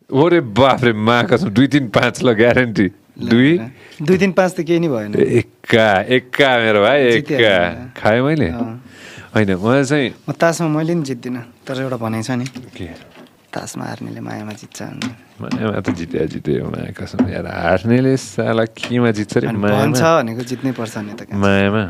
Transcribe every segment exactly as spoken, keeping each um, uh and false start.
ओरे बाफ्रे मा कसम दुई तिन पाँच ल ग्यारेन्टी दुई दुई तिन पाँच त केही नै भएन एक्का एक्का मेरो भाइ एक्का खाएँ मैले होइन मलाई चाहिँ म तासमा मैले नि जित्दिनँ तर एउटा भनाइ छ नि के तासमा हार्नेले मायामा जित्छ मायामा त जित्यो जित्यो माया कसम यार हार्नेले साला केमा जित्छ रे मायामा छ भनेको जित्नै पर्छ नि त मायामा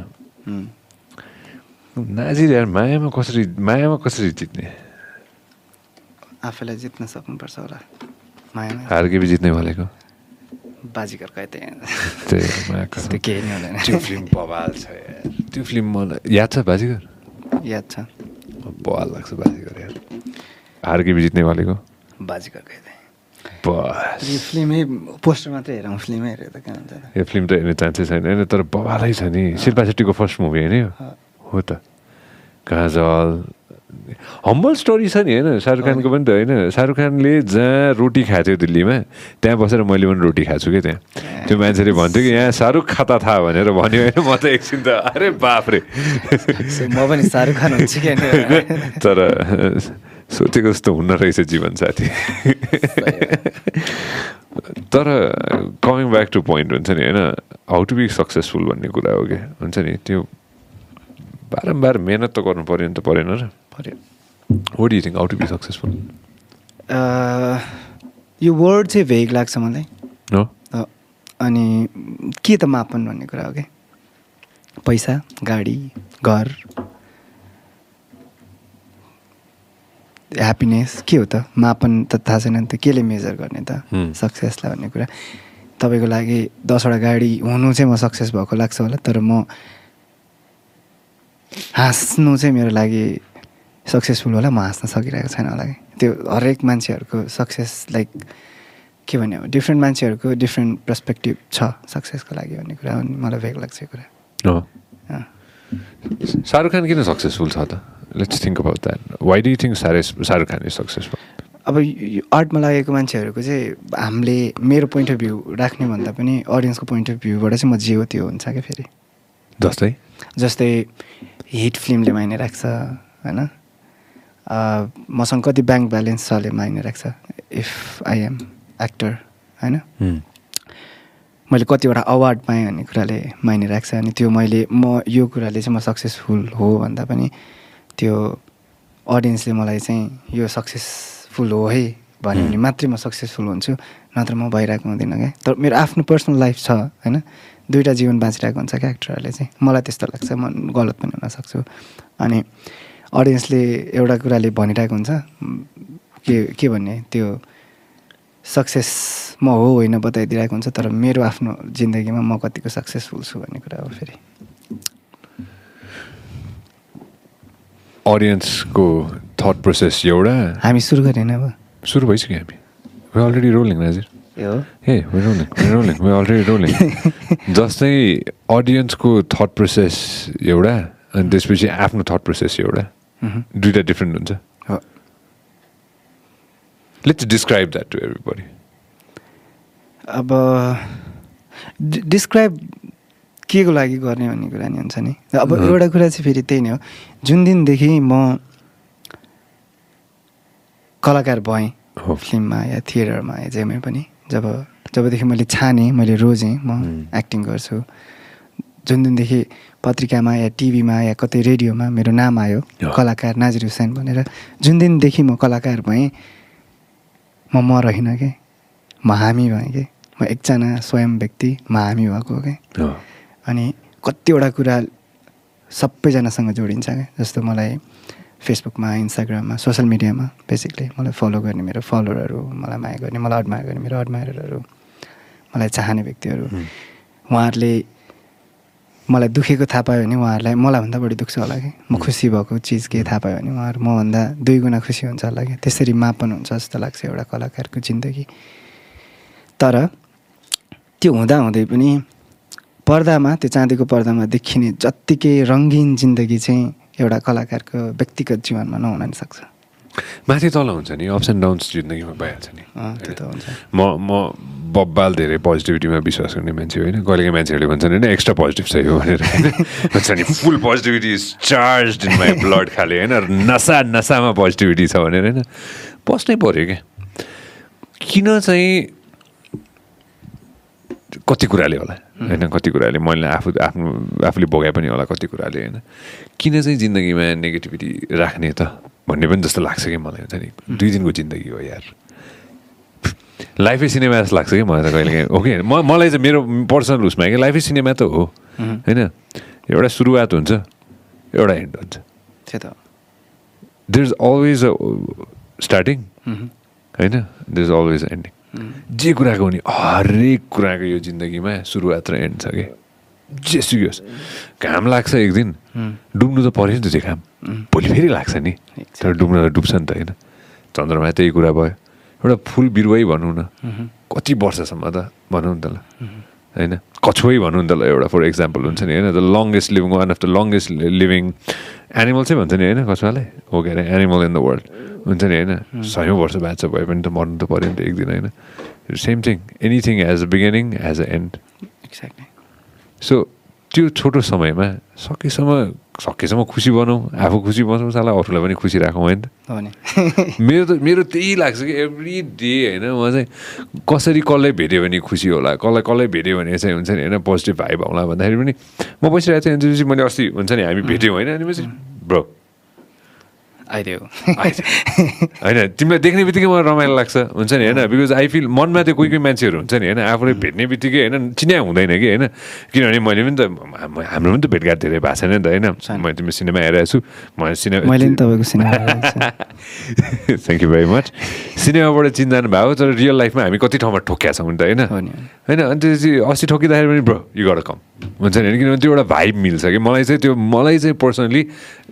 नाजिर यार मायामा कसरी मायामा कसरी जित्ने आफैलाई जित्न सक्नुपर्छ होला मायामा हार्के भी जित्ने भनेको बाजीगर कतै त्यही केही नै हुँदैन त्यो फिल्म बवाल छ यार त्यो फिल्म मलाई याद छ बाजीगर याद छ बवाल लाग्छ बाजीगर यार हार्के भी जित्ने भनेको बाजीगर कतै बस यो फिल्मै पोस्टर मात्रै हेरौँ फिल्मै हेरेर त कहाँ हुन्छ यो फिल्म त हेर्ने चान्सेस छैन होइन तर बवालै छ नि शिल्पा शेट्टीको फर्स्ट मुभी होइन यो हो त काजल हम्बल स्टोरी छ नि होइन शाहरुख खानको पनि त होइन शाहरुख खानले जहाँ रोटी खाएको थियो दिल्लीमा त्यहाँ बसेर मैले पनि रोटी खाएको छु क्या त्यहाँ त्यो मान्छेले भन्थ्यो कि यहाँ शाहरुख खाता था भनेर भन्यो होइन म त एकछिन त अरे बाफ्रे म पनि शाहरुख खान हुन्छ कि तर सोचेको जस्तो हुन्न रहेछ जीवन साथी तर कमिङ ब्याक टु पोइन्ट हुन्छ नि होइन हाउ टु बी सक्सेसफुल भन्ने कुरा हो क्या हुन्छ नि त्यो बारम्बार मेहनत त गर्नु पऱ्यो नि त परेन र पऱ्यो what do you think how to be successful यो वर्ड चाहिँ भेग लाग्छ मलाई हो अनि के त मापन भन्ने कुरा हो क्या पैसा गाडी घर ह्याप्पिनेस के हो त मापन त थाहा छैन नि त केले मेजर गर्ने त सक्सेसलाई भन्ने कुरा तपाईँको लागि दसवटा गाडी हुनु चाहिँ म सक्सेस भएको लाग्छ होला तर म हाँस्नु चाहिँ मेरो लागि सक्सेसफुल होला म हाँस्न सकिरहेको छैन होला कि त्यो हरेक मान्छेहरूको सक्सेस लाइक के भन्ने अब डिफ्रेन्ट मान्छेहरूको डिफ्रेन्ट पर्सपेक्टिभ छ सक्सेसको लागि भन्ने कुरा मलाई भेग लाग्छ यो कुरा शाहरुख खान किन सक्सेसफुल छ त let's think about that why do you think Shahrukh Khan is successful अब यो आर्टमा लागेको मान्छेहरूको चाहिँ हामीले मेरो पोइन्ट अफ भ्यू राख्ने भन्दा पनि अडियन्सको पोइन्ट अफ भ्यूबाट चाहिँ म जे हो त्यो हुन्छ क्या फेरि जस्तै जस्तै हिट फिल्मले माइने राख्छ होइन मसँग कति ब्याङ्क ब्यालेन्स छले माइने राख्छ इफ आई एम एक्टर होइन मैले कतिवटा अवार्ड पाएँ भन्ने कुराले माइने राख्छ अनि त्यो मैले म यो कुराले चाहिँ म सक्सेसफुल हो भन्दा पनि त्यो अडियन्सले मलाई चाहिँ यो सक्सेसफुल हो है भन्यो भने मात्रै म सक्सेसफुल हुन्छु नत्र म भइरहेको हुँदिनँ क्या तर मेरो आफ्नो पर्सनल लाइफ छ होइन दुईवटा जीवन बाँचिरहेको हुन्छ क्या एक्टरहरूले चाहिँ मलाई त्यस्तो लाग्छ म गलत पनि हुनसक्छु अनि अडियन्सले एउटा कुराले भनिरहेको हुन्छ के के भन्ने त्यो सक्सेस म हो होइन बताइदिरहेको हुन्छ तर मेरो आफ्नो जिन्दगीमा म कतिको सक्सेसफुल छु भन्ने कुरा हो फेरि अडियन्सको थट प्रोसेस एउटा हामी सुरु गरेन अब सुरु भइसक्यो हामी वे अलरेडी रोलिङ नाजिर हो a way rolling way rolling way already rolling जस्तै अडियन्सको थट प्रोसेस एउटा अनि त्यसपछि आफ्नो थट प्रोसेस एउटा दुईवटा डिफ्रेन्ट हुन्छ let's describe that to everybody अब डिस्क्राइब के को लागि गर्ने भन्ने कुरा नि हुन्छ नि अब एउटा कुरा चाहिँ फेरि त्यही नै हो जुन दिनदेखि म कलाकार भएँ फिल्ममा या थिएटरमा या जेमै पनि जब जबदेखि मैले छानेँ मैले रोजेँ म एक्टिङ गर्छु जुन दिनदेखि पत्रिकामा या टिभीमा या कतै रेडियोमा मेरो नाम आयो कलाकार नाजिर हुसैन भनेर जुन दिनदेखि म कलाकार भएँ म म रहिनँ के म हामी भएँ कि म एकजना स्वयं व्यक्ति म हामी भएको क्या अनि कतिवटा कुरा सबैजनासँग जोडिन्छ क्या जस्तो मलाई फेसबुकमा इन्स्टाग्राममा सोसियल मिडियामा बेसिकली मलाई फलो गर्ने मेरो फलोवरहरू मलाई माया गर्ने मलाई एडमायर गर्ने मेरो एडमायररहरू मलाई चाहने व्यक्तिहरू उहाँहरूले मलाई दुखेको थाहा पायो भने उहाँहरूलाई मलाई भन्दा बढी दुख्छ होला कि म खुसी भएको चिज केही थाहा पायो भने उहाँहरू मभन्दा दुई गुणा खुसी हुन्छ होला कि त्यसरी मापन हुन्छ जस्तो लाग्छ एउटा कलाकारको जिन्दगी तर त्यो हुँदाहुँदै पनि पर्दामा त्यो चाँदीको पर्दामा देखिने जत्तिकै रङ्गीन जिन्दगी चाहिँ एउटा कलाकारको व्यक्तिगत जीवनमा नहुन नि सक्छ माथि तल हुन्छ नि अप्स एन्ड डाउन्स जिन्दगीमा भइहाल्छ नि त्यो त हुन्छ म म बब्बाल धेरै पोजिटिभिटीमा विश्वास गर्ने मान्छे होइन कहिलेकाहीँ मान्छेहरूले भन्छन् होइन एक्स्ट्रा पोजिटिभ छ यो भनेर होइन भन्छ नि full positivity is charge in my blood खाले होइन नसा नसामा पोजिटिभिटी छ भनेर होइन बस्नै पऱ्यो क्या किन चाहिँ कति कुराले होला होइन कति कुराले मैले आफू आफ्नो आफूले भोगाए पनि होला कति कुराले होइन किन चाहिँ जिन्दगीमा नेगेटिभिटी राख्ने त भन्ने पनि जस्तो लाग्छ कि मलाई हुन्छ नि दुई दिनको जिन्दगी हो यार लाइफै सिनेमा जस्तो लाग्छ कि मलाई त कहिले काहीँ ओके म मलाई चाहिँ मेरो पर्सनल उसमा कि लाइफै सिनेमा त हो होइन एउटा सुरुवात हुन्छ एउटा एन्ड हुन्छ there is always a starting होइन देयर इज अलवेज एन्डिङ जे कुराको नि हरेक कुराको यो जिन्दगीमा सुरुवात र एन्ड छ कि जेसुकै होस् घाम लाग्छ एक दिन डुब्नु त पऱ्यो नि त त्यो घाम भोलि फेरि लाग्छ नि तर डुब्नु त डुब्छ नि त होइन चन्द्रमा त्यही कुरा भयो एउटा फुल बिरुवै भनौँ न कति वर्षसम्म त भनौँ नि त ल होइन कछुवै भनौँ नि त ल एउटा फर इक्जाम्पल हुन्छ नि होइन the longest living one of the longest living animal चाहिँ भन्छ नि होइन कछुवालाई हो के अरे एनिमल इन द वर्ल्ड हुन्छ नि होइन सयौँ वर्ष बाँच्छ भए पनि त मर्नु त पऱ्यो नि त एक दिन होइन same thing anything as a beginning as an end exactly so त्यो छोटो समयमा सकेसम्म सकेसम्म खुसी बनाऊ आफू खुसी बनाऊ साला अरूलाई पनि खुसी राखौँ होइन मेरो त मेरो त्यही लाग्छ कि एभ्री डे होइन म चाहिँ कसरी कसलाई भेट्यो भने खुसी होला कसलाई कसलाई भेट्यो भने चाहिँ हुन्छ नि होइन पोजिटिभ भाइब आउला भन्दाखेरि पनि म बसिरहेको थिएँ एनजेसी मैले अस्ति हुन्छ नि हामी भेट्यौँ होइन अनि पछि ब्रो आइदियो होइन तिमीलाई देख्ने बित्तिकै मलाई रमाइलो लाग्छ हुन्छ नि होइन बिकज आई फिल मनमा त्यो कोही कोही मान्छेहरू हुन्छ नि होइन आफूले भेट्ने बित्तिकै होइन चिन्या हुँदैन कि होइन किनभने मैले पनि त हाम्रो पनि त भेटघाट धेरै भएको छैन नि त होइन मैले तिम्रो सिनेमा हेरेको छु म सिनेमा मैले पनि तपाईँको cinema thank you very much सिनेमाबाट चिन्जानु भएको तर रियल लाइफमा हामी कति ठाउँमा ठोक्या छौँ नि त होइन होइन अनि त्यो चाहिँ अस्ति ठोकिँदाखेरि पनि ब्रो यु गट कम हुन्छ नि किनभने त्यो एउटा भाइब मिल्छ कि मलाई चाहिँ त्यो मलाई चाहिँ पर्सनली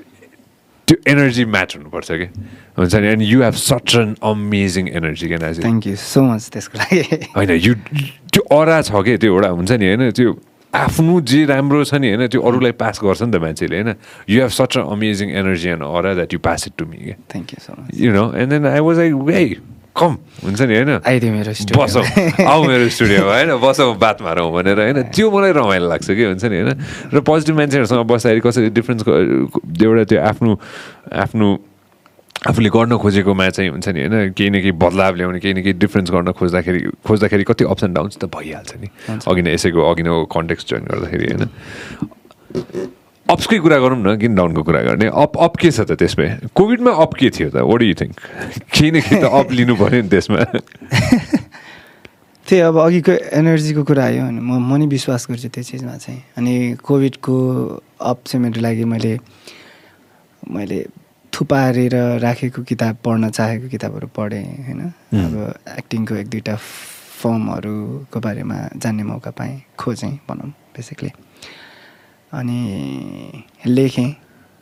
त्यो एनर्जी म्याच हुनुपर्छ कि हुन्छ नि and you have such an amazing energy क्या नाजी थ्याङ्क यू सो मच त्यसको लागि होइन यु त्यो अरा छ कि त्यो एउटा हुन्छ नि होइन त्यो आफ्नो जे राम्रो छ नि होइन त्यो अरूलाई पास गर्छ नि त मान्छेले होइन you have such a amazing energy and aura that you pass it to me क्या thank you so much you know and then I was like welcome हुन्छ नि होइन आइदियो मेरो बसौँ आऊ मेरो स्टुडियोमा होइन बसौँ बात मारौँ भनेर होइन त्यो मलाई रमाइलो लाग्छ कि हुन्छ नि होइन र पोजिटिभ मान्छेहरूसँग बस्दाखेरि कसरी डिफ्रेन्स एउटा त्यो आफ्नो आफ्नो आफूले गर्न खोजेकोमा चाहिँ हुन्छ नि होइन केही न केही बदलाव ल्याउने केही न केही डिफ्रेन्स गर्न खोज्दाखेरि खोज्दाखेरि कति अप्स एन्ड डाउन्स त भइहाल्छ नि अघि नै यसैको अघि नै कन्टेक्स्ट जोइन गर्दाखेरि होइन अप्सकै कुरा गरौँ न किन डाउनको कुरा गर्ने अप अप के छ त त्यसमा कोभिडमा अप के थियो त वाट डु यु थिङ्क केही न केही त अप लिनु पऱ्यो नि त्यसमा त्यही अब अघिको एनर्जीको कुरा आयो अनि म म नि विश्वास गर्छु त्यो चिजमा चाहिँ अनि कोभिडको अप चाहिँ मेरो लागि मैले मैले थुपारेर राखेको किताब पढ्न चाहेको किताबहरू पढेँ होइन अब एक्टिङको एक दुईवटा फर्महरूको बारेमा जान्ने मौका पाएँ खोजेँ भनौँ बेसिकली अनि लेखेँ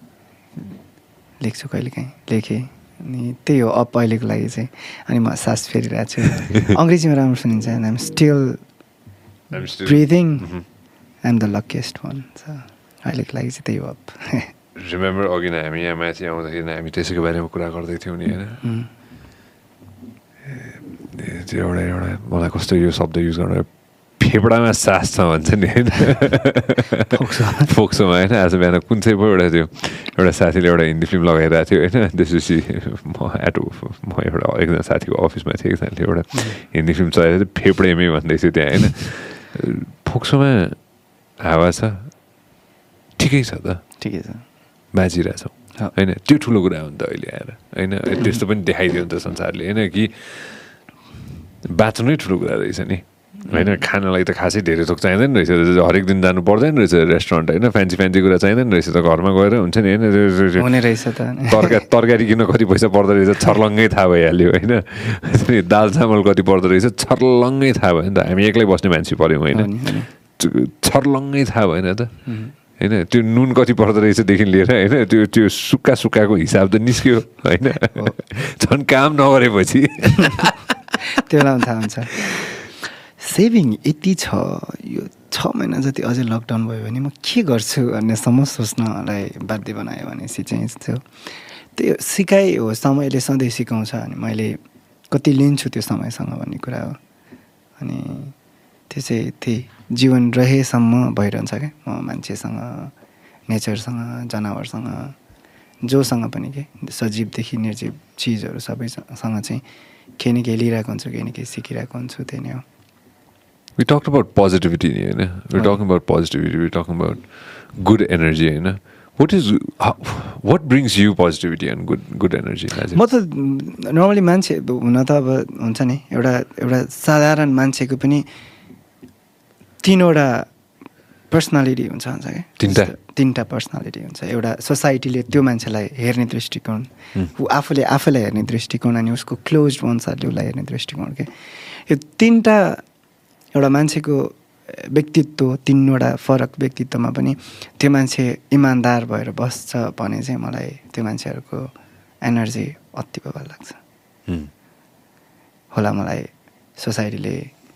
लेख्छु कहिले काहीँ लेखेँ अनि त्यही हो अप अहिलेको लागि चाहिँ अनि म सास फेरिरहेको छु अङ्ग्रेजीमा राम्रो सुनिन्छ and I'm still breathing I'm the luckiest one अहिलेको लागि चाहिँ त्यही हो अप रिमेम्बर अघि नै हामी यहाँ माथि आउँदाखेरि हामी त्यसैको बारेमा कुरा गर्दै थियौँ नि होइन त्यो एउटा एउटा मलाई कस्तो यो शब्द युज गर्नु फेफडामा सास छ भन्छ नि होइन फोक्सोमा होइन आज बिहान कुन चाहिँ पो एउटा त्यो एउटा साथीले एउटा हिन्दी फिल्म लगाइरहेको थियो होइन त्यसपछि म एटो म एउटा एकजना साथीको अफिसमा थिएँ एकजनाले एउटा हिन्दी फिल्म चलाइरहेको थियो फेफडेमै भन्दैछु त्यहाँ होइन फोक्सोमा हावा छ ठिकै छ त ठिकै छ बाँचिरहेछौँ होइन त्यो ठुलो कुरा हो नि त अहिले आएर होइन त्यस्तो पनि देखाइदियो नि त संसारले होइन कि बाँच्नु नै ठुलो कुरा रहेछ नि होइन खानालाई त खासै धेरै थोक चाहिँदैन रहेछ हरेक दिन जानु पर्दैन रहेछ रेस्टुरेन्ट होइन फ्यान्सी फ्यान्सी कुरा चाहिँदैन रहेछ त घरमा गएर हुन्छ नि होइन हुने रहेछ त तरकारी तरकारी किन कति पैसा पर्दो रहेछ छर्लङ्गै थाहा भइहाल्यो होइन दाल चामल कति पर्दो रहेछ छर्लङ्गै थाहा भयो नि त हामी एक्लै बस्ने मान्छे पऱ्यौँ होइन छर्लङ्गै थाहा भएन त होइन त्यो नुन कति पर्दो रहेछदेखि लिएर होइन त्यो त्यो सुक्खा सुक्खाको हिसाब त निस्क्यो होइन झन् काम नगरेपछि त्यो बेलामा थाहा हुन्छ सेभिङ यति छ यो छ महिना जति अझै लकडाउन भयो भने म के गर्छु भन्नेसम्म सोच्नलाई बाध्य बनायो भनेपछि चाहिँ त्यो त्यो सिकाइ हो समयले सधैँ सिकाउँछ अनि मैले कति लिन्छु त्यो समयसँग भन्ने कुरा हो अनि त्यो चाहिँ त्यही जीवन रहेसम्म भइरहन्छ क्या म मान्छेसँग नेचरसँग जनावरसँग जोसँग पनि के सजीवदेखि निर्जीव चिजहरू सबैसँग चाहिँ केही न केही लिइरहेको हुन्छु, केही न केही सिकिरहेको हुन्छु, त्यही नै हो. We talked about positivity, होइन? We're talking about positivity, we're talking about good energy, होइन? What is, how, what brings you positivity and good good energy? म त नर्मली मान्छे हुन त अब हुन्छ नि, एउटा एउटा साधारण मान्छेको पनि तिनवटा पर्सनालिटी हुन्छ हुन्छ क्या. तिनवटा तिनवटा पर्सनालिटी हुन्छ. एउटा सोसाइटीले त्यो मान्छेलाई हेर्ने दृष्टिकोण, ऊ आफूले आफैलाई हेर्ने दृष्टिकोण, अनि उसको क्लोज वन्सहरूले उसलाई हेर्ने दृष्टिकोण के. यो तिनवटा एउटा मान्छेको व्यक्तित्व, तिनवटा फरक व्यक्तित्वमा पनि त्यो मान्छे इमान्दार भएर बस्छ भने चाहिँ मलाई त्यो मान्छेहरूको एनर्जी अति बवाल लाग्छ. होला मलाई सोसाइटीले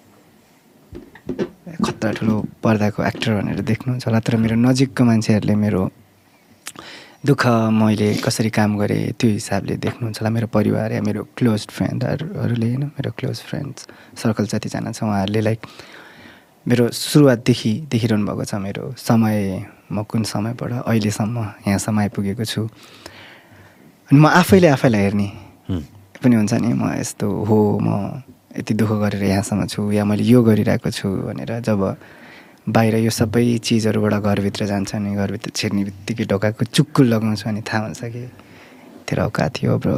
खतरा ठुलो पर्दाको एक्टर भनेर देख्नुहुन्छ होला, तर मेरो नजिकको मान्छेहरूले मेरो दुःख मैले कसरी काम गरेँ त्यो हिसाबले देख्नुहुन्छ होला. मेरो परिवार या मेरो क्लोज फ्रेन्डहरूले होइन, मेरो क्लोज फ्रेन्ड्स सर्कल जतिजना छ उहाँहरूले लाइक मेरो सुरुवातदेखि देखिरहनु भएको छ मेरो समय, म कुन समयबाट अहिलेसम्म यहाँसम्म आइपुगेको छु. अनि म आफैले आफैलाई हेर्ने पनि हुन्छ नि, म यस्तो हो, म यति दुःख गरेर यहाँसम्म छु या मैले यो गरिरहेको छु भनेर. जब बाहिर यो सबै चिजहरूबाट घरभित्र जान्छ नि, घरभित्र छिर्ने बित्तिकै ढोकाको चुक्कुल लगाउँछु अनि थाहा हुन्छ कि तेरो औकात थियो ब्रो.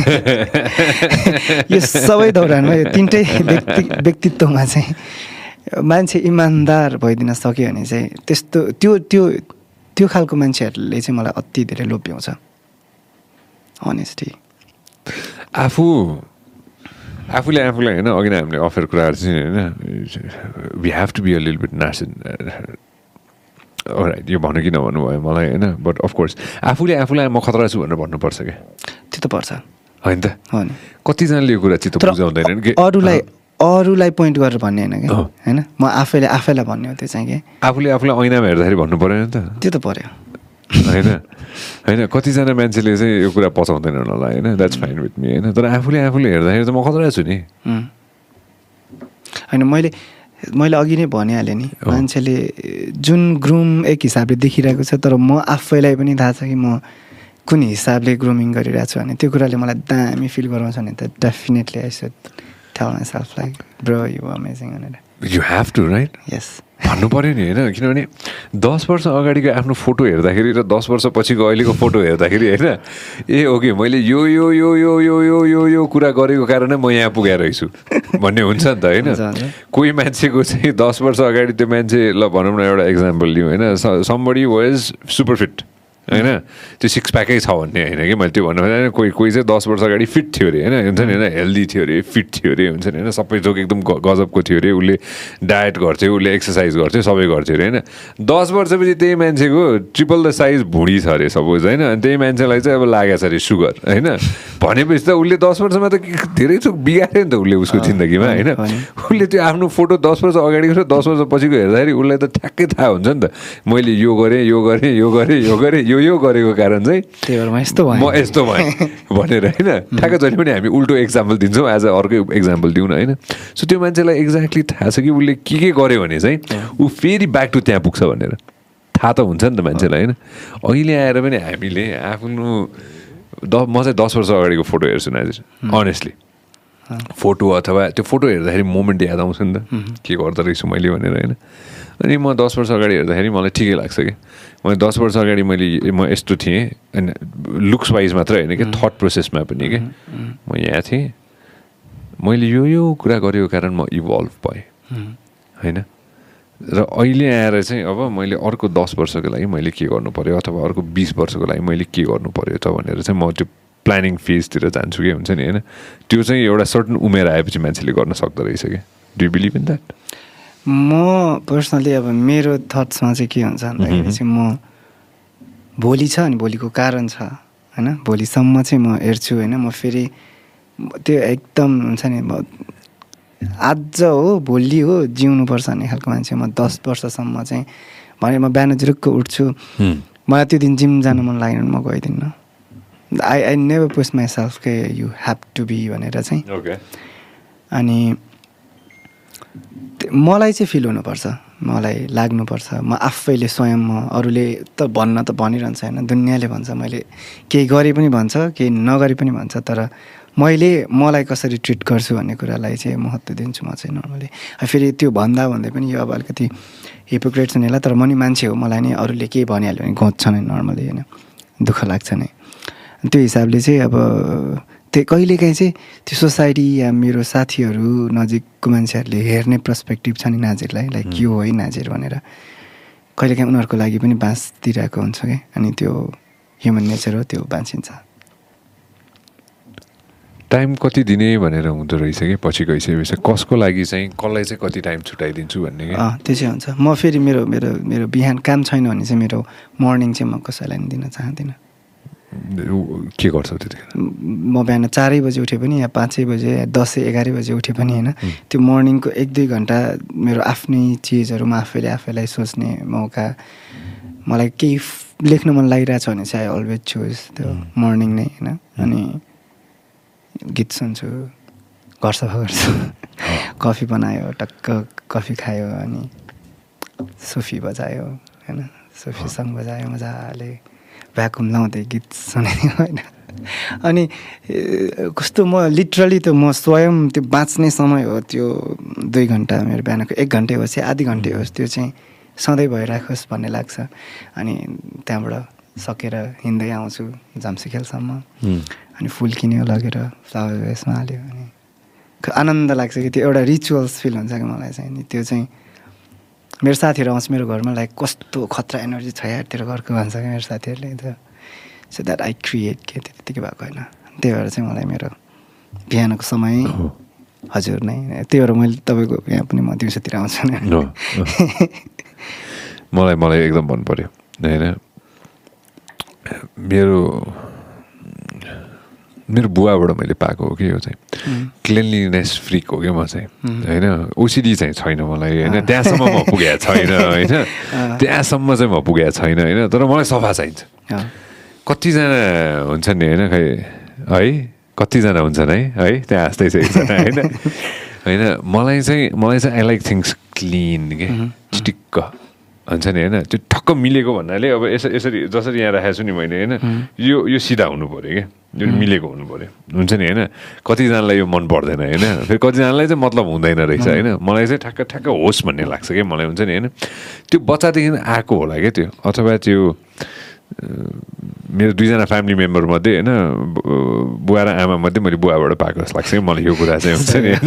यो सबै दौरानमा यो तिनटै व्यक्ति व्यक्तित्वमा चाहिँ मान्छे इमान्दार भइदिन सक्यो भने चाहिँ त्यस्तो त्यो त्यो त्यो खालको मान्छेहरूले चाहिँ मलाई अति धेरै लोभ्याउँछ. अनेस्टी आफू आफूले आफूलाई होइन, अघि नै हामीले अफेर कुराहरू चाहिँ होइन, we have to be a little bit नार्सिन. राइट, यो भन्नु कि नभन्नु भयो मलाई होइन, बट अफकोर्स आफूले आफूलाई म खतरा छु भनेर भन्नुपर्छ क्या. त्यो त पर्छ होइन त. कतिजनाले यो कुरा चित्त बुझाउँदैनन् कि अरूलाई अरूलाई पोइन्ट गरेर भन्ने होइन क्या, होइन म आफैले आफैलाई भन्ने हो त्यो चाहिँ कि आफूले आफूलाई ऐनामा हेर्दाखेरि भन्नु पऱ्यो नि त. त्यो त पऱ्यो होइन होइन कतिजना मान्छेले चाहिँ यो कुरा पचाउँदैनन् होला होइन, द्याट्स फाइन विथ मी होइन. तर आफूले आफूले हेर्दाखेरि त म खतरा छु नि. होइन मैले मैले अघि नै भनिहालेँ नि, मान्छेले जुन ग्रुम एक हिसाबले देखिरहेको छ, तर म आफैलाई पनि थाहा छ कि म कुन हिसाबले ग्रुमिङ गरिरहेको छु भने त्यो कुराले मलाई दामी फिल गराउँछ नि त. Definitely I should tell myself like bro you amazing भनेर. You have to right. Yes भन्नु पऱ्यो नि होइन, किनभने दस वर्ष अगाडिको आफ्नो फोटो हेर्दाखेरि र दस वर्ष पछिको अहिलेको फोटो हेर्दाखेरि होइन, ए ओके मैले यो यो यो यो यो यो यो यो कुरा गरेको कारणै म यहाँ पुगेर रहेछु भन्ने हुन्छ नि त होइन. कोही मान्छेको चाहिँ दस वर्ष अगाडि त्यो मान्छे, ल भनौँ न एउटा इक्जाम्पल लिउँ होइन, समबडी वाज सुपर फिट होइन, त्यो सिक्स प्याकै छ भन्ने होइन कि मैले त्यो भन्नु होइन. कोही कोही चाहिँ दस वर्ष अगाडि फिट थियो अरे होइन, हुन्छ नि होइन, हेल्दी थियो अरे, फिट थियो अरे, हुन्छ नि होइन, सबै थोक एकदम गजबको थियो अरे, उसले डायट गर्थ्यो, उसले एक्सर्साइज गर्थ्यो, सबै गर्थ्यो अरे होइन. दस वर्षपछि त्यही मान्छेको ट्रिपल द साइज भुँडी छ अरे सपोज होइन, अनि त्यही मान्छेलाई चाहिँ अब लागेको छ अरे सुगर होइन. भनेपछि त उसले दस वर्षमा त धेरै थोक बिगाऱ्यो नि त उसले उसको जिन्दगीमा होइन. उसले त्यो आफ्नो फोटो दस वर्ष अगाडिको र दस वर्ष पछिको हेर्दाखेरि उसलाई त ठ्याक्कै थाहा हुन्छ नि त, मैले यो गरेँ यो गरेँ यो गरेँ यो गरेँ यो यो गरेको कारण चाहिँ म यस्तो म यस्तो भएँ भनेर होइन. ठ्याक्कै जहिले पनि हामी उल्टो एक्जाम्पल दिन्छौँ, एज अ अर्कै एक्जाम्पल दिउँ न होइन. सो त्यो मान्छेलाई एक्ज्याक्टली थाहा छ कि उसले के के गर्यो भने चाहिँ ऊ फेरि ब्याक टु त्यहाँ पुग्छ भनेर थाहा त हुन्छ नि त मान्छेलाई होइन. अहिले आएर पनि हामीले आफ्नो द म चाहिँ दस वर्ष अगाडिको फोटो हेर्छु नाजिर, अनेस्टली फोटो अथवा त्यो फोटो हेर्दाखेरि मोमेन्ट याद आउँछ नि त, के गर्दो रहेछु मैले भनेर होइन. अनि म दस वर्ष अगाडि हेर्दाखेरि मलाई ठिकै लाग्छ कि मैले दस वर्ष अगाडि मैले म यस्तो थिएँ, अनि लुक्स वाइज मात्र होइन कि थट प्रोसेसमा पनि कि म यहाँ थिएँ, मैले यो यो कुरा गरेको कारण म इभल्भ भएँ होइन. र अहिले आएर चाहिँ अब मैले अर्को दस वर्षको लागि मैले के गर्नु पऱ्यो अथवा अर्को बिस वर्षको लागि मैले के गर्नु पऱ्यो त भनेर चाहिँ म त्यो प्लानिङ फेजतिर जान्छु कि हुन्छ नि होइन. त्यो चाहिँ एउटा सर्टन उमेर आएपछि मान्छेले गर्न सक्दो रहेछ कि. Do you believe in that? म पर्सनली अब मेरो थट्समा चाहिँ के हुन्छ भन्दाखेरि चाहिँ म भोलि छ अनि भोलिको कारण छ होइन, भोलिसम्म चाहिँ म हेर्छु होइन. म फेरि त्यो एकदम हुन्छ नि आज हो भोलि हो जिउनुपर्छ भन्ने खालको मान्छे म. दस वर्षसम्म चाहिँ भने म बिहान जुरुक्क उठ्छु, मलाई त्यो दिन जिम जानु मन लागेन म गइदिन्न. I I never push myself के यु हेभ टु बी भनेर चाहिँ. अनि मलाई चाहिँ फिल हुनुपर्छ मलाई लाग्नुपर्छ, म आफैले स्वयं म अरूले त भन्न त भनिरहन्छ होइन, दुनियाँले भन्छ, मैले केही गरे पनि भन्छ, केही नगरे पनि भन्छ, तर मैले मलाई कसरी ट्रिट गर्छु भन्ने कुरालाई चाहिँ महत्त्व दिन्छु म चाहिँ नर्मली। फेरि त्यो भन्दा भन्दै पनि यो अब अलिकति हिपोक्रेट छ नि होला, तर म नि मान्छे हो, मलाई नि अरूले केही भनिहाल्यो भने घोच्छ नै नर्मली होइन, दुःख लाग्छ नै। त्यो हिसाबले चाहिँ अब त्यो कहिलेकाहीँ चाहिँ त्यो सोसाइटी या मेरो साथीहरू नजिकको मान्छेहरूले हेर्ने पर्सपेक्टिभ छ नि नाजिरलाई, लाइक यो है नाजिर भनेर, कहिलेकाहीँ उनीहरूको लागि पनि बाँचिदिरहेको हुन्छ क्या, अनि त्यो ह्युमन नेचर हो, त्यो बाँचिन्छ। टाइम कति दिने भनेर हुँदो रहेछ कि पछि गइसकेपछि कसको लागि चाहिँ कसलाई चाहिँ कति टाइम छुट्याइदिन्छु भन्ने कि अँ त्यो चाहिँ हुन्छ। म फेरि मेरो मेरो मेरो बिहान काम छैन भने चाहिँ मेरो मर्निङ चाहिँ म कसैलाई पनि दिन चाहदिनँ। के गर्छौ त्यतिखेर? म बिहान चारै बजे उठे पनि या पाँचै बजे या दसै एघारै बजे उठे पनि होइन, त्यो मर्निङको एक दुई घन्टा मेरो आफ्नै चिजहरू म आफैले आफैलाई सोच्ने मौका, मलाई केही लेख्न मन लागिरहेछ भने चाहिँ आई अलवेज चुज त्यो मर्निङ नै होइन। अनि गीत सुन्छु, घर सफा गर्छु, कफी बनायो, टक्क कफी खायो, अनि सुफी बजायो होइन, सुफी सङ बजायो मजाले, भ्याकुम लाउँदै गीत सुन्यो होइन। अनि कस्तो म लिटरली त म स्वयं त्यो बाँच्ने समय हो त्यो दुई घन्टा, मेरो बिहानको एक घन्टै होस् या आधी घन्टै होस्, त्यो चाहिँ सधैँ भइराखोस् भन्ने लाग्छ। अनि त्यहाँबाट सकेर हिँड्दै आउँछु झाम्सीखेलसम्म, अनि फुल किन्यो लगेर फ्लावर बेसमा हाल्यो, अनि आनन्द लाग्छ कि त्यो एउटा रिचुअल्स फिल हुन्छ कि मलाई चाहिँ। अनि त्यो चाहिँ मेरो साथीहरू आउँछ मेरो घरमा, लाइक कस्तो खतरा एनर्जी छ यार तेरो घरको भन्छ क्या मेरो साथीहरूले, त सो द्याट आई क्रिएट के त्यतिकै भएको होइन। त्यही भएर चाहिँ मलाई मेरो बिहानको समय हजुर नै, त्यही भएर मैले तपाईँको यहाँ पनि म दिउँसोतिर आउँछु नि। मलाई मलाई एकदम मन पऱ्यो होइन। मेरो मेरो बुवाबाट मैले पाएको हो कि यो चाहिँ क्लिनलिनेस फ्रिक हो क्या म चाहिँ होइन। ओसिडी चाहिँ छैन मलाई होइन, त्यहाँसम्म म पुगेको छैन होइन, त्यहाँसम्म चाहिँ म पुगेको छैन होइन, तर मलाई सफा चाहिन्छ। कतिजना हुन्छन् नि होइन, खै है कतिजना हुन्छन् है है त्यहाँ हाँस्दै छ एकजना होइन होइन। मलाई चाहिँ मलाई चाहिँ आई लाइक थिङ्स क्लिन के चिटिक्क हुन्छ नि होइन, त्यो ठक्क मिलेको भन्नाले अब यसरी यसरी जसरी यहाँ राखेको छु नि मैले होइन, यो यो सिधा हुनु पऱ्यो क्या, यो मिलेको हुनु पऱ्यो हुन्छ नि होइन। कतिजनालाई यो मन पर्दैन होइन, फेरि कतिजनालाई चाहिँ मतलब हुँदैन रहेछ होइन। मलाई चाहिँ ठ्याक्क ठ्याक्क होस् भन्ने लाग्छ क्या मलाई, हुन्छ नि होइन। त्यो बच्चादेखि आएको होला क्या त्यो, अथवा त्यो मेरो दुईजना फ्यामिली मेम्बर मध्ये होइन, बुवा र आमा मध्ये मैले बुवाबाट पाएको जस्तो लाग्छ कि मलाई यो कुरा चाहिँ, हुन्छ नि होइन।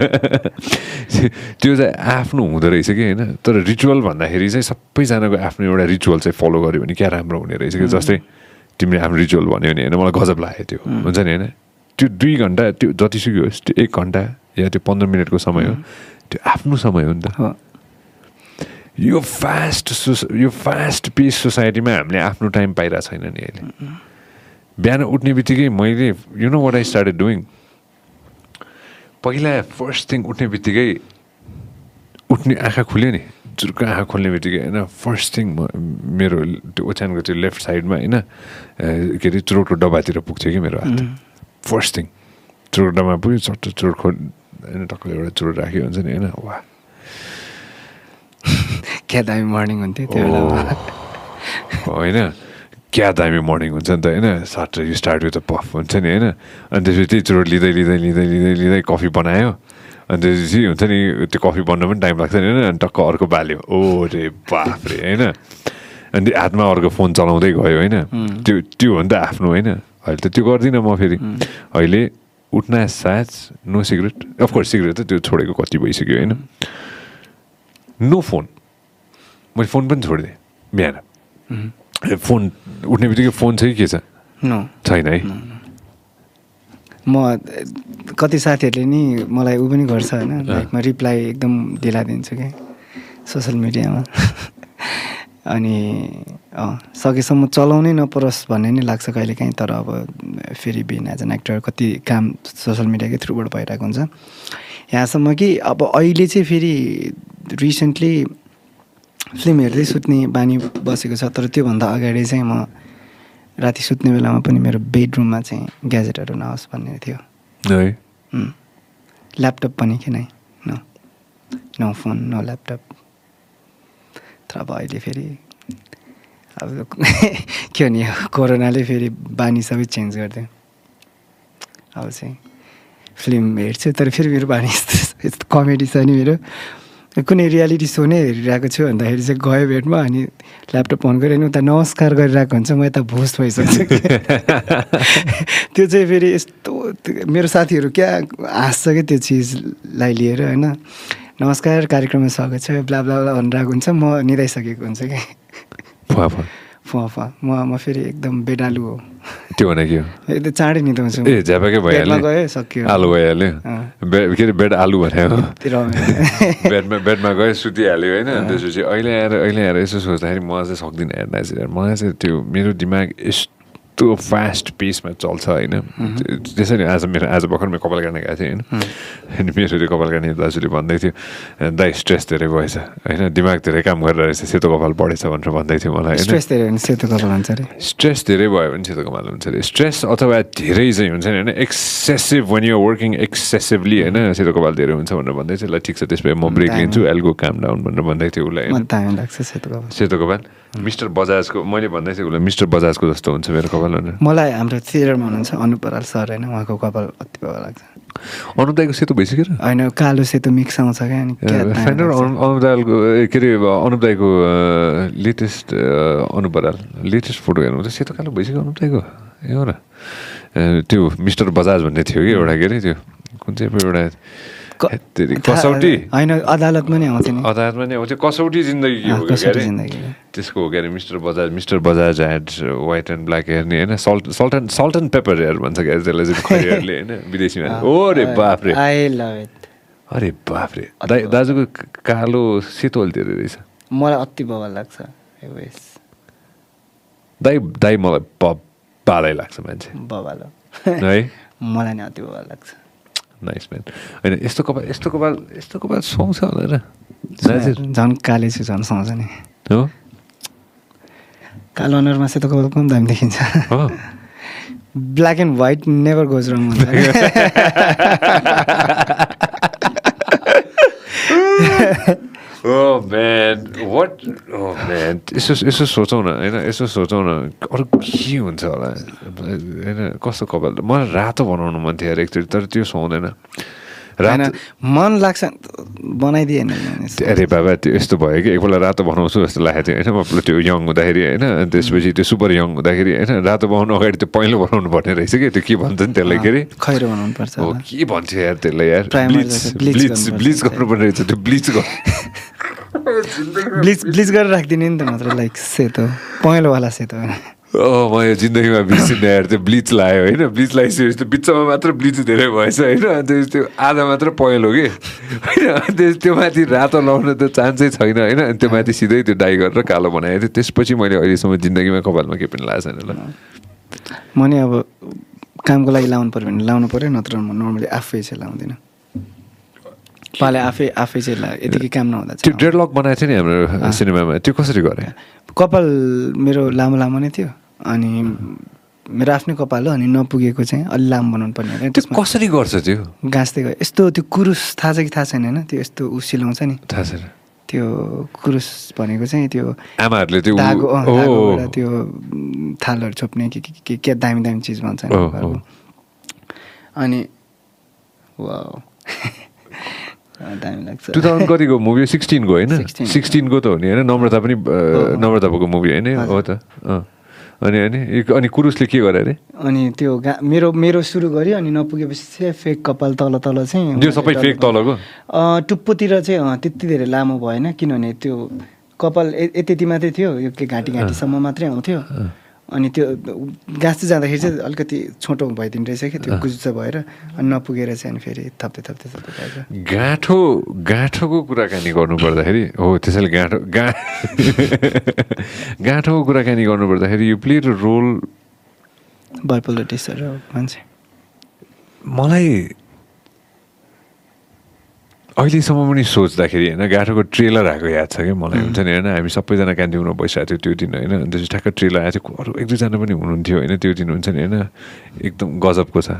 त्यो चाहिँ आफ्नो हुँदो रहेछ कि होइन। तर रिचुअल भन्दाखेरि चाहिँ सबैजनाको आफ्नो एउटा रिचुअल चाहिँ फलो गर्यो भने क्या राम्रो हुने रहेछ कि। जस्तै तिमीले आफ्नो रिचुअल भन्यो भने होइन, मलाई गजब लाग्यो त्यो, हुन्छ नि होइन। त्यो दुई घन्टा त्यो जतिसुकै होस्, त्यो एक घन्टा या त्यो पन्ध्र मिनटको समय हो, त्यो आफ्नो समय हो नि त। यो फास्ट सोस यो फास्ट पेस सोसाइटीमा हामीले आफ्नो टाइम पाइरहेको छैन नि अहिले। बिहान उठ्ने बित्तिकै मैले you know what I started doing, पहिला फर्स्ट थिङ उठ्ने बित्तिकै उठ्ने आँखा खुल्यो नि, जुर्क आँखा खोल्ने बित्तिकै होइन, फर्स्ट थिङ म मेरो त्यो ओछ्यानको त्यो लेफ्ट साइडमा होइन के अरे चुरोटको डब्बातिर पुग्थ्यो कि मेरो हात। फर्स्ट थिङ चुरोट डब्बामा पुग्यो, चट्ट चुरोट खोल होइन, टक्क एउटा चुरोट राख्यो हुन्छ नि होइन। वा क्या दामी मर्निङ हुन्थ्यो त्यो बेला होइन, क्या दामी मर्निङ हुन्छ नि त होइन। Start you start with the puff हुन्छ नि होइन, अनि त्यसपछि त्यही चुरोट लिँदै लिँदै लिँदै लिँदै लिँदै कफी बनायो, अनि त्यसपछि हुन्छ नि त्यो कफी बन्न पनि टाइम लाग्छ नि होइन। अनि टक्क अर्को बाल्यो, ओ रे बाफ रे होइन। अनि हातमा अर्को फोन चलाउँदै गयो होइन, त्यो त्यो हो नि त आफ्नो होइन। अहिले त त्यो गर्दिनँ म फेरि, अहिले उठ्न साथ नो सिगरेट, अफकोर्स सिगरेट त त्यो छोडेको कति भइसक्यो होइन। नो फोन, मैले फोन पनि छोडिदिएँ बिहान। फोन उठ्ने बित्तिकै फोन छ कि के छ? छैन है। म कति साथीहरूले नि मलाई ऊ पनि गर्छ होइन, लाइक म रिप्लाई एकदम ढिला दिन्छु क्या सोसियल मिडियामा। अनि अँ सकेसम्म चलाउनै नपरोस् भन्ने नै लाग्छ कहिलेकाहीँ, तर अब फेरि बिन एज एन एक्टर कति काम सोसियल मिडियाकै थ्रुबाट भइरहेको हुन्छ। यहाँसम्म कि अब अहिले चाहिँ फेरि रिसेन्टली फिल्म हेर्दै सुत्ने बानी बसेको छ, तर त्योभन्दा अगाडि चाहिँ म राति सुत्ने बेलामा पनि मेरो बेडरुममा चाहिँ ग्याजेटहरू नहोस् भन्ने थियो है। ल्यापटप पनि किन no no phone no laptop तर अब अहिले फेरि अब के भने कोरोनाले फेरि बानी सबै चेन्ज गरिदियो अब चाहिँ फिल्म हेर्छु तर फेरि मेरो बानी यस्तो यस्तो कमेडी छ नि मेरो कुनै रियालिटी सो नै हेरिरहेको छु भन्दाखेरि चाहिँ गयो बेडमा अनि ल्यापटप अन गरेँ अनि उता नमस्कार गरिरहेको हुन्छ म यता भुस भइसक्छु त्यो चाहिँ फेरि यस्तो मेरो साथीहरू क्या हाँस्छ क्या त्यो चिजलाई लिएर होइन नमस्कार कार्यक्रममा स्वागत छ ब्ला ब्ला ब्ला भनिरहेको हुन्छ म निदाइसकेको हुन्छ क्या फुवा फुवा म म फेरि एकदम बेडालु हो त्यो भने के हो एकदम चाँडै निदाउँछु ए झ्यापाकै भइहाल्यो गयो सक्यो आलु भइहाल्यो बेड के अरे बेड आलु भने बेडमा बेडमा गयो सुतिहाल्यो होइन त्यसपछि अहिले आएर अहिले आएर यसो सोच्दाखेरि म चाहिँ सक्दिनँ हेर्न चाहिँ मलाई चाहिँ त्यो मेरो दिमाग यस्तो फास्ट पेसमा चल्छ होइन त्यसरी आज मेरो आज भर्खर मेरो कपाल काट्न गएको थिएँ होइन अनि मेरो त्यो कपाल काट्ने दाजुले भन्दै थियो दाइ स्ट्रेस धेरै भएछ होइन दिमाग धेरै काम गरेर रहेछ सेतो कपाल बढेछ भनेर भन्दै थियो मलाई स्ट्रेस धेरै भने सेतो कपाल हुन्छ अरे स्ट्रेस धेरै भयो भने सेतो कपाल हुन्छ अरे स्ट्रेस अथवा धेरै चाहिँ हुन्छ नि होइन excessive one you're working excessively होइन सेतो कपाल धेरै हुन्छ भनेर भन्दै थियो ल ठिक छ त्यसपछि म ब्रेक लिन्छु एल्गो काम डाउन भनेर भन्दै थियो उसलाई सेतो कपाल सेतो कपाल मिस्टर बजाजको मैले भन्दै थिएँ उसलाई मिस्टर बजाजको जस्तो हुन्छ मेरो कपाल भनेर मलाई हाम्रो थिएटरमा हुनुहुन्छ अनुप बराल सर होइन उहाँको कपाल अति भए लाग्छ अनुप दाइको सेतो भइसक्यो होइन कालो सेतो मिक्स आउँछ क्या अनि अनुप दाइको के अरे अनुप दाइको latest Anup Baral latest photo हेर्नु त सेतो कालो भइसक्यो अनुप दाइको ए हो र त्यो मिस्टर बजाज भन्ने थियो कि एउटा के अरे त्यो कुन चाहिँ एउटा कसौटी होइन अदालतमा नै आउँथ्यो नि अदालतमा नै आउँथ्यो कसौटी जिन्दगी हो क्या त्यसको हो क्या अरे mister Bajaj mister Bajaj had white and black hair नि होइन salt salt and salt and pepper hair भन्छ क्या त्यसलाई चाहिँ खैरहरूले होइन विदेशीमा ओ रे बाफ रे आई लभ इट अरे बाफ रे दाइ दाजुको कालो सेतो अल्ती रहेछ मलाई अति बवाल लाग्छ दाइ दाइ मलाई बबालै लाग्छ मान्छे बवाल है मलाई नै अति बवाल लाग्छ नाइस म्यान होइन यस्तो कपाल यस्तो कपाल यस्तो कपाल सुहाउँछ होला र झन् काले छु झन् सुहाउँछ नि हो कालो अनुहारमा सेतो कपाल कम दामी देखिन्छ black and white never goes wrong हुन्छ Oh man, what? Oh man, यसो यसो सोचौँ न होइन यसो सोचौँ न अरू के हुन्छ होला होइन कस्तो कपाल मलाई रातो बनाउनु मन थियो एकचोटि तर त्यो सुहाउँदैन रातो मन लाग्छ बनाइदिएन अरे बाबा त्यो यस्तो भयो कि एकपल्ट रातो बनाउँछु जस्तो लागेको थियो होइन म त्यो यङ हुँदाखेरि होइन अनि त्यसपछि त्यो सुपर यङ हुँदाखेरि होइन रातो बनाउनु अगाडि त्यो पहेँलो बनाउनु पर्ने रहेछ कि त्यो के भन्छ नि त्यसलाई के अरे खैरो बनाउनु पर्छ हो के भन्छ यार त्यसलाई यार ब्लिच ब्लिच ब्लिच गर्नुपर्ने रहेछ त्यो ब्लिच गर्नु ब्लिच ब्लिच गरेर राखिदिने नि त मात्र लाइक सेतो पहेँलोवाला सेतो अँ म यो जिन्दगीमा बिर्सिने यार त्यो ब्लिच लगायो होइन ब्लिच लगाइसकेपछि त्यो बिचमा मात्र ब्लिच धेरै भएछ होइन अन्त त्यो आधा मात्र पहेँलो कि होइन त्यो त्यो माथि रातो लाउन त चान्सै छैन होइन अनि त्यो माथि सिधै त्यो डाई गरेर कालो बनाएको थिएँ त्यसपछि मैले अहिलेसम्म जिन्दगीमा कपालमा केही पनि लगाएको छैन ल म नि अब कामको लागि लाउनु पऱ्यो भने लाउनु पऱ्यो नत्र म नर्मली आफै चाहिँ लाउँदिनँ पाले आफै आफै चाहिँ यतिकै काम नहुँदा त्यो ड्रेडलक बनाएको थियो नि हाम्रो सिनेमामा त्यो कसरी गरे कपाल मेरो लामो लामो नै थियो अनि मेरो आफ्नै कपाल हो अनि नपुगेको चाहिँ अलि लामो बनाउनु पर्ने त्यो कसरी गर्छ त्यो गाँच्दै गयो यस्तो त्यो कुरुस थाहा छ कि थाहा छैन होइन त्यो यस्तो उ सिलाउँछ नि थाहा छैन त्यो कुरुस भनेको चाहिँ त्यो आमाहरूले त्यो त्यो थालहरू छोप्ने के के के दामी दामी चिज भन्छ अनि वाउ दामी लाग्छ टु थाउजन्ड कतिको मुभी सिक्सटिनको होइन सिक्सटिनको त हो नि होइन नम्रता पनि नम्रताको मुभी होइन हो त अनि अनि अनि कुरुसले के गरे अरे अनि त्यो गा मेरो मेरो सुरु गऱ्यो अनि नपुगेपछि चाहिँ फेक कपाल तल तल चाहिँ त्यो सबै फेक तलको टुप्पोतिर चाहिँ त्यति धेरै लामो भएन किनभने त्यो कपाल यति मात्रै थियो यो के घाँटी घाँटीसम्म मात्रै आउँथ्यो अनि त्यो गाँच्दै जाँदाखेरि चाहिँ अलिकति छोटो भइदिने रहेछ क्या त्यो गुज्जा भएर अनि नपुगेर चाहिँ अनि फेरि थप्दै थप्दै थप्दै गाँठो गाँठोको कुराकानी गर्नु पर्दाखेरि हो त्यसैले गाँठो गा गाँठोको कुराकानी गर्नु पर्दाखेरि यो प्ले रोल बाइपोलर डिसअर्डर मान्छे मलाई अहिलेसम्म पनि सोच्दाखेरि होइन गाँठोको ट्रेलर आएको याद छ कि मलाई हुन्छ नि होइन हामी सबैजना कान्तिपुरमा बसिरहेको थियो त्यो दिन होइन अनि त्यसपछि ठ्याक्क ट्रेलर आएको थियो अरू एक दुईजना पनि हुनुहुन्थ्यो होइन त्यो दिन हुन्छ नि होइन एकदम गजबको छ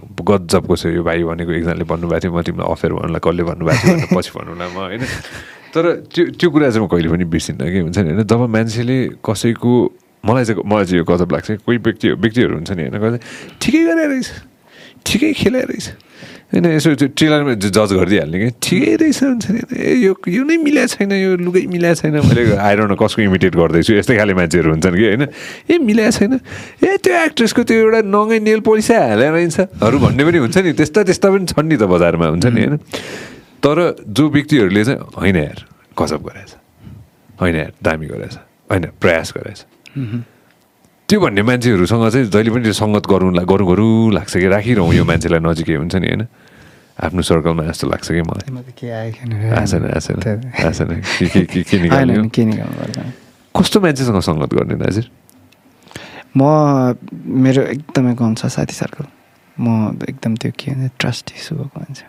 गजबको छ यो भाइ भनेको एकजनाले भन्नुभएको थियो म तिमीलाई अफेयर भन्नुलाई कसले भन्नुभएको थियो भनेर पछि भन्नुलाई म होइन तर त्यो त्यो कुरा चाहिँ म कहिले पनि बिर्सिन्न कि हुन्छ नि होइन जब मान्छेले कसैको मलाई चाहिँ मलाई चाहिँ यो गजब लाग्छ कोही व्यक्ति व्यक्तिहरू हुन्छ नि होइन कसै ठिकै गरेर रहेछ ठिकै खेलाएर रहेछ होइन यसो त्यो ट्रेलरमा जज गरिदिइहाल्ने कि ठिकै रहेछ हुन्छ नि ए यो यो नै मिलाएको छैन यो लुगै मिलाएको छैन मैले आइरहन कसको इमिटेट गर्दैछु यस्तै खाले मान्छेहरू हुन्छन् कि होइन ए मिलाएको छैन ए त्यो एक्ट्रेसको त्यो एउटा नङै नेल पैसा हालेर रहन्छहरू भन्ने पनि हुन्छ नि त्यस्ता त्यस्ता पनि छन् नि त बजारमा हुन्छ नि होइन तर जो व्यक्तिहरूले चाहिँ होइन यार गजब गरेछ होइन यार दामी गरेछ होइन प्रयास गरेछ त्यो भन्ने मान्छेहरूसँग चाहिँ जहिले पनि त्यो सङ्गत गरौँ गरौँ गरौँ लाग्छ कि राखिरहँ यो मान्छेलाई नजिकै हुन्छ नि होइन आफ्नो सर्कलमा जस्तो लाग्छ कि मलाई आएन आएन के के निकाल्यो कस्तो मान्छेसँग सङ्गत गर्ने दाजु म मेरो एकदमै कम छ साथी सर्कल म एकदम त्यो के भन्छ ट्रस्ट इस्यु भएको मान्छे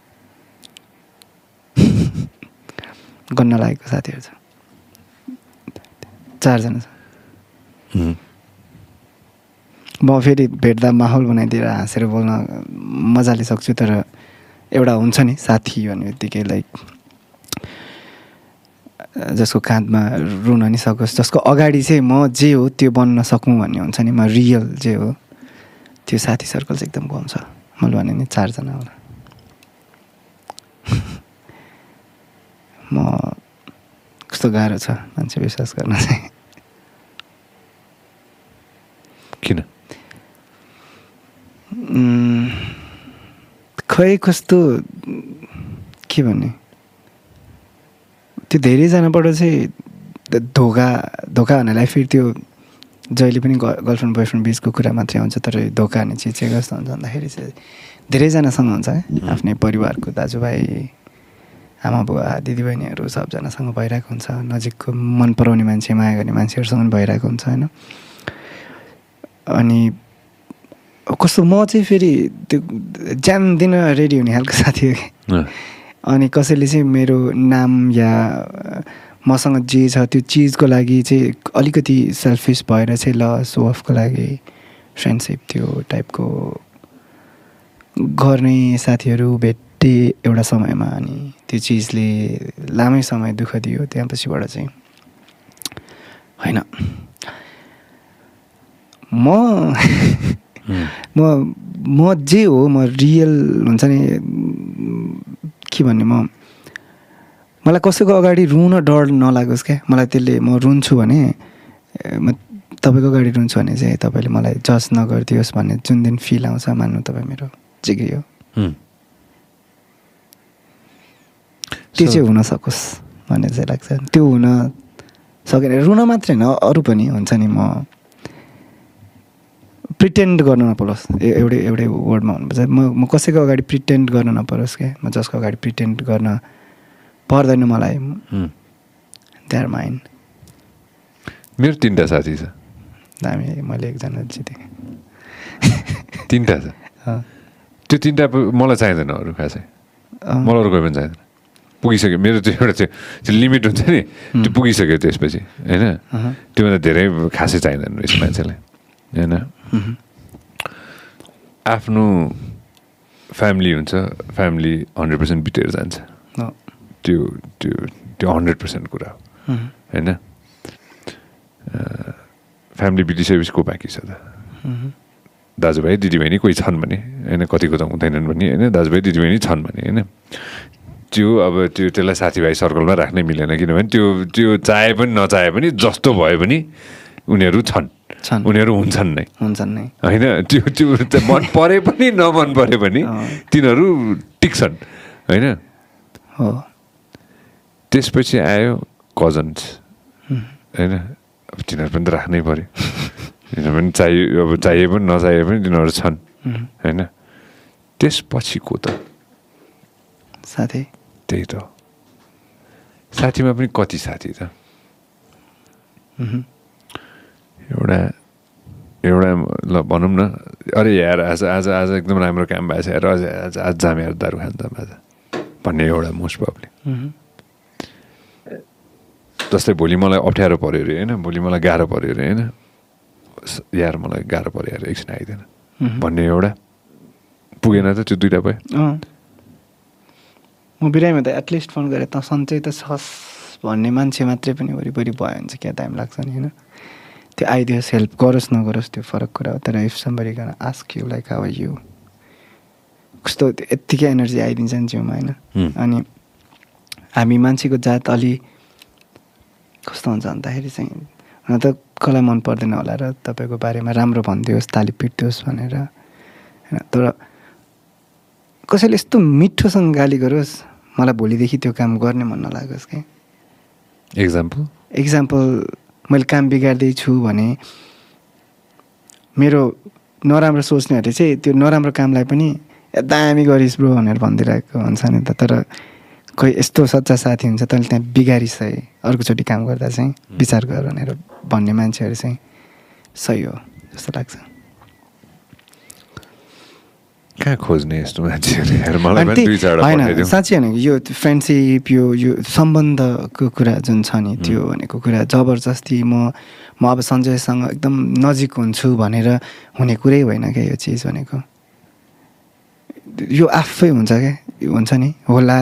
गन्न लागेको साथीहरू छ चारजना छ म फेरि भेट्दा माहौल बनाइदिएर हाँसेर बोल्न मजाले सक्छु तर एउटा हुन्छ नि साथी भन्ने बित्तिकै लाइक जसको काँधमा रुन नि सकोस् जसको अगाडि चाहिँ म जे हो त्यो बन्न सकौँ भन्ने हुन्छ नि म रियल जे हो त्यो साथी सर्कल चाहिँ एकदम कम छ मैले भने नि चारजना होला म कस्तो गाह्रो छ मान्छे विश्वास गर्न चाहिँ किन खै कस्तो के भन्ने त्यो धेरैजनाबाट चाहिँ धोका धोका भन्नेलाई फेरि त्यो जहिले पनि गर्लफ्रेन्ड बोयफ्रेन्ड बिचको कुरा मात्रै आउँछ तर धोका भन्ने चिज चाहिँ कस्तो हुन्छ भन्दाखेरि चाहिँ धेरैजनासँग हुन्छ क्या आफ्नै परिवारको दाजुभाइ आमा बुवा दिदीबहिनीहरू सबजनासँग भइरहेको हुन्छ नजिकको मन पराउने मान्छे माया गर्ने मान्छेहरूसँग पनि भइरहेको हुन्छ होइन अनि कस्तो म चाहिँ फेरि त्यो ज्यान दिन रेडी हुने खालको साथी हो कि अनि कसैले चाहिँ मेरो नाम या मसँग जे छ त्यो चिजको लागि चाहिँ अलिकति सेल्फिस भएर चाहिँ ल सो अफको लागि फ्रेन्डसिप त्यो टाइपको गर्ने साथीहरू भेटे एउटा समयमा अनि त्यो चिजले लामै समय दुःख दियो त्यहाँ पछिबाट चाहिँ होइन म म म जे हो म रियल हुन्छ नि के भन्ने म मलाई कसैको अगाडि रुन डर नलागोस् क्या मलाई त्यसले म रुन्छु भने म तपाईँको अगाडि रुन्छु भने चाहिँ तपाईँले मलाई जज नगरिदियोस् भन्ने जुन दिन फिल आउँछ मान्नु तपाईँ मेरो जिग्री हो त्यो चाहिँ हुन सकोस् भन्ने चाहिँ लाग्छ त्यो हुन सकेन रुन मात्रै होइन अरू पनि हुन्छ नि म प्रिटेन्ड गर्न नपरोस् एउटै एउटै वर्डमा हुनुपर्छ म म कसैको अगाडि प्रिटेन्ड गर्न नपरोस् क्या म जसको अगाडि प्रिटेन्ड गर्न पर्दैन मलाई दे आर माइन्ड मेरो तिनवटा साथी छ दामी मैले एकजना जितेँ तिनवटा छ त्यो तिनवटा मलाई चाहिँदैन अरू खासै मलाई अरू कोही पनि चाहिँदैन पुगिसक्यो मेरो त्यो एउटा त्यो त्यो लिमिट हुन्छ नि त्यो पुगिसक्यो त्यसपछि होइन त्योभन्दा धेरै खासै चाहिँदैन रहेछ मान्छेलाई होइन आफ्नो फ्यामिली हुन्छ फ्यामिली हन्ड्रेड पर्सेन्ट बितेर जान्छ त्यो त्यो त्यो हन्ड्रेड पर्सेन्ट कुरा हो होइन फ्यामिली बितिसकेपछि को बाँकी छ त दाजुभाइ दिदीबहिनी कोही छन् भने होइन कतिको त हुँदैनन् भने होइन दाजुभाइ दिदीबहिनी छन् भने होइन त्यो अब त्यो त्यसलाई साथीभाइ सर्कलमा राख्नै मिलेन किनभने त्यो त्यो चाहे पनि नचाहे पनि जस्तो भए पनि उनीहरू छन् उनीहरू हुन्छन् नै हुन्छन् नै होइन त्यो त्यो मन परे पनि नमन परे पनि तिनीहरू टिक्छन् होइन हो त्यसपछि आयो कजन्स होइन अब तिनीहरू पनि त राख्नै पऱ्यो तिनीहरू पनि चाहियो अब चाहिए पनि नचाहिए पनि तिनीहरू छन् होइन त्यसपछि को त साथी त्यही त साथीमा पनि कति साथी त एउटा एउटा ल भनौँ न अरे यार आज आज आज एकदम राम्रो काम भएछ यार आज आज आज जाम यार दारु खान्छ आज भन्ने एउटा मोस्ट प्रब्लम जस्तै भोलि मलाई अप्ठ्यारो पऱ्यो अरे होइन भोलि मलाई गाह्रो पऱ्यो अरे होइन यार मलाई गाह्रो पऱ्यो यार एकछिन आइदिएन भन्ने एउटा पुगेन त त्यो दुइटा भयो म बिरामीमा त एटलिस्ट फोन गरेँ त सन्चै त छस् भन्ने मान्छे मात्रै पनि वरिपरि भयो भने चाहिँ क्या टाइम लाग्छ नि होइन त्यो आइदियोस् हेल्प गरोस् नगरोस् त्यो फरक कुरा हो तर if somebody gonna ask you like how are you कस्तो यत्तिकै एनर्जी आइदिन्छ नि जिउमा होइन अनि हामी मान्छेको जात अलि कस्तो हुन्छ भन्दाखेरि चाहिँ हुन त कसलाई मन पर्दैन होला र तपाईँको बारेमा राम्रो भनिदियोस् ताली पिट्दियोस् भनेर होइन तर कसैले यस्तो मिठोसँग गाली गरोस् मलाई भोलिदेखि त्यो काम गर्ने मन नलागोस् क्या एक्जाम्पल एक्जाम्पल मैले काम बिगार्दैछु भने मेरो नराम्रो सोच्नेहरूले चाहिँ त्यो नराम्रो कामलाई पनि दामी गरिस् ब्रो भनेर भनिदिइरहेको हुन्छ नि त तर कोही यस्तो सच्चा साथी हुन्छ तैँले त्यहाँ बिगारिस् है अर्कोचोटि काम गर्दा चाहिँ विचार गर भनेर भन्ने मान्छेहरू चाहिँ सही हो जस्तो लाग्छ कहाँ खोज्ने यस्तो मान्छेहरू मलाई पनि दुई चारवटा होइन साँच्चै होइन यो फ्रेन्डसिप यो यो सम्बन्धको कुरा जुन छ नि त्यो भनेको कुरा जबरजस्ती म म अब सञ्जयसँग एकदम नजिक हुन्छु भनेर हुने कुरै होइन क्या यो चिज भनेको यो आफै हुन्छ क्या हुन्छ नि होला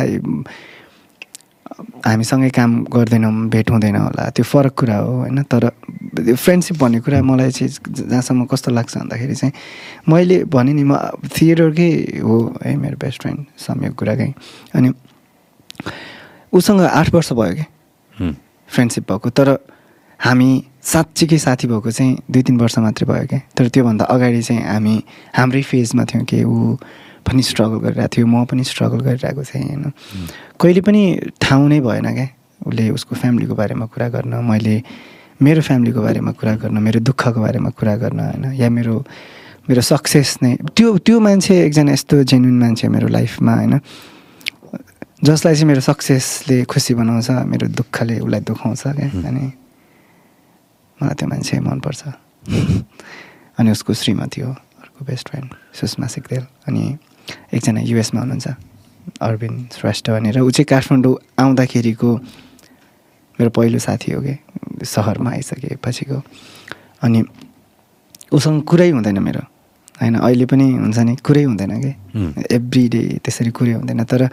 हामीसँगै काम गर्दैनौँ भेट हुँदैन होला त्यो फरक कुरा हो होइन तर फ्रेन्डसिप भन्ने कुरा मलाई चाहिँ जहाँसम्म कस्तो लाग्छ भन्दाखेरि चाहिँ मैले भने नि म थिएटरकै हो है मेरो बेस्ट फ्रेन्ड सम्यक कुराकै अनि उसँग आठ वर्ष भयो क्या फ्रेन्डसिप भएको तर हामी साँच्चीकै साथी भएको चाहिँ दुई तिन वर्ष मात्रै भयो क्या तर त्योभन्दा अगाडि चाहिँ हामी हाम्रै फेजमा थियौँ कि ऊ पनि स्ट्रगल गरिरहेको थियो म पनि स्ट्रगल गरिरहेको थिएँ होइन कहिले पनि ठाउँ नै भएन क्या उसले उसको फ्यामिलीको बारेमा कुरा गर्न मैले मेरो फ्यामिलीको बारेमा कुरा गर्न मेरो दुःखको बारेमा कुरा गर्न होइन या मेरो मेरो सक्सेस नै त्यो त्यो मान्छे एकजना यस्तो जेन्युन मान्छे मेरो लाइफमा होइन जसलाई चाहिँ मेरो सक्सेसले खुसी बनाउँछ मेरो दुःखले उसलाई दुखाउँछ क्या अनि मलाई त्यो मान्छे मनपर्छ अनि उसको श्रीमती हो अर्को बेस्ट फ्रेन्ड सुषमा सिक्देल अनि एकजना युएसमा हुनुहुन्छ अरविन्द श्रेष्ठ भनेर ऊ चाहिँ काठमाडौँ आउँदाखेरिको मेरो पहिलो साथी हो कि सहरमा आइसके पछिको अनि उसँग कुरै हुँदैन मेरो होइन अहिले पनि हुन्छ नि कुरै हुँदैन कि एभ्री डे त्यसरी कुरै हुँदैन तर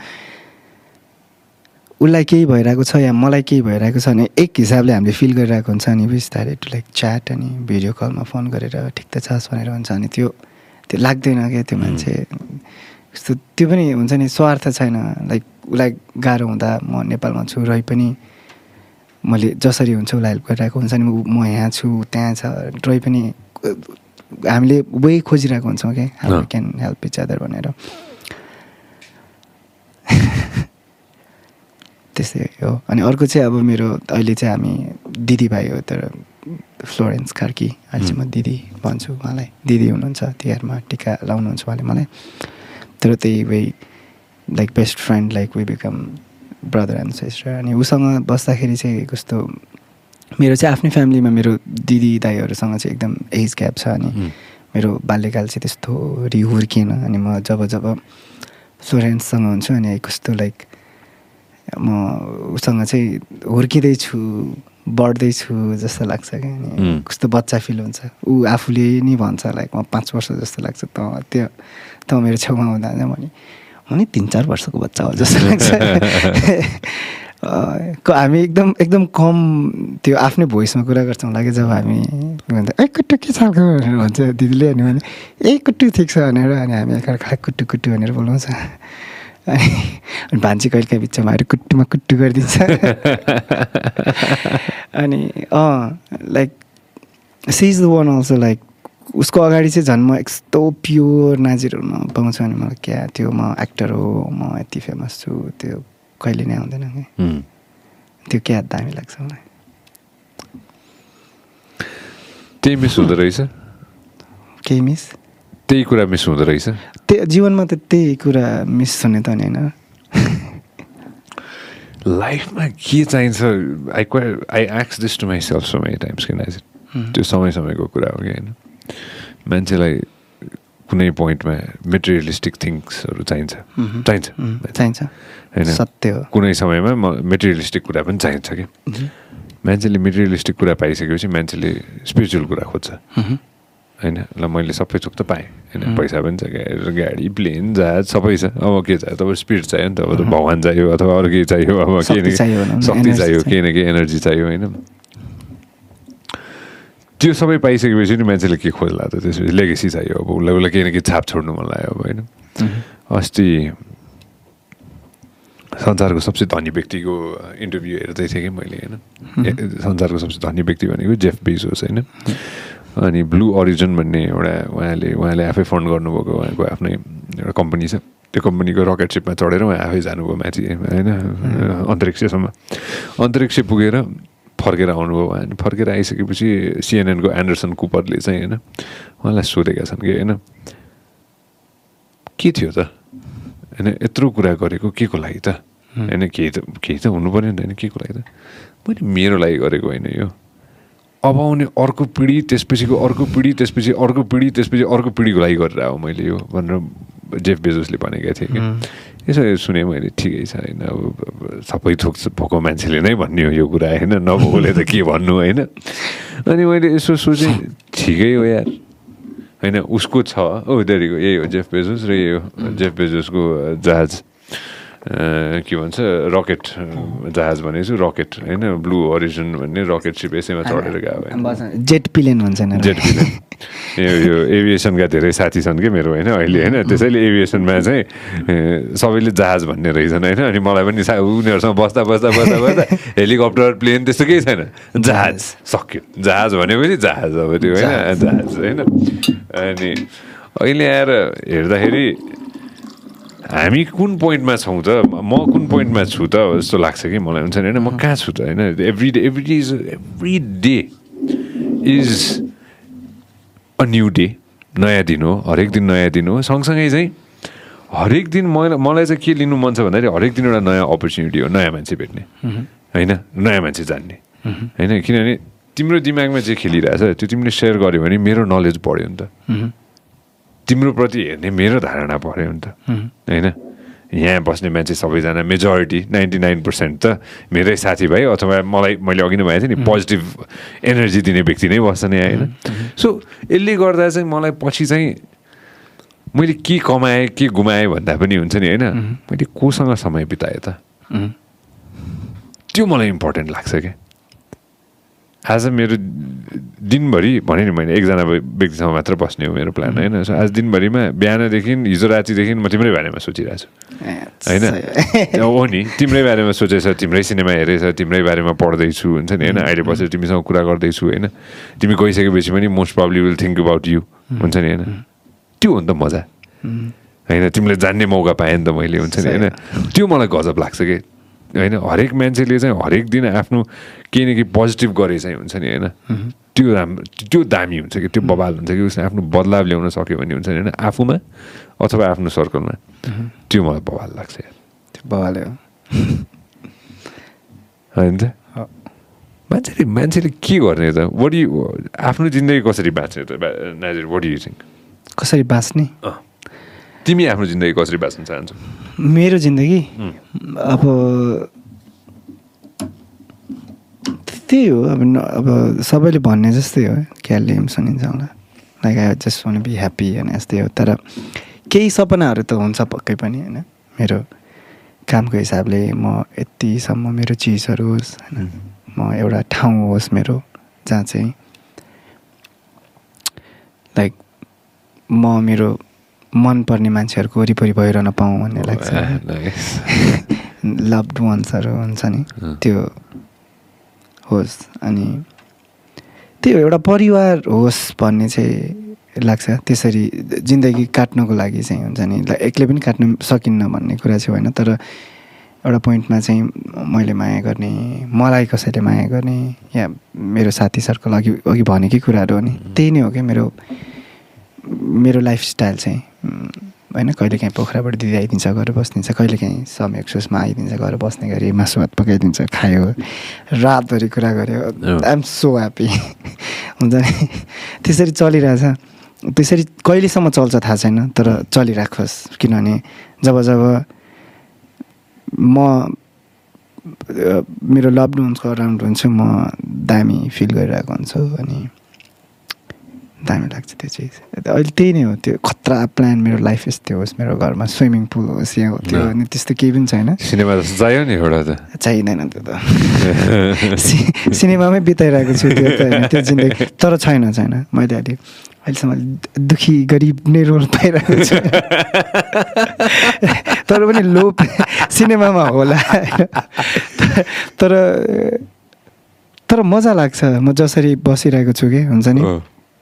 उसलाई केही भइरहेको छ या मलाई केही भइरहेको छ भने एक हिसाबले हामीले फिल गरिरहेको हुन्छ अनि बिस्तारै टु लाइक च्याट अनि भिडियो कलमा फोन गरेर ठिक त छस् भनेर हुन्छ अनि त्यो त्यो लाग्दैन क्या त्यो मान्छे यस्तो त्यो पनि हुन्छ नि स्वार्थ छैन लाइक उसलाई गाह्रो हुँदा म नेपालमा छु रही पनि मैले जसरी हुन्छ उसलाई हेल्प गरिरहेको हुन्छ नि म यहाँ छु त्यहाँ छ रही पनि हामीले वे खोजिरहेको हुन्छौँ क्या how can help each other भनेर त्यस्तै हो अनि अर्को चाहिँ अब मेरो अहिले चाहिँ हामी दिदीभाइ हो तर फ्लोरेन्स कार्की अहिले चाहिँ म दिदी भन्छु उहाँलाई दिदी हुनुहुन्छ तिहारमा टिका लाउनुहुन्छ उहाँले मलाई तर त्यही way like best friend like we become brother and sister अनि उसँग बस्दाखेरि चाहिँ कस्तो मेरो चाहिँ आफ्नै फ्यामिलीमा मेरो दिदी दाइहरूसँग चाहिँ एकदम एज ग्याप छ अनि मेरो बाल्यकाल चाहिँ त्यस्तो हुर्किएन अनि म जब जब फ्लोरेन्ससँग हुन्छु अनि कस्तो लाइक म उसँग चाहिँ हुर्किँदैछु बढ्दैछु जस्तो लाग्छ क्या अनि कस्तो बच्चा फिल हुन्छ ऊ आफूले नि भन्छ लाइक म पाँच वर्ष जस्तो लाग्छ त त्यो त मेरो छेउमा हुँदा भने हुने तिन चार वर्षको बच्चा हो जस्तो लाग्छ हामी एकदम एकदम कम त्यो आफ्नै भोइसमा कुरा गर्छौँ होला कि जब हामी भन्छ ए कुट्टु के छ भनेर भन्छ दिदीले अनि भने ए कुट्टु ठिक छ भनेर अनि हामी एकअर्कालाई कुट्टु कुट्टु भनेर बोलाउँछ अनि भान्जी कहिले काहीँ बिचमा आएर कुट्टुमा कुट्टु गरिदिन्छ अनि अँ like she is the one also like उसको अगाडि चाहिँ झन् म यस्तो प्योर नाजिरहरू पाउँछु अनि मलाई क्या त्यो म एक्टर हो म यति फेमस छु त्यो कहिले नै आउँदैन क्या त्यो क्या दामी लाग्छ मलाई त्यही मिस हुँदो रहेछ केही मिस त्यही कुरा मिस हुँदो रहेछ त्यो जीवनमा त त्यही कुरा मिस हुने त नि होइन लाइफमा के चाहिन्छ आई आई एक्स this to myself so many times किन त्यो समय समयको कुरा हो कि होइन मान्छेलाई कुनै पोइन्टमा मेटेरियलिस्टिक थिङ्सहरू चाहिन्छ चाहिन्छ चाहिन्छ होइन सत्य हो कुनै समयमा म मेटेरियलिस्टिक कुरा पनि चाहिन्छ कि मान्छेले मेटेरियलिस्टिक कुरा पाइसकेपछि मान्छेले स्पिरिचुअल कुरा खोज्छ होइन ल मैले सबै थोक त पाएँ होइन पैसा पनि छ गाडी प्लेन जहाज सबै छ अब के चाहियो तपाईँ स्पिड चाहियो नि त अब त भगवान् चाहियो अथवा अरू केही चाहियो अब केही न शक्ति चाहियो केही न केही एनर्जी चाहियो होइन त्यो सबै पाइसकेपछि नि मान्छेले के खोज्ला त त्यसपछि लेगेसी चाहियो अब उसलाई उसलाई केही न केही छाप छोड्नु मन लाग्यो अब होइन अस्ति संसारको सबसे धनी व्यक्तिको इन्टरभ्यू हेर्दै थिएँ कि मैले होइन संसारको सबसे धनी व्यक्ति भनेको जेफ बेजोस होइन अनि ब्लू ओरिजिन भन्ने एउटा उहाँले उहाँले आफै फन्ड गर्नुभएको उहाँको आफ्नै एउटा कम्पनी छ त्यो कम्पनीको रकेट सिपमा चढेर उहाँ आफै जानुभयो माथि होइन अन्तरिक्षसम्म अन्तरिक्ष पुगेर फर्केर आउनुभयो अनि फर्केर आइसकेपछि सिएनएनको एन्डरसन कुपरले चाहिँ होइन उहाँलाई सोधेका छन् कि होइन के थियो त होइन यत्रो कुरा गरेको के को लागि त होइन केही त केही त हुनु पऱ्यो नि त होइन के को लागि त मैले मेरो लागि गरेको होइन यो अब आउने अर्को पिँढी त्यसपछिको अर्को पिँढी त्यसपछि अर्को पिँढी त्यसपछि अर्को पिँढीको लागि गरेर आऊ मैले यो भनेर जेफ बेजोसले भनेका थिएँ कि यसो सुने मैले ठिकै छ होइन अब सबै थोक भएको मान्छेले नै भन्ने हो यो कुरा होइन नभएकोले त के भन्नु होइन अनि मैले यसो सोचेँ ठिकै हो यार होइन उसको छ ओ देरीको यही हो जेफ बेजोस र यही हो जेफ बेजोसको जहाज के भन्छ रकेट जहाज भनेको छु रकेट होइन ब्लू ओरिजिन भन्ने रकेट सिप यसैमा चढेर गयो जेट प्लेन भन्छ जेट प्लेन यो यो एभिएसनका धेरै साथी छन् कि मेरो होइन अहिले होइन त्यसैले एभिएसनमा चाहिँ सबैले जहाज भन्ने रहेछन् होइन अनि मलाई पनि उनीहरूसँग बस्दा बस्दा बस्दा बस्दा हेलिकप्टर प्लेन त्यस्तो केही छैन जहाज सक्यो जहाज भनेपछि जहाज अब त्यो होइन जहाज होइन अनि अहिले आएर हेर्दाखेरि हामी कुन पोइन्टमा छौँ त म कुन पोइन्टमा छु त जस्तो लाग्छ कि मलाई हुन्छ नि होइन म कहाँ छु त होइन every day every day is every day is a new day नयाँ दिन हो हरेक दिन नयाँ दिन हो सँगसँगै चाहिँ हरेक दिन मलाई मलाई चाहिँ के लिनु मन छ भन्दाखेरि हरेक दिन एउटा नयाँ अपर्च्युनिटी हो नयाँ मान्छे भेट्ने होइन नयाँ मान्छे जान्ने होइन किनभने तिम्रो दिमागमा जे खेलिरहेछ त्यो तिमीले सेयर गर्यो भने मेरो नलेज बढ्यो नि त तिम्रो प्रति हेर्ने मेरो धारणा पऱ्यो नि त होइन यहाँ बस्ने मान्छे सबैजना मेजोरिटी नाइन्टी नाइन पर्सेन्ट त मेरै साथीभाइ अथवा मलाई मैले अघि नै भनेको थिएँ नि पोजिटिभ एनर्जी दिने व्यक्ति नै बस्छ नि होइन सो यसले गर्दा चाहिँ मलाई पछि चाहिँ मैले के कमाएँ के गुमाएँ भन्दा पनि हुन्छ नि होइन मैले कोसँग समय बिताएँ त त्यो मलाई इम्पोर्टेन्ट लाग्छ क्या आज मेरो दिनभरि भने नि मैले एकजना व्यक्तिसँग मात्र बस्ने हो मेरो प्लान होइन सो आज दिनभरिमा बिहानदेखि हिजो रातिदेखि म तिम्रै बारेमा सोचिरहेको छु होइन हो नि तिम्रै बारेमा सोचेछ तिम्रै सिनेमा हेरेछ तिम्रै बारेमा पढ्दैछु हुन्छ नि होइन अहिले बसेर तिमीसँग कुरा गर्दैछु होइन तिमी गइसकेपछि पनि most probably will think about you हुन्छ नि होइन त्यो हो नि त मजा होइन तिमीले जान्ने मौका पाएँ नि त मैले हुन्छ नि होइन त्यो मलाई गजब लाग्छ कि होइन हरेक मान्छेले चाहिँ हरेक दिन आफ्नो केही न केही पोजिटिभ गरे चाहिँ हुन्छ नि होइन त्यो राम्रो त्यो दामी हुन्छ कि त्यो बवाल हुन्छ कि उसले आफ्नो बदलाव ल्याउन सक्यो भने हुन्छ नि होइन आफूमा अथवा आफ्नो सर्कलमा त्यो मलाई बवाल लाग्छ त्यो बवाल हो होइन त मान्छेले मान्छेले के गर्ने त वडी आफ्नो जिन्दगी कसरी बाँच्ने त नाजिर वडी यु थिङ्क कसरी बाँच्ने तिमी आफ्नो जिन्दगी कसरी बाँच्न चाहन्छौ मेरो जिन्दगी अब त्यही हो अब अब सबैले भन्ने जस्तै हो क्या लेम सुनिन्छ होला like I just want be happy होइन यस्तै हो तर केही सपनाहरू त हुन्छ पक्कै पनि होइन मेरो कामको हिसाबले म यतिसम्म मेरो चिजहरू होस् होइन म एउटा ठाउँ होस् मेरो जहाँ चाहिँ लाइक म मेरो मनपर्ने मान्छेहरूको वरिपरि भइरहन पाऊँ भन्ने लाग्छ लभड वान्सहरू हुन्छ नि त्यो होस् अनि त्यो एउटा परिवार होस् भन्ने चाहिँ लाग्छ त्यसरी जिन्दगी काट्नको लागि चाहिँ हुन्छ नि एक्लै पनि काट्नु सकिन्न भन्ने कुरा चाहिँ होइन तर एउटा पोइन्टमा चाहिँ मैले माया गर्ने मलाई कसैले माया गर्ने या मेरो साथी सर्कल अघि अघि भनेकै कुराहरू हो नि त्यही नै हो क्या मेरो मेरो लाइफस्टाइल चाहिँ होइन कहिलेकाहीँ पोखराबाट दिदी आइदिन्छ गएर बस्दिन्छ कहिलेकाहीँ समय सोचमा आइदिन्छ गएर बस्ने गरी मासु भात पकाइदिन्छ खायो रातभरि कुरा गऱ्यो आइ एम सो ह्याप्पी हुन्छ नि त्यसरी चलिरहेछ त्यसरी कहिलेसम्म चल्छ थाहा छैन तर चलिराखोस् किनभने जब जब म मेरो लभड वन्सको अराउन्ड हुन्छु म दामी फिल गरिरहेको हुन्छु अनि दामी लाग्छ त्यो चिज अहिले त्यही नै हो त्यो खतरा प्लान मेरो लाइफ यस्तै होस् मेरो घरमा स्विमिङ पुल होस् यहाँ त्यो अनि त्यस्तो केही पनि छैन सिनेमा जस्तो चाहियो नि एउटा त चाहिँदैन त्यो त सिनेमामै बिताइरहेको छु त्यो त होइन त्यो जिन्दगी तर छैन छैन मैले अहिले अहिलेसम्म दुखी गरिब नै रोल पाइरहेको छु तर पनि लो सिनेमामा होला तर तर मजा लाग्छ म जसरी बसिरहेको छु कि हुन्छ नि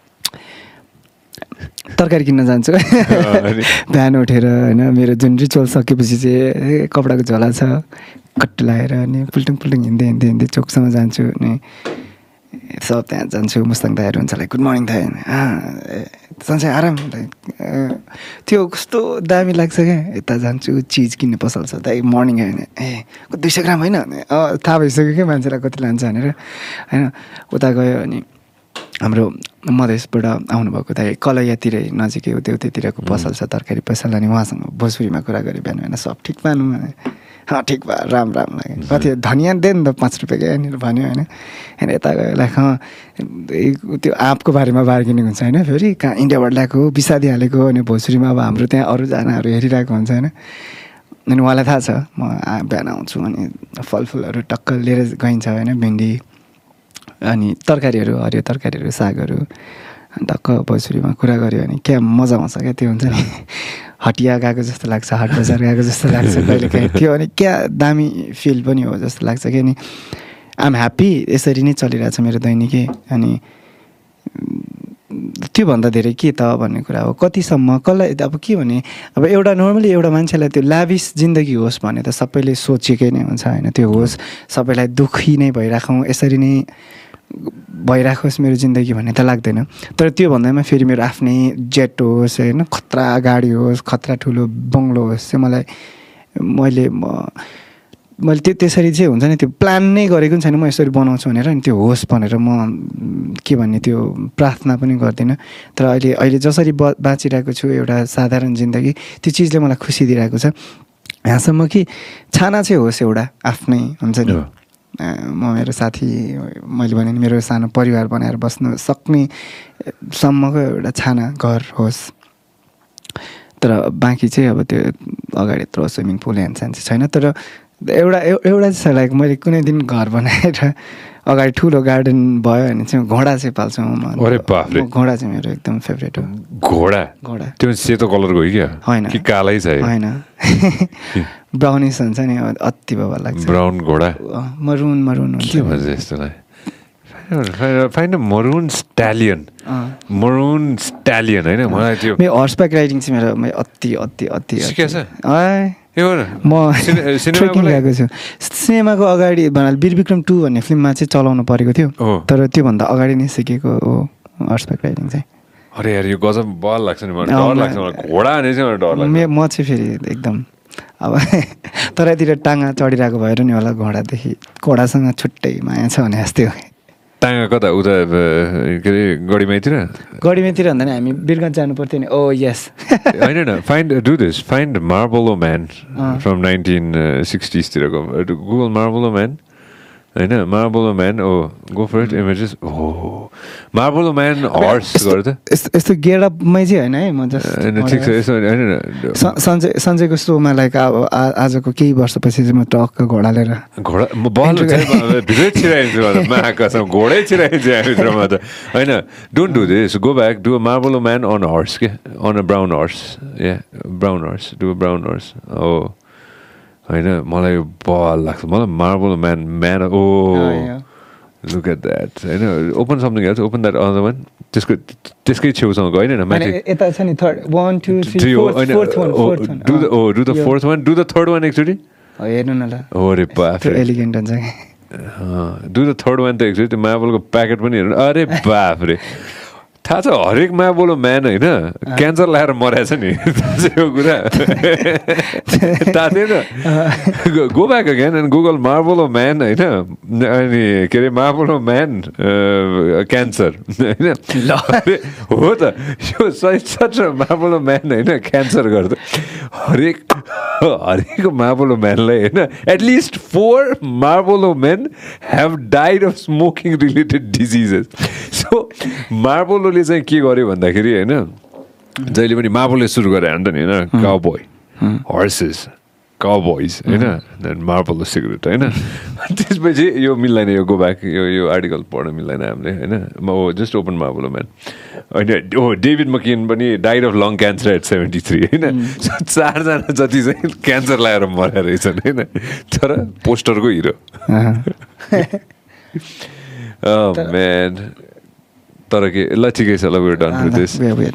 तरकारी किन्न जान्छु बिहान उठेर होइन मेरो जुन रिचुअल सकेपछि चाहिँ कपडाको झोला छ कट्टु लगाएर अनि पुल्टुङ पुल्टुङ हिँड्दै हिँड्दै हिँड्दै चोकसम्म जान्छु अनि सब त्यहाँ जान्छु मुस्ताङ दाइहरू हुन्छ लाइक गुड मर्निङ दाइ सन्चै आराम त्यो कस्तो दामी लाग्छ क्या यता जान्छु चिज किन्ने पसल छ दाइ मर्निङ होइन ए दुई सय ग्राम होइन थाहा भइसक्यो क्या मान्छेलाई कति लान्छ भनेर होइन उता गयो अनि हाम्रो मधेसबाट आउनुभएको दाइ कलैयातिरै नजिकै उतै उतैतिरको पसल छ तरकारी पसल अनि उहाँसँग भोजपुरीमा कुरा गरेँ बिहान होइन सब ठिक पानु अँ ठिक भयो राम राम लाग्यो कति धनियाँ दे नि त पाँच रुपियाँकै यहाँनिर भन्यो होइन होइन यता गयो लाइक त्यो आँपको बारेमा बार्गेनिङ हुन्छ होइन फेरि कहाँ इन्डियाबाट ल्याएको बिसादिहालेको अनि भोजपुरीमा अब हाम्रो त्यहाँ अरूजनाहरू हेरिरहेको हुन्छ होइन अनि उहाँलाई थाहा छ म बिहान आउँछु अनि फलफुलहरू टक्क लिएर गइन्छ होइन भिन्डी अनि तरकारीहरू हरियो तरकारीहरू सागहरू टक्क भोजपुरीमा कुरा गऱ्यो भने क्या मजा आउँछ क्या त्यो हुन्छ नि हटिया गएको जस्तो लाग्छ हाट बजार गएको जस्तो लाग्छ कहिले काहीँ त्यो अनि क्या दामी फिल पनि हो जस्तो लाग्छ कि अनि आइएम ह्याप्पी यसरी नै चलिरहेछ मेरो दैनिकी अनि त्योभन्दा धेरै के त भन्ने कुरा हो कतिसम्म कसलाई अब के भने अब एउटा नर्मली एउटा मान्छेलाई त्यो लाभिस जिन्दगी होस् भने त सबैले सोचेकै नै हुन्छ होइन त्यो होस् सबैलाई दुःखी नै भइराखौँ यसरी नै भइराखोस् मेरो जिन्दगी भन्ने त लाग्दैन तर त्यो भन्दैमा फेरि मेरो आफ्नै जेट होस् होइन खतरा गाडी होस् खतरा ठुलो बङ्गलो होस् चाहिँ मलाई मैले मैले त्यो त्यसरी चाहिँ हुन्छ नि त्यो प्लान नै गरेको पनि छैन म यसरी बनाउँछु भनेर अनि त्यो होस् भनेर म के भन्ने त्यो प्रार्थना पनि गर्दिनँ तर अहिले अहिले जसरी ब बाँचिरहेको छु एउटा साधारण जिन्दगी त्यो चिजले मलाई खुसी दिइरहेको छ यहाँसम्म कि छाना चाहिँ होस् एउटा आफ्नै हुन्छ नि म मेरो साथी मैले भने नि मेरो सानो परिवार बनाएर बस्न सक्ने सम्मको एउटा छाना घर होस् तर बाँकी चाहिँ अब त्यो अगाडि यत्रो स्विमिङ पुल ह्यान्ड चाहिँ छैन तर एउटा एउटा चाहिँ लाइक मैले कुनै दिन घर बनाएर अगाडि ठुलो गार्डन भयो भने चाहिँ घोडा चाहिँ पाल्छु म घोडा चाहिँ मेरो एकदम फेभरेट हो घोडा घोडा त्यो सेतो कलरको हो क्या होइन कि कालै छ होइन ब्राउनिस हुन्छ नि अति बाबा लाग्छ ब्राउन घोडा मरुन मरुन के भन्छ यस्तोलाई fine maroon stallion maroon stallion होइन मलाई त्यो मेरो हर्सब्याक राइडिङ चाहिँ मेरो अति अति अति सिकेछ म ट्रेकिङ गएको छु सिनेमाको अगाडि भन्नाले वीरविक्रम टू भन्ने फिल्ममा चाहिँ चलाउनु परेको थियो तर त्योभन्दा अगाडि नै सिकेको हो हर्सब्याक राइडिङ चाहिँ अरे यार यो गजब बल लाग्छ नि मलाई डर लाग्छ मलाई घोडा भने चाहिँ मलाई डर लाग्छ म चाहिँ फेरि एकदम अब तराईतिर टाँगा चढिरहेको भएर नि होला घोडादेखि घोडासँग छुट्टै माया छ भने जस्तै हो टाँगा कता उता के अरे गढीमाइतिर गढीमाइतिर भन्दा नि हामी वीरगञ्ज जानु पर्थ्यो नि ओ यस होइन find do this find Marlboro man from nineteen सिक्सटिजतिरको गुगल मार्बलो म्यान होइन Marlboro man oh go for it images हो मार्बलो म्यान हर्स गर त यस्तो गेटअपमै चाहिँ होइन है म जस्ट ठिक छ यसो होइन सञ्जय सञ्जयको सोमा लाइक अब आजको केही वर्षपछि चाहिँ म टक्क घोडा लिएर घोडा म बल भित्रै छिराइदिन्छु महाकाशमा घोडै छिराइदिन्छु यहाँभित्रमा त होइन don't do this go back do a Marlboro man on horse के अन अ ब्राउन हर्स या brown horse do a brown horse हो होइन मलाई बल लाग्छ मलाई marble man man oh look at that होइन open something else open that other one त्यसको त्यसकै छेउसँग होइन माथि यता छ नि third one two three fourth one fourth one do the oh do the fourth one do the third one एकचोटि हेर्नु न ल अरे बाफ एलिगेन्ट हुन्छ डु द थर्ड वान त एकचोटि त्यो मार्बलको प्याकेट पनि हेर्नु अरे बाफ रे थाहा छ हरेक मार्बलो म्यान होइन क्यान्सर लगाएर मरेछ नि यो कुरा थाहा थिएन go back again and Google Marlboro man होइन अनि के अरे मार्बलो म्यान क्यान्सर होइन हो त यो सही सच मार्बलो म्यान होइन क्यान्सर गर्दा हरेक हरेक मार्बलो म्यानलाई होइन at least four Marlboro men have died of smoking related diseases so मार्बलोले मैले चाहिँ के गरेँ भन्दाखेरि होइन जहिले पनि मार्बलले सुरु गरेँ अन्त नि होइन काउबोय हर्सेस काउबोइज होइन देन मार्बल सिगरेट होइन त्यसपछि यो मिल्दैन यो गो ब्याक यो यो आर्टिकल पढ्न मिल्दैन हामीले होइन म जस्ट ओपन मार्बल म्यान होइन हो डेभिड मकेन पनि died of lung cancer at seventy three होइन चारजना जति चाहिँ क्यान्सर लगाएर मरेर रहेछन् होइन तर पोस्टरको हिरो म्यान तर के ल ठिकै छ ल वेयर डन विथ दिस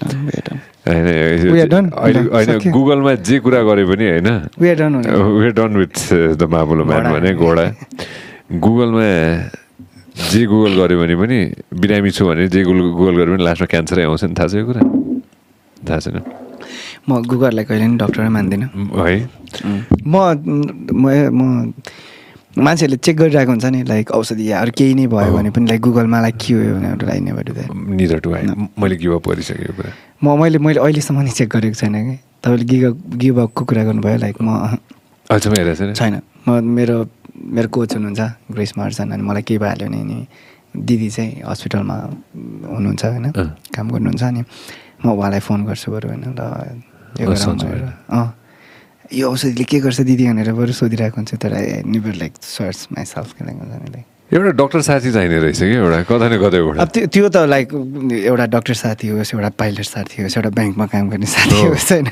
होइन होइन गुगलमा जे कुरा गरे पनि होइन we're done with the marble man भने घोडा गुगलमा जे गुगल गऱ्यो भने पनि बिरामी छु भने जे गुगल गुगल गऱ्यो भने लास्टमा क्यान्सरै आउँछ नि थाहा छ यो कुरा थाहा छैन म गुगललाई कहिले पनि डक्टरै मान्दिनँ है म म मान्छेहरूले चेक गरिरहेको हुन्छ नि लाइक औषधि या अरू केही नै भयो भने पनि लाइक गुगलमा लाइक के हो भने I never do that neither to I मैले गिभ अप गरिसकेँ यो कुरा म मैले मैले अहिलेसम्म नि चेक गरेको छैन कि तपाईँले गिभ गिभ अपको कुरा गर्नुभयो लाइक म अहिलेसम्म हेरेको छैन छैन म मेरो मेरो कोच हुनुहुन्छ ग्रेस मार्सन अनि मलाई केही भइहाल्यो भने नि दिदी चाहिँ हस्पिटलमा हुनुहुन्छ होइन काम गर्नुहुन्छ अनि म उहाँलाई फोन गर्छु बरु होइन ल यो अँ यो औषधिले के गर्छ दिदी भनेर बरु सोधिरहेको हुन्छ तर नेभर लाइक सर्च माइसेल्फ के लाइक हुन्छ नि लाइक एउटा डक्टर साथी चाहिने रहेछ कि एउटा कतै न कतै एउटा अब त्यो त्यो त लाइक एउटा डक्टर साथी होस् एउटा पाइलट साथी होस् एउटा ब्याङ्कमा काम गर्ने साथी होस् होइन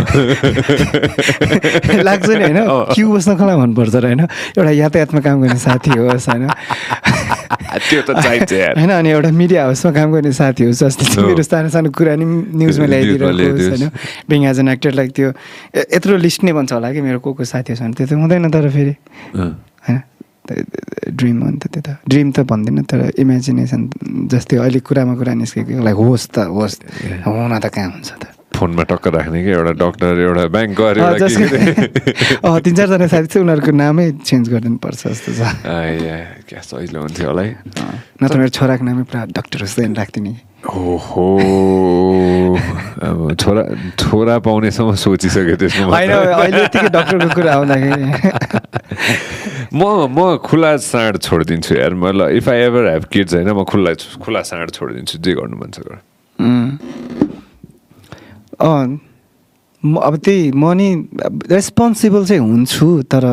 लाग्छ नि होइन क्यु बस्नकोलाई मनपर्छ र होइन एउटा यातायातमा काम गर्ने साथी होस् होइन त्यो त चाहिन्छ यार होइन अनि एउटा मिडिया हाउसमा काम गर्ने साथी होस् जस्तै मेरो सानो सानो कुरा नि न्युजमा ल्याइदिरहेको होस् होइन being as an actor like त्यो यत्रो लिस्ट नै बन्छ होला कि मेरो को को साथी होस् भने त्यो त हुँदैन तर फेरि होइन ड्रिम हो नि त त्यो त ड्रिम त भन्दिनँ तर इमेजिनेसन जस्तै अहिले कुरामा कुरा निस्केको लाइक होस् त होस् हुन त कहाँ हुन्छ त फोनमा टक्क राख्ने कि एउटा डक्टर एउटा ब्याङ्क गऱ्यो अँ तिन चारजना साथी चाहिँ उनीहरूको नामै चेन्ज गरिदिनु पर्छ जस्तो छ क्या सजिलो हुन्थ्यो होला है नत्र मेरो छोराको नामै पुरा डक्टर जस्तै राख्दिने ओहो अब छोरा छोरा पाउनेसम्म सोचिसक्यो त्यसमा होइन अहिले यतिकै डक्टरको कुरा आउँदाखेरि म म खुला साँड छोडिदिन्छु यार म ल if I ever have kids होइन म खुला खुला साँड छोडिदिन्छु जे गर्नु मन छ गर अँ म अब त्यही म नि रेस्पोन्सिबल चाहिँ हुन्छु तर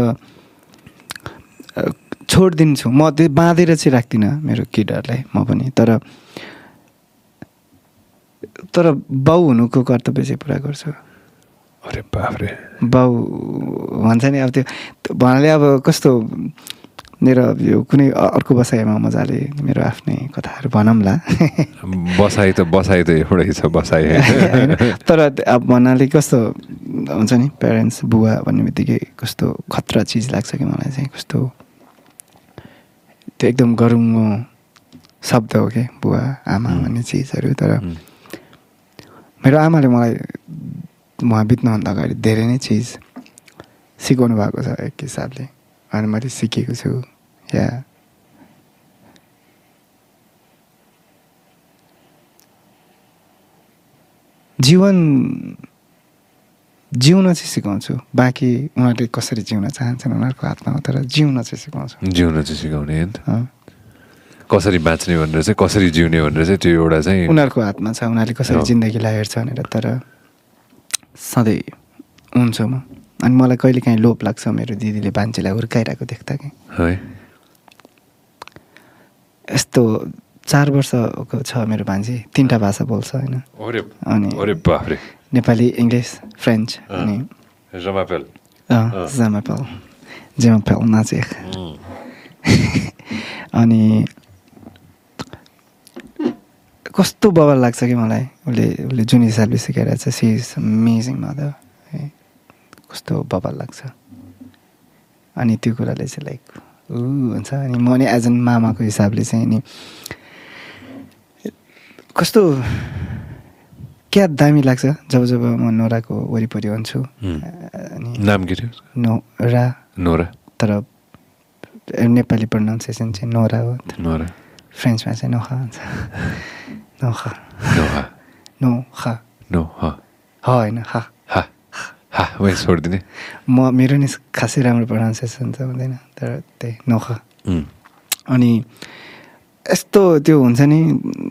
छोडिदिन्छु म त्यो बाँधेर चाहिँ राख्दिनँ मेरो किडहरूलाई म पनि तर तर बाउ हुनुको कर्तव्य चाहिँ पुरा गर्छु अरे बाफ्रे बाउ भन्छ नि अब त्यो भन्नाले अब कस्तो मेरो यो कुनै अर्को बसाइमा मजाले मेरो आफ्नै कथाहरू भनौँला बसाइ त बसाइ त एउटै छ बसाइ तर अब भन्नाले कस्तो हुन्छ नि प्यारेन्ट्स बुवा भन्ने बित्तिकै कस्तो खतरा चिज लाग्छ कि मलाई चाहिँ कस्तो त्यो एकदम गरुङ्गो शब्द हो कि बुवा आमा भन्ने चिजहरू तर मेरो आमाले मलाई उहाँ बित्नुभन्दा अगाडि धेरै नै चिज सिकाउनु भएको छ एक हिसाबले अनि मैले सिकेको छु या जीवन जिउन चाहिँ सिकाउँछु बाँकी उनीहरूले कसरी जिउन चाहन्छन् उनीहरूको हातमा हो तर जिउन चाहिँ सिकाउँछु जिउन चाहिँ सिकाउने कसरी बाँच्ने भनेर चाहिँ कसरी जिउने भनेर चाहिँ त्यो एउटा चाहिँ उनीहरूको हातमा छ उनीहरूले कसरी जिन्दगीलाई हेर्छ भनेर तर सधैँ हुन्छ म अनि मलाई कहिले काहीँ लोभ लाग्छ मेरो दिदीले बान्छीलाई हुर्काइरहेको देख्दा कि है यस्तो चार वर्षको छ मेरो बान्छी तिनवटा भाषा बोल्छ होइन अनि नेपाली इङ्ग्लिस फ्रेन्च अनि जमापेल जमापेल जमापेल नाचे अनि कस्तो बवाल लाग्छ कि मलाई उसले उसले जुन हिसाबले सिकाइरहेको छ सी इज अमेजिङ मदर है कस्तो बवाल लाग्छ अनि त्यो कुराले चाहिँ लाइक ऊ हुन्छ अनि म नि एज एन मामाको हिसाबले चाहिँ नि कस्तो क्या दामी लाग्छ जब जब म नोराको वरिपरि हुन्छु अनि नाम के थियो नोरा नोरा तर नेपाली प्रोनाउन्सिएसन चाहिँ नोरा हो नोरा फ्रेन्चमा चाहिँ नोखा हुन्छ नोखा नोखा नोखा नोखा होइन हा हा हा मैले छोडिदिने म मेरो नि खासै राम्रो प्रोनाउन्सिएसन त हुँदैन तर त्यही नोखा अनि यस्तो त्यो हुन्छ नि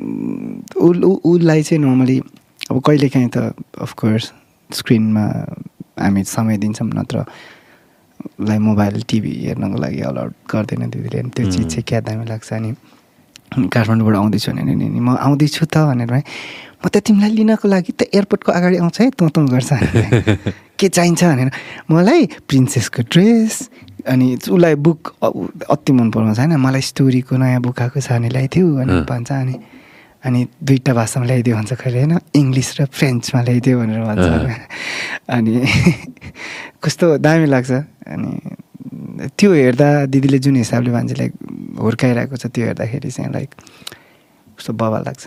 ऊ उसलाई चाहिँ नर्मली अब कहिलेकाहीँ त अफकोर्स स्क्रिनमा हामी समय दिन्छौँ नत्र लाई मोबाइल टिभी हेर्नको लागि अलाउड गर्दैन दिदीले अनि त्यो चिज चाहिँ क्या दामी लाग्छ अनि काठमाडौँबाट आउँदैछु भने नि म आउँदैछु त भनेर है म त तिमीलाई लिनको लागि त एयरपोर्टको अगाडि आउँछ है तँ तँ गर्छ के चाहिन्छ भनेर मलाई प्रिन्सेसको ड्रेस अनि उसलाई बुक अति मन पराउँछ होइन मलाई स्टोरीको नयाँ बुक आएको छ भने ल्याइदियो अनि भन्छ अनि अनि दुईवटा भाषामा ल्याइदियो भन्छ कहिले होइन इङ्ग्लिस र फ्रेन्चमा ल्याइदियो भनेर भन्छ अनि कस्तो दामी लाग्छ अनि त्यो हेर्दा दिदीले जुन हिसाबले मान्छेलाई हुर्काइरहेको छ त्यो हेर्दाखेरि चाहिँ लाइक कस्तो बवाल लाग्छ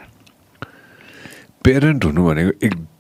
पेरेन्ट हुनु भनेको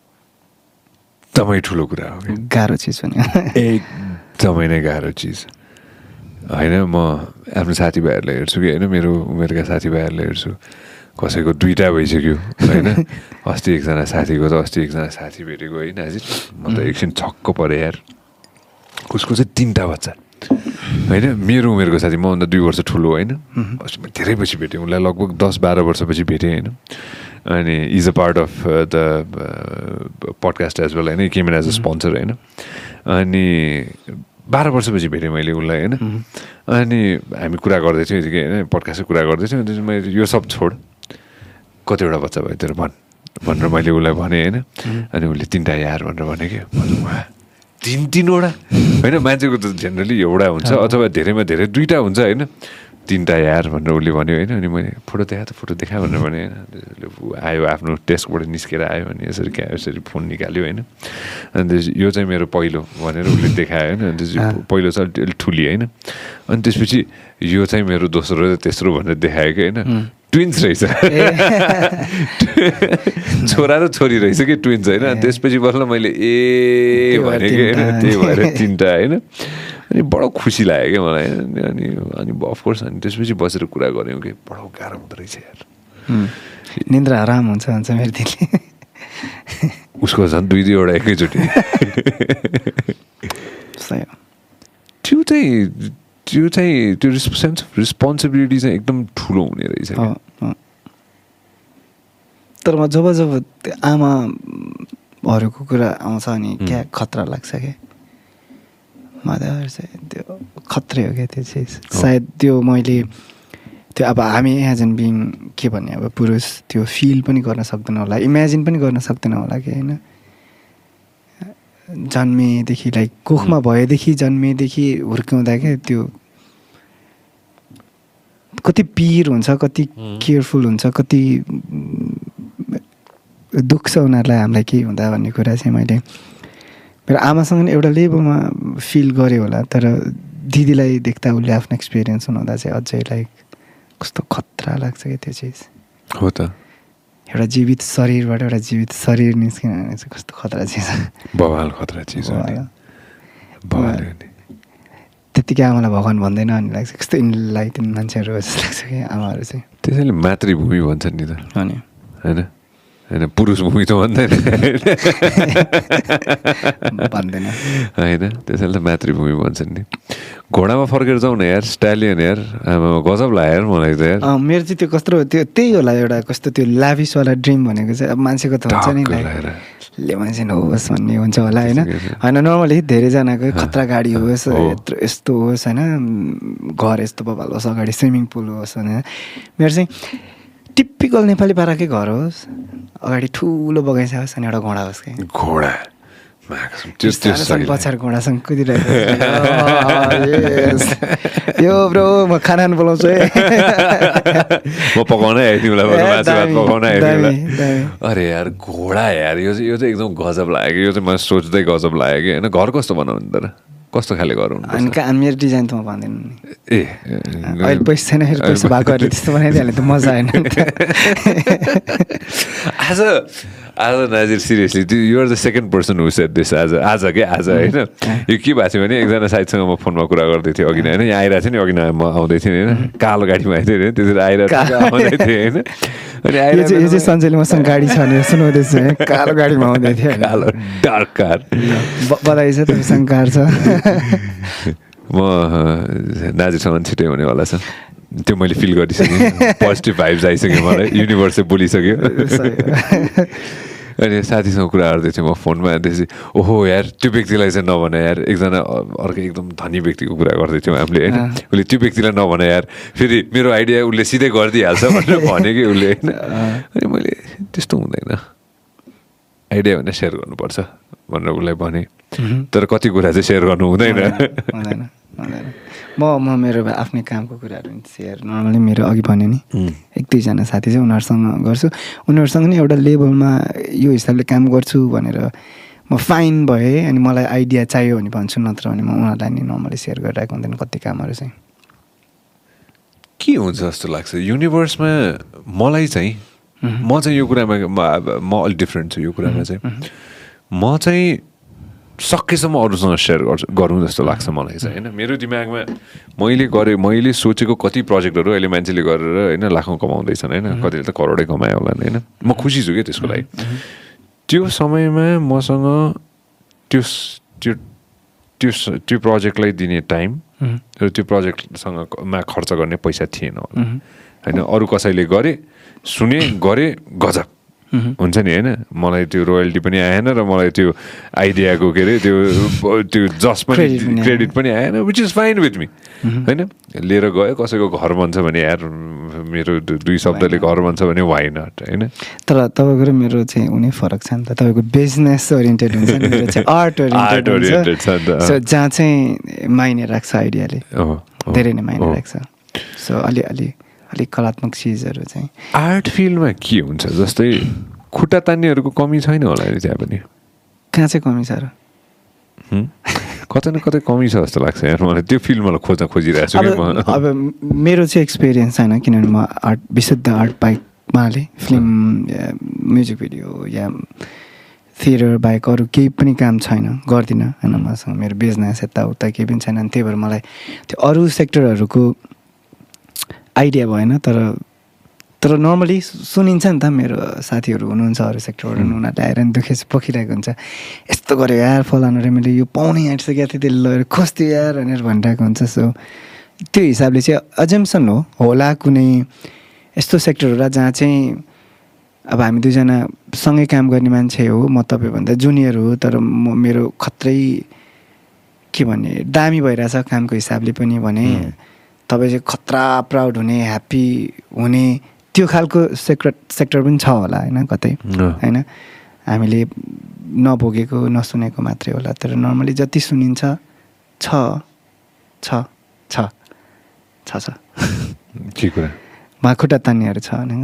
एकदमै ठुलो कुरा हो कि गाह्रो चिज भने एकदमै नै गाह्रो चिज होइन म आफ्नो साथीभाइहरूलाई हेर्छु कि होइन मेरो उमेरका साथीभाइहरूलाई हेर्छु कसैको दुईवटा भइसक्यो होइन अस्ति एकजना साथीको त अस्ति एकजना साथी भेटेको होइन हजुर म त एकछिन छक्क परेँ यार उसको चाहिँ तिनवटा बच्चा होइन मेरो उमेरको साथी मभन्दा दुई वर्ष ठुलो होइन अस्ति धेरै पछि भेटेँ उसलाई लगभग दस बाह्र वर्षपछि भेटेँ होइन अनि is a part of the podcast as well होइन केम एज अ स्पोन्सर होइन अनि बाह्र वर्षपछि भेटेँ मैले उसलाई होइन अनि हामी कुरा गर्दैथ्यौँ कि होइन पडकास्टको कुरा गर्दैथ्यौँ अनि मैले यो सब छोड कतिवटा बच्चा भयो तेरो भन् भनेर मैले उसलाई भनेँ होइन अनि उसले तिनवटा यार भनेर भने कि तिन तिनवटा होइन मान्छेको त जेनरली एउटा हुन्छ अथवा धेरैमा धेरै दुईवटा हुन्छ होइन तिनवटा यार भनेर उसले भन्यो होइन अनि मैले फोटो देखा त फोटो देखा भनेर भने होइन आयो आफ्नो डेस्कबाट निस्केर आयो अनि यसरी क्या यसरी फोन निकाल्यो होइन अनि यो चाहिँ मेरो पहिलो भनेर उसले देखायो होइन अनि त्यसपछि पहिलो चाहिँ अलिक ठुली होइन अनि त्यसपछि यो चाहिँ मेरो दोस्रो र तेस्रो भनेर देखायो कि होइन ट्विन्स रहेछ छोरा र छोरी रहेछ कि ट्विन्स होइन अनि त्यसपछि बस्न मैले ए भने कि होइन त्यही भएर तिनवटा होइन अनि बडो खुसी लाग्यो क्या मलाई अनि अनि अफकोर्स अनि त्यसपछि बसेर कुरा गऱ्यौँ कि बडो गाह्रो हुँदो रहेछ यार निन्द्रा आराम हुन्छ भन्छ मेरो दिदीले उसको झन् दुई दुईवटा एकैचोटि त्यो चाहिँ त्यो चाहिँ त्यो सेन्स अफ रेस्पोन्सिबिलिटी चाहिँ एकदम ठुलो हुने रहेछ तर म जब जब त्यो आमाहरूको कुरा आउँछ अनि क्या खतरा लाग्छ क्या मदर चाहिँ त्यो खत्रै हो क्या त्यो चिज सायद त्यो मैले त्यो अब हामी एज एन बिङ के भन्ने अब पुरुष त्यो फिल पनि गर्न सक्दैन होला इमेजिन पनि गर्न सक्दैन होला कि होइन जन्मेदेखि लाइक कोखमा भएदेखि जन्मेदेखि हुर्काउँदा क्या त्यो कति पिर हुन्छ कति केयरफुल हुन्छ कति दुख्छ उनीहरूलाई हामीलाई के हुँदा भन्ने कुरा चाहिँ मैले मेरो आमासँग एउटा लेभलमा फिल गरेँ होला तर दिदीलाई देख्दा उसले आफ्नो एक्सपिरियन्स हुँदा चाहिँ अझै लाइक कस्तो खतरा लाग्छ क्या त्यो चिज हो त एउटा जीवित शरीरबाट एउटा जीवित शरीर निस्किन भने चाहिँ कस्तो खतरा चिज बवाल खतरा चिज त्यत्तिकै आमालाई भगवान् भन्दैन अनि लाग्छ कस्तो इन्लाइटेन मान्छेहरू जस्तो लाग्छ कि आमाहरू चाहिँ त्यसैले मातृभूमि भन्छन् नि त अनि होइन होइन पुरुष भूमि त भन्दैन भन्दैन होइन त्यसैले त मातृभूमि भन्छन् नि घोडामा फर्केर जाउँ न यार स्टालियन यार गजब लाग्यो यार मलाई त यार मेरो चाहिँ त्यो कस्तो त्यो त्यही होला एउटा कस्तो त्यो लाभिसवाला ड्रिम भनेको चाहिँ अब मान्छेको त हुन्छ नि ले मान्छे नहोस् भन्ने हुन्छ होला होइन होइन नर्मली धेरैजनाको खतरा गाडी होस् यत्रो यस्तो होस् होइन घर यस्तो बबाल होस् अगाडि स्विमिङ पुल होस् होइन मेरो चाहिँ टिपिकल नेपाली पाराकै घर होस् अगाडि ठुलो बगैँचा होस् अनि एउटा घोडा होस् कि घोडा पछाडि घोडासँग कुदिरहेको यो ब्रो म खाना बोलाउँछु है म पकाउनै आयो तिमीलाई मासु भात पकाउन आयो अरे यार घोडा यार यो चाहिँ यो चाहिँ एकदम गजब लाग्यो यो चाहिँ मलाई सोच्दै गजब लाग्यो कि होइन घर कस्तो बनाउनु तर कस्तो खाले घर हुनु अनि मेरो डिजाइन त म भन्दैन नि ए अहिले पैसा छैन फेरि पैसा भएकोहरूले त्यस्तो बनाइदिइहाल्यो त मजा आएन आज आज Nazir seriously you're the second person who said this आज आज के आज होइन यो के भएको थियो भने एकजना साथीसँग म फोनमा कुरा गर्दै थिएँ अघि नै होइन यहाँ आइरहेको थियो नि अघि नै म आउँदै थिएँ होइन कालो गाडीमा आएको थियो होइन त्यसरी आइरहेको आउँदै थिएँ होइन अनि यो चाहिँ सञ्जयले मसँग गाडी छ भनेर सुनाउँदैछ है कालो गाडीमा आउँदै थियो कालो डार्क कार बधाई छ तपाईँसँग कार छ म नाजिरसँग छिटै हुनेवाला छ त्यो मैले फिल गरिसकेँ पोजिटिभ भाइब्स आइसक्यो मलाई युनिभर्सले बोलिसक्यो अनि साथीसँग कुरा गर्दै थिएँ म फोनमा त्यसपछि ओहो यार त्यो व्यक्तिलाई चाहिँ नभन यार एकजना अर्को एकदम धनी व्यक्तिको कुरा गर्दै थियौँ हामीले होइन उसले त्यो व्यक्तिलाई नभन यार फेरि मेरो आइडिया उसले सिधै गरिदिइहाल्छ भनेर भन्यो कि उसले होइन अनि मैले त्यस्तो हुँदैन आइडिया भने सेयर गर्नुपर्छ भनेर उसलाई भने तर कति कुरा चाहिँ सेयर गर्नु हुँदैन म म मेरो आफ्नै कामको कुराहरू सेयर नर्मली मेरो अघि भने नि एक दुईजना साथी चाहिँ उनीहरूसँग गर्छु उनीहरूसँग नि एउटा लेभलमा यो हिसाबले काम गर्छु भनेर म फाइन भएँ अनि मलाई आइडिया चाहियो भने भन्छु नत्र भने म उनीहरूलाई नि नर्मली सेयर गरिरहेको हुँदैन कति कामहरू चाहिँ के हुन्छ जस्तो लाग्छ युनिभर्समा मलाई चाहिँ म चाहिँ यो कुरामा म अलिक डिफ्रेन्ट छु यो कुरामा चाहिँ म चाहिँ सकेसम्म अरूसँग सेयर गर्छु गरौँ जस्तो लाग्छ मलाई चाहिँ होइन मेरो दिमागमा मैले गरेँ मैले सोचेको कति प्रोजेक्टहरू अहिले मान्छेले गरेर होइन लाखौँ कमाउँदैछन् होइन कतिले त करोडै कमायो होला होइन म खुसी छु क्या त्यसको लागि त्यो समयमा मसँग त्यो त्यो त्यो त्यो प्रोजेक्टलाई दिने टाइम र त्यो प्रोजेक्टसँगमा खर्च गर्ने पैसा थिएन होला होइन अरू कसैले गरे सुने गरे गजब हुन्छ नि होइन मलाई त्यो रोयल्टी पनि आएन र मलाई त्यो आइडियाको के अरे त्यो त्यो जस पनि क्रेडिट पनि आएन which is fine with me होइन लिएर गयो कसैको घर भन्छ भने यार मेरो दुई शब्दले घर भन्छ भने वाइ नट होइन तर तपाईँको र मेरो चाहिँ हुने फरक छ नि त तपाईँको बिजनेस ओरिएन्टेड हुन्छ नि मेरो चाहिँ आर्ट ओरिएन्टेड छ सो जहाँ चाहिँ माइने राख्छ आइडियाले धेरै नै माइने राख्छ सो अलि अलि अलिक कलात्मक चिजहरू चाहिँ आर्ट फिल्डमा के हुन्छ जस्तै खुट्टा तान्नेहरूको कमी छैन होला नि त्यहाँ पनि कहाँ चाहिँ कमी छ र कतै न कतै कमी छ जस्तो लाग्छ यार मलाई त्यो फिल्ड मलाई खोज्न खोजिरहेको छु अब अब मेरो चाहिँ एक्सपिरियन्स छैन किनभने म आर्ट विशुद्ध आर्ट बाहेकमाले फिल्म म्युजिक भिडियो या थिएटर बाहेक अरू केही पनि काम छैन गर्दिनँ होइन मसँग मेरो बिजनेस यताउता केही पनि छैन त्यही भएर मलाई त्यो अरू सेक्टरहरूको आइडिया भएन तर तर नर्मली सुनिन्छ नि त मेरो साथीहरू हुनुहुन्छ अरू सेक्टरबाट उनीहरूले आएर नि दुखेस पोखिरहेको हुन्छ यस्तो गऱ्यो यार फलानु रे मैले यो पाउनै आँटिसकेको थिएँ त्यसले लगेर खोज्थ्यो यार भनेर भनिरहेको हुन्छ सो त्यो हिसाबले चाहिँ अजम्सन हो होला कुनै यस्तो सेक्टर होला जहाँ चाहिँ अब हामी दुईजना सँगै काम गर्ने मान्छे हो म तपाईँभन्दा जुनियर हो तर म मेरो खत्रै के भन्ने दामी भइरहेछ कामको हिसाबले पनि भने तपाईँ चाहिँ खतरा प्राउड हुने ह्याप्पी हुने त्यो खालको सेक्टर सेक्टर पनि छ होला होइन कतै होइन हामीले नभोगेको नसुनेको मात्रै होला तर नर्मली जति सुनिन्छ छ छ छ छ छ के कुरा माखुट्टा तान्नेहरू छ होइन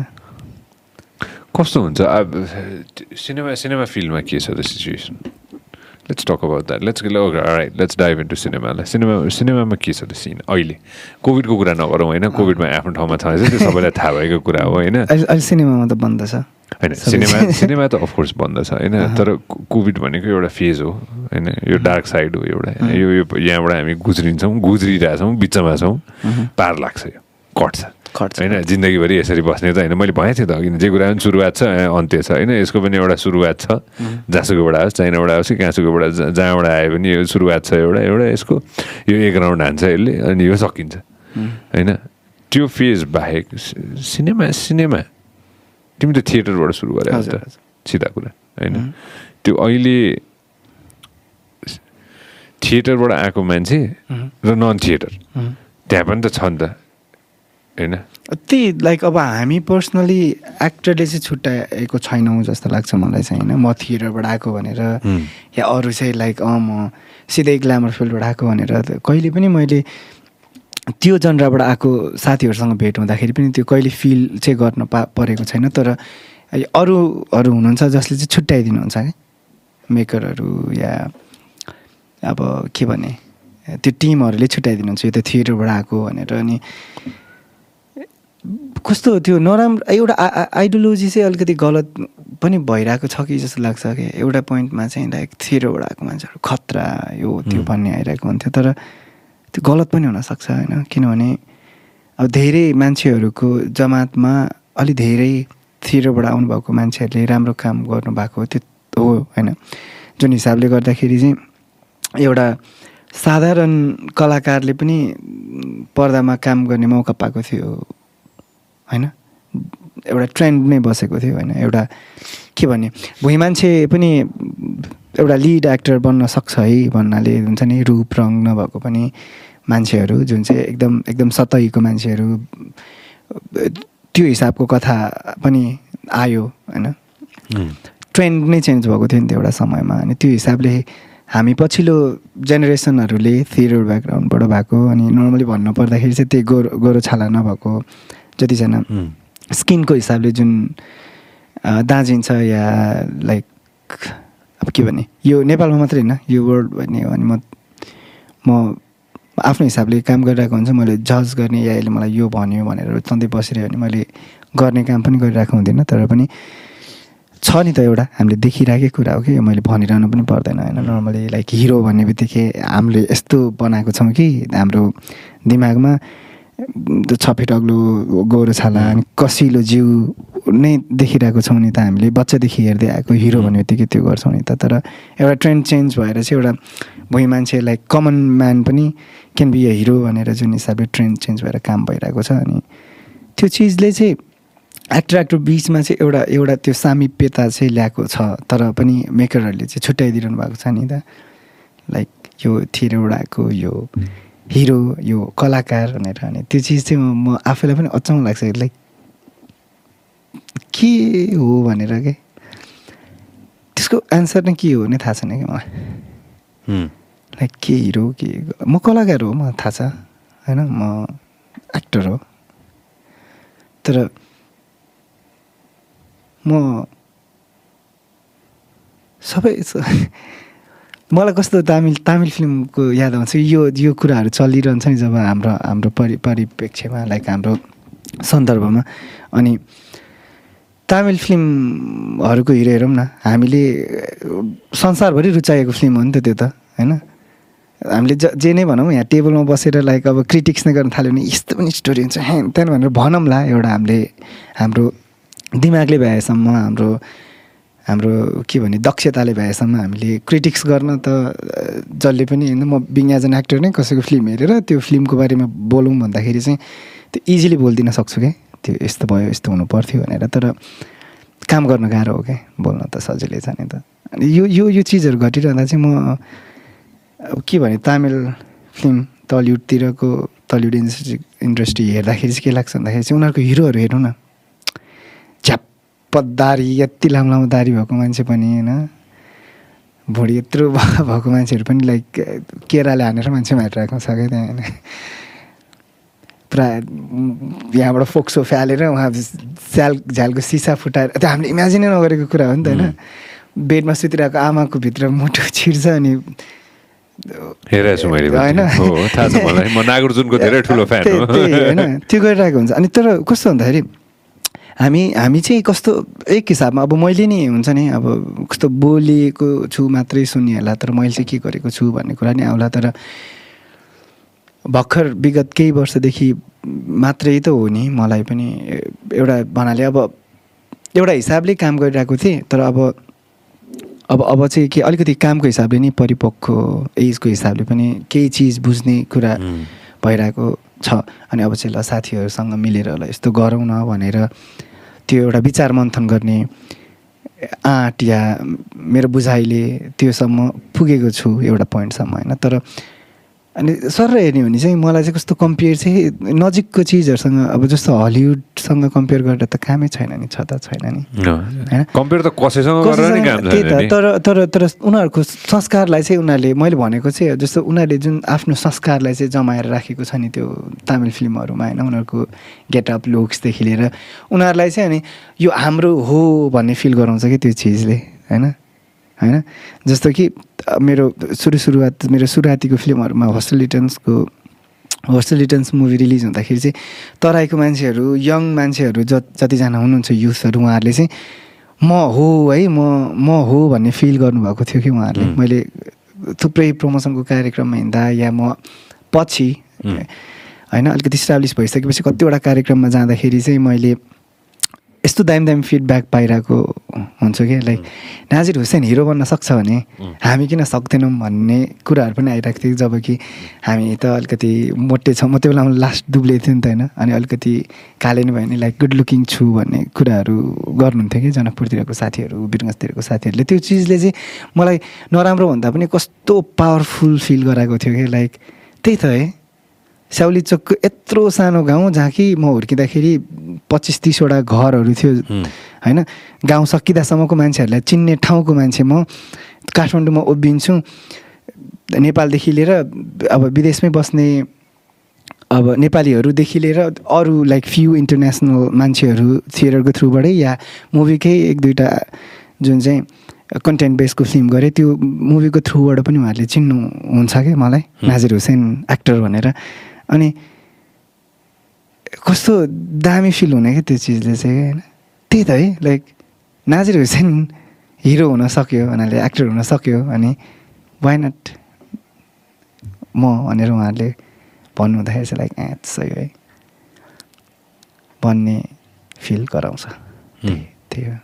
कस्तो हुन्छ अब सिनेमा सिनेमा फिल्डमा के छ the situation let's talk about that let's right let's dive into सिनेमालाई सिनेमा सिनेमामा के छ त सिन अहिले कोभिडको कुरा नगरौँ होइन कोभिडमा आफ्नो ठाउँमा छ त्यो सबैलाई थाहा भएको कुरा हो होइन अहिले सिनेमामा त बन्द छ होइन सिनेमा सिनेमा त अफकोर्स बन्द छ होइन तर कोभिड भनेको एउटा फेज हो होइन यो डार्क साइड हो एउटा यो यहाँबाट हामी गुज्रिन्छौँ गुज्रिरहेछौँ बिचमा छौँ पार लाग्छ यो कट्छ होइन जिन्दगीभरि यसरी बस्ने त होइन मैले भनेको थिएँ त अघि जे कुरा पनि सुरुवात छ अन्त्य छ होइन यसको पनि एउटा सुरुवात छ जहाँसुकैबाट आओस् चाइनाबाट आओस् कि कहाँसुकैबाट जहाँबाट आयो भने यो सुरुवात छ एउटा एउटा यसको यो एक राउन्ड हान्छ यसले अनि यो सकिन्छ होइन त्यो फेज बाहेक सिनेमा सिनेमा तिमी त थिएटरबाट सुरु गरे सिधा कुरा होइन त्यो अहिले थिएटरबाट आएको मान्छे र नन थिएटर त्यहाँ पनि त छ नि त होइन त्यही लाइक अब हामी पर्सनली एक्टरले चाहिँ छुट्याएको छैनौँ जस्तो लाग्छ मलाई चाहिँ होइन म थिएटरबाट आएको भनेर या अरू चाहिँ लाइक अँ म सिधै ग्ल्यामर फिल्डबाट आएको भनेर कहिले पनि मैले त्यो जनराबाट आएको साथीहरूसँग भेट हुँदाखेरि पनि त्यो कहिले फिल चाहिँ गर्न पा परेको छैन तर अरूहरू हुनुहुन्छ जसले चाहिँ छुट्याइदिनुहुन्छ क्या मेकरहरू या अब के भने त्यो टिमहरूले छुट्याइदिनुहुन्छ यो त थिएटरबाट आएको भनेर अनि कस्तो त्यो नराम्रो एउटा आइडियोलोजी चाहिँ अलिकति गलत पनि भइरहेको छ कि जस्तो लाग्छ क्या एउटा पोइन्टमा चाहिँ लाइक थिएटरबाट आएको मान्छेहरू खतरा यो त्यो भन्ने आइरहेको हुन्थ्यो तर त्यो गलत पनि हुनसक्छ होइन किनभने अब धेरै मान्छेहरूको जमातमा अलि धेरै थिएटरबाट आउनुभएको मान्छेहरूले राम्रो काम गर्नुभएको त्यो हो होइन जुन हिसाबले गर्दाखेरि चाहिँ एउटा साधारण कलाकारले पनि पर्दामा काम गर्ने मौका पाएको थियो होइन, एउटा ट्रेन्ड नै बसेको थियो होइन। एउटा के भन्ने भुइँ मान्छे पनि एउटा लिड एक्टर बन्न सक्छ है भन्नाले हुन्छ नि, रूप रङ नभएको पनि मान्छेहरू जुन चाहिँ एकदम एकदम सतहीको मान्छेहरू, त्यो हिसाबको कथा पनि आयो होइन। ट्रेन्ड नै चेन्ज भएको थियो नि त एउटा समयमा, अनि त्यो हिसाबले हामी पछिल्लो जेनेरेसनहरूले थिएटर ब्याकग्राउन्डबाट भएको, अनि नर्मली भन्नु पर्दाखेरि चाहिँ त्यही गोरो गोरो छाला नभएको जतिजना स्किनको हिसाबले जुन दाँजिन्छ या लाइक अब के भन्ने, यो नेपालमा मात्रै होइन यो वर्ल्ड भन्ने हो। अनि म म आफ्नो हिसाबले काम गरिरहेको हुन्छ, मैले जज गर्ने या यसले मलाई यो भन्यो भनेर सधैँ बसिरह्यो भने मैले गर्ने काम पनि गरिरहेको हुँदैन। तर पनि छ नि त एउटा हामीले देखिरहेकै कुरा हो कि, मैले भनिरहनु पनि पर्दैन होइन। नर्मली लाइक हिरो भन्ने बित्तिकै हामीले यस्तो बनाएको छौँ कि हाम्रो दिमागमा छ फिट अग्लो गोरो छाला अनि कसिलो जिउ नै देखिरहेको छौँ नि त हामीले बच्चादेखि हेर्दै आएको हिरो भन्ने बित्तिकै त्यो गर्छौँ नि त। तर एउटा ट्रेन्ड चेन्ज भएर चाहिँ एउटा भुइँ मान्छे लाइक कमन म्यान पनि क्यान बी अ हिरो भनेर जुन हिसाबले ट्रेन्ड चेन्ज भएर काम भइरहेको छ, अनि त्यो चिजले चाहिँ एक्टर एक्टर बिचमा चाहिँ एउटा एउटा त्यो सामिप्यता चाहिँ ल्याएको छ। तर पनि मेकरहरूले चाहिँ छुट्याइदिनु भएको छ नि त, लाइक यो थिएटरको यो हिरो यो कलाकार भनेर। अनि त्यो चिज चाहिँ म आफैलाई पनि अचम्म लाग्छ, लाइक के हो भनेर के त्यसको एन्सर नै के हो नै थाहा छैन कि मलाई। लाइक के हिरो के म कलाकार हो म थाहा छ होइन, म एक्टर हो। तर म सबै मलाई कस्तो तामिल तामिल फिल्मको याद आउँछ, यो यो कुराहरू चलिरहन्छ नि जब हाम्रो हाम्रो परि परिप्रेक्ष्यमा लाइक हाम्रो सन्दर्भमा। अनि तामिल फिल्महरूको हिरो हेरौँ न, हामीले संसारभरि रुचाएको फिल्म हो नि त त्यो त होइन। हामीले ज जे नै भनौँ यहाँ टेबलमा बसेर लाइक अब क्रिटिक्स नै गर्न थाल्यो भने यस्तो पनि स्टोरी हुन्छ ह्यान त्यहाँ भनेर भनौँला, एउटा हामीले हाम्रो दिमागले भ्याएसम्म हाम्रो हाम्रो के भने दक्षताले भ्याएसम्म हामीले क्रिटिक्स गर्न त जसले पनि होइन। म बिङ एज एन एक्टर नै कसैको फिल्म हेरेर त्यो फिल्मको बारेमा बोलौँ भन्दाखेरि चाहिँ त्यो इजिली बोलिदिन सक्छु क्या, त्यो यस्तो भयो यस्तो हुनु पर्थ्यो भनेर। तर काम गर्न गाह्रो हो क्या, बोल्न त सजिलै छ नि त। अनि यो यो यो चिजहरू घटिरहँदा चाहिँ म अब के भने तामिल फिल्म टलिउडतिरको टलिउड इन्डस्ट्री इन्डस्ट्री हेर्दाखेरि चाहिँ के लाग्छ भन्दाखेरि चाहिँ उनीहरूको हिरोहरू हेर्नु न, झ्याप्प दारी यति लामो लामो दारी भएको मान्छे पनि होइन, भुँडी यत्रो भएको मान्छेहरू पनि लाइक केराले हानेर मान्छे मारिरहेको छ क्या त्यहाँ होइन। पुरा यहाँबाट फोक्सो फ्यालेर उहाँ स्याल झ्यालको सिसा फुटाएर, त्यो हामीले इमेजिनै नगरेको कुरा हो नि त होइन। बेडमा सुतिरहेको आमाको भित्र मुटु छिर्छ अनि हेरेको छु मैले होइन, थाहा छ मलाई, म नागार्जुनको धेरै ठुलो फ्यान हो होइन। त्यो गरिरहेको हुन्छ। अनि तर कस्तो भन्दाखेरि हामी हामी चाहिँ कस्तो एक हिसाबमा अब मैले नि हुन्छ नि अब कस्तो बोलेको छु मात्रै सुनिहाल्ला, तर मैले चाहिँ के गरेको छु भन्ने कुरा नि आउला। तर भर्खर विगत केही वर्षदेखि मात्रै त हो नि मलाई पनि एउटा भन्नाले अब एउटा हिसाबले काम गरिरहेको थिएँ, तर अब अब अब चाहिँ के अलिकति कामको हिसाबले नि परिपक्व एजको हिसाबले पनि केही चिज बुझ्ने कुरा भइरहेको छ। अनि अब चाहिँ ल साथीहरूसँग मिलेर ल यस्तो गरौँ न भनेर त्यो एउटा विचार मन्थन गर्ने आँट या मेरो बुझाइले त्योसम्म पुगेको छु एउटा पोइन्टसम्म होइन। तर अनि सर हेर्ने हो भने चाहिँ मलाई चाहिँ कस्तो कम्पेयर चाहिँ नजिकको चिजहरूसँग अब जस्तो हलिउडसँग कम्पेयर गरेर त कामै छैन नि, छ त छैन नि होइन, कम्पेयर त कसैसँग गरेर नि काम छैन। त्यही त, तर तर तर उनीहरूको संस्कारलाई चाहिँ उनीहरूले मैले भनेको चाहिँ जस्तो उनीहरूले जुन आफ्नो संस्कारलाई चाहिँ जमाएर राखेको छ नि त्यो तामिल फिल्महरूमा होइन, उनीहरूको गेटअप लुक्सदेखि लिएर उनीहरूलाई चाहिँ अनि यो हाम्रो हो भन्ने फिल गराउँछ कि त्यो चिजले होइन होइन। जस्तो कि मेरो सुरु सुरुवात मेरो सुरुवातीको फिल्महरूमा होस्टेल रिटर्न्सको होस्टेल रिटर्न्स मुभी रिलिज हुँदाखेरि चाहिँ तराईको मान्छेहरू यङ मान्छेहरू ज जतिजना हुनुहुन्छ युथहरू उहाँहरूले चाहिँ म हो है म म हो भन्ने फिल गर्नुभएको थियो कि उहाँहरूले। मैले थुप्रै प्रमोसनको कार्यक्रममा हिँड्दा या म पछि होइन अलिकति इस्टाब्लिस भइसकेपछि कतिवटा कार्यक्रममा जाँदाखेरि चाहिँ मैले यस्तो दामी दामी फिडब्याक पाइरहेको हुन्छ कि लाइक नाजिर हुसैन हिरो बन्न सक्छ भने हामी किन सक्दैनौँ भन्ने कुराहरू पनि आइरहेको थियो जब कि हामी त अलिकति मोटे छौँ म त्यो बेला लास्ट दुब्ले थियो नि त होइन अनि अलिकति काले नै भयो भने लाइक गुड लुकिङ छु भन्ने कुराहरू गर्नुहुन्थ्यो कि जनकपुरतिरको साथीहरू वीरगन्जतिरको साथीहरूले त्यो चिजले चाहिँ मलाई नराम्रो भन्दा पनि कस्तो पावरफुल फिल गराएको थियो कि लाइक त्यही त है स्याउली चोकको यत्रो सानो गाउँ जहाँ कि म हुर्किँदाखेरि पच्चिस तिसवटा घरहरू थियो होइन गाउँ सकिँदासम्मको मान्छेहरूलाई चिन्ने ठाउँको मान्छे म काठमाडौँमा उभिन्छु नेपालदेखि लिएर अब विदेशमै बस्ने अब नेपालीहरूदेखि लिएर अरू लाइक फ्यु इन्टरनेसनल मान्छेहरू थिएटरको थ्रुबाटै या मुभीकै एक दुईवटा जुन चाहिँ कन्टेन्ट बेसको फिल्म गरेँ त्यो मुभीको थ्रुबाट पनि उहाँहरूले चिन्नुहुन्छ क्या मलाई नाजिर हुसैन एक्टर भनेर अनि कस्तो दामी फिल हुने क्या त्यो चिजले चाहिँ होइन त्यही त है लाइक नाजिर हुसैन हिरो हुन सक्यो उनीहरूले एक्टर हुन सक्यो अनि वाइ नट म भनेर उहाँहरूले भन्नुहुँदाखेरि चाहिँ लाइक ए सही है भन्ने फिल गराउँछ त्यही हो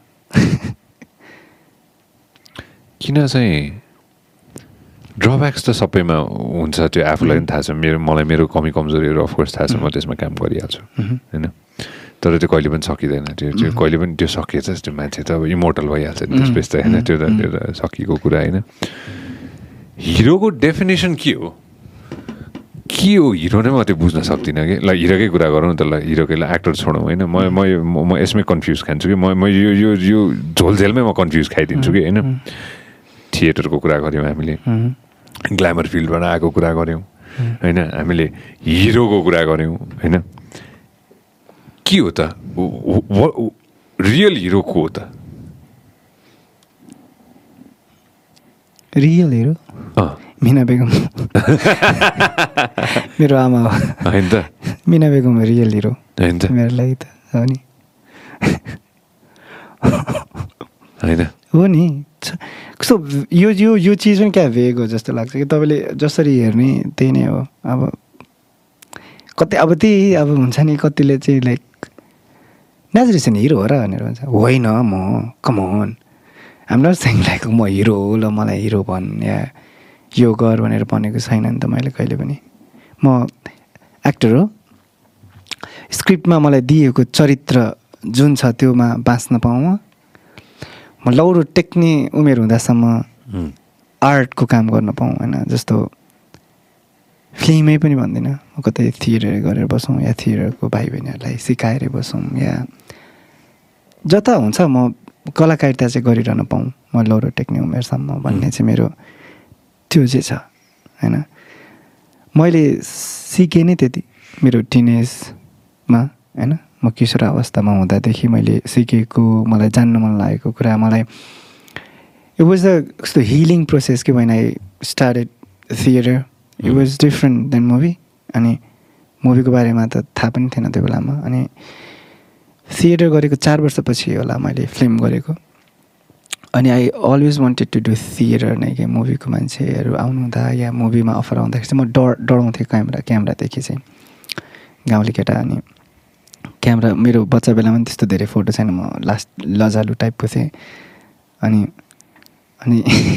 किन चाहिँ ड्रब्याक्स त सबैमा हुन्छ त्यो आफूलाई पनि थाहा छ मेरो मलाई मेरो कमी कमजोरीहरू अफकोर्स थाहा छ म त्यसमा काम गरिहाल्छु होइन तर त्यो कहिले पनि सकिँदैन त्यो त्यो कहिले पनि त्यो सकिएछ त्यो मान्छे त अब इमोर्टल भइहाल्छ नि त्यसपछि त होइन त्यो त त्यो त सकिएको कुरा होइन हिरोको डेफिनेसन के हो के हो हिरो नै म त्यो बुझ्न सक्दिनँ कि ल हिरोकै कुरा गरौँ न त ल हिरोकै ल एक्टर छोडौँ होइन म म म यसमै कन्फ्युज खान्छु कि म म यो यो यो झोलझेलमै म कन्फ्युज खाइदिन्छु कि होइन थिएटरको कुरा गऱ्यौँ हामीले ग्ल्यामर फिल्डबाट आएको कुरा गऱ्यौँ होइन हामीले हिरोको कुरा गऱ्यौँ होइन के हो त रियल हिरो को हो त रियल हिरो मिना बेगम मेरो आमा हो होइन त मिना बेगम रियल हिरो होइन त मेरो लागि त हो नि होइन हो नि कस्तो यो यो यो चिज पनि क्या भेग हो जस्तो लाग्छ कि तपाईँले जसरी हेर्ने त्यही नै हो अब कति अब त्यही अब हुन्छ नि कतिले चाहिँ लाइक नाजिर हुसैन हिरो हो र भनेर भन्छ होइन म कमन हाम्रो सेङ लाइक म हिरो हो ल मलाई हिरो भन् या यो गर भनेर भनेको छैन नि त मैले कहिले पनि म एक्टर हो स्क्रिप्टमा मलाई दिएको चरित्र जुन छ त्योमा बाँच्न पाऊँ म लौरो टेक्ने उमेर हुँदासम्म आर्टको काम गर्न पाऊँ होइन जस्तो फिल्मै पनि भन्दिनँ म कतै थिएटर गरेर बसौँ या थिएटरको भाइ बहिनीहरूलाई सिकाएर बसौँ या जता हुन्छ म कलाकारिता चाहिँ गरिरहन पाऊँ म लौरो टेक्ने उमेरसम्म भन्ने चाहिँ मेरो त्यो चाहिँ छ होइन मैले सिकेँ नै त्यति मेरो टिनेजमा होइन म किशोर अवस्थामा हुँदादेखि मैले सिकेको मलाई जान्न मन लागेको कुरा मलाई इट वाज अ कस्तो हिलिङ प्रोसेस कि when I started theatre it was different than movie अनि मुभीको बारेमा त थाहा पनि थिएन त्यो बेलामा अनि थिएटर गरेको चार वर्षपछि होला मैले फिल्म गरेको अनि I always wanted to do theatre नै कि मुभीको मान्छेहरू आउनुहुँदा या मुभीमा अफर आउँदाखेरि चाहिँ म डर डराउँथेँ क्यामेरा क्यामेरादेखि चाहिँ गाउँले केटा अनि क्यामेरा मेरो बच्चा बेलामा पनि त्यस्तो धेरै फोटो छैन म लास्ट लजालु टाइपको थिएँ अनि अनि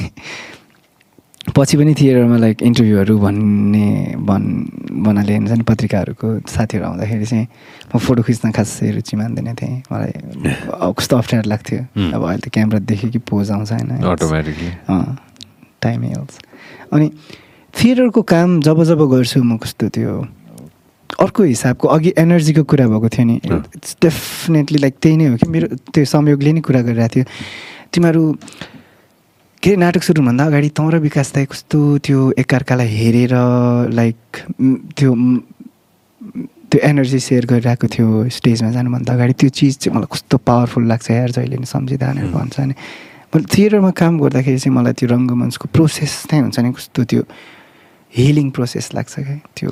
पछि पनि थिएटरमा लाइक इन्टरभ्यूहरू भन्ने भन् भन्नाले हुन्छ नि पत्रिकाहरूको साथीहरू आउँदाखेरि चाहिँ म फोटो खिच्न खासै रुचि मान्दैन थिएँ मलाई कस्तो अप्ठ्यारो लाग्थ्यो अब अहिले त क्यामेरा देखेँ कि पोज आउँछ होइन अटोमेटिकली टाइम हेल्स अनि थिएटरको काम जब जब गर्छु म कस्तो त्यो अर्को हिसाबको अघि एनर्जीको कुरा भएको थियो नि इट्स डेफिनेटली लाइक त्यही नै हो कि मेरो त्यो संयोगले नै कुरा गरिरहेको थियो तिमीहरू के नाटक सुरु हुनुभन्दा अगाडि तँ र विकास दाइ कस्तो त्यो एकअर्कालाई हेरेर लाइक त्यो त्यो एनर्जी सेयर गरिरहेको थियो स्टेजमा जानुभन्दा अगाडि त्यो चिज चाहिँ मलाई कस्तो पावरफुल लाग्छ यार जहिले नि सम्झिँदा भनेर भन्छ नि मैले थिएटरमा काम गर्दाखेरि चाहिँ मलाई त्यो रङ्गमञ्चको प्रोसेस नै हुन्छ नि कस्तो त्यो हिलिङ प्रोसेस लाग्छ क्या त्यो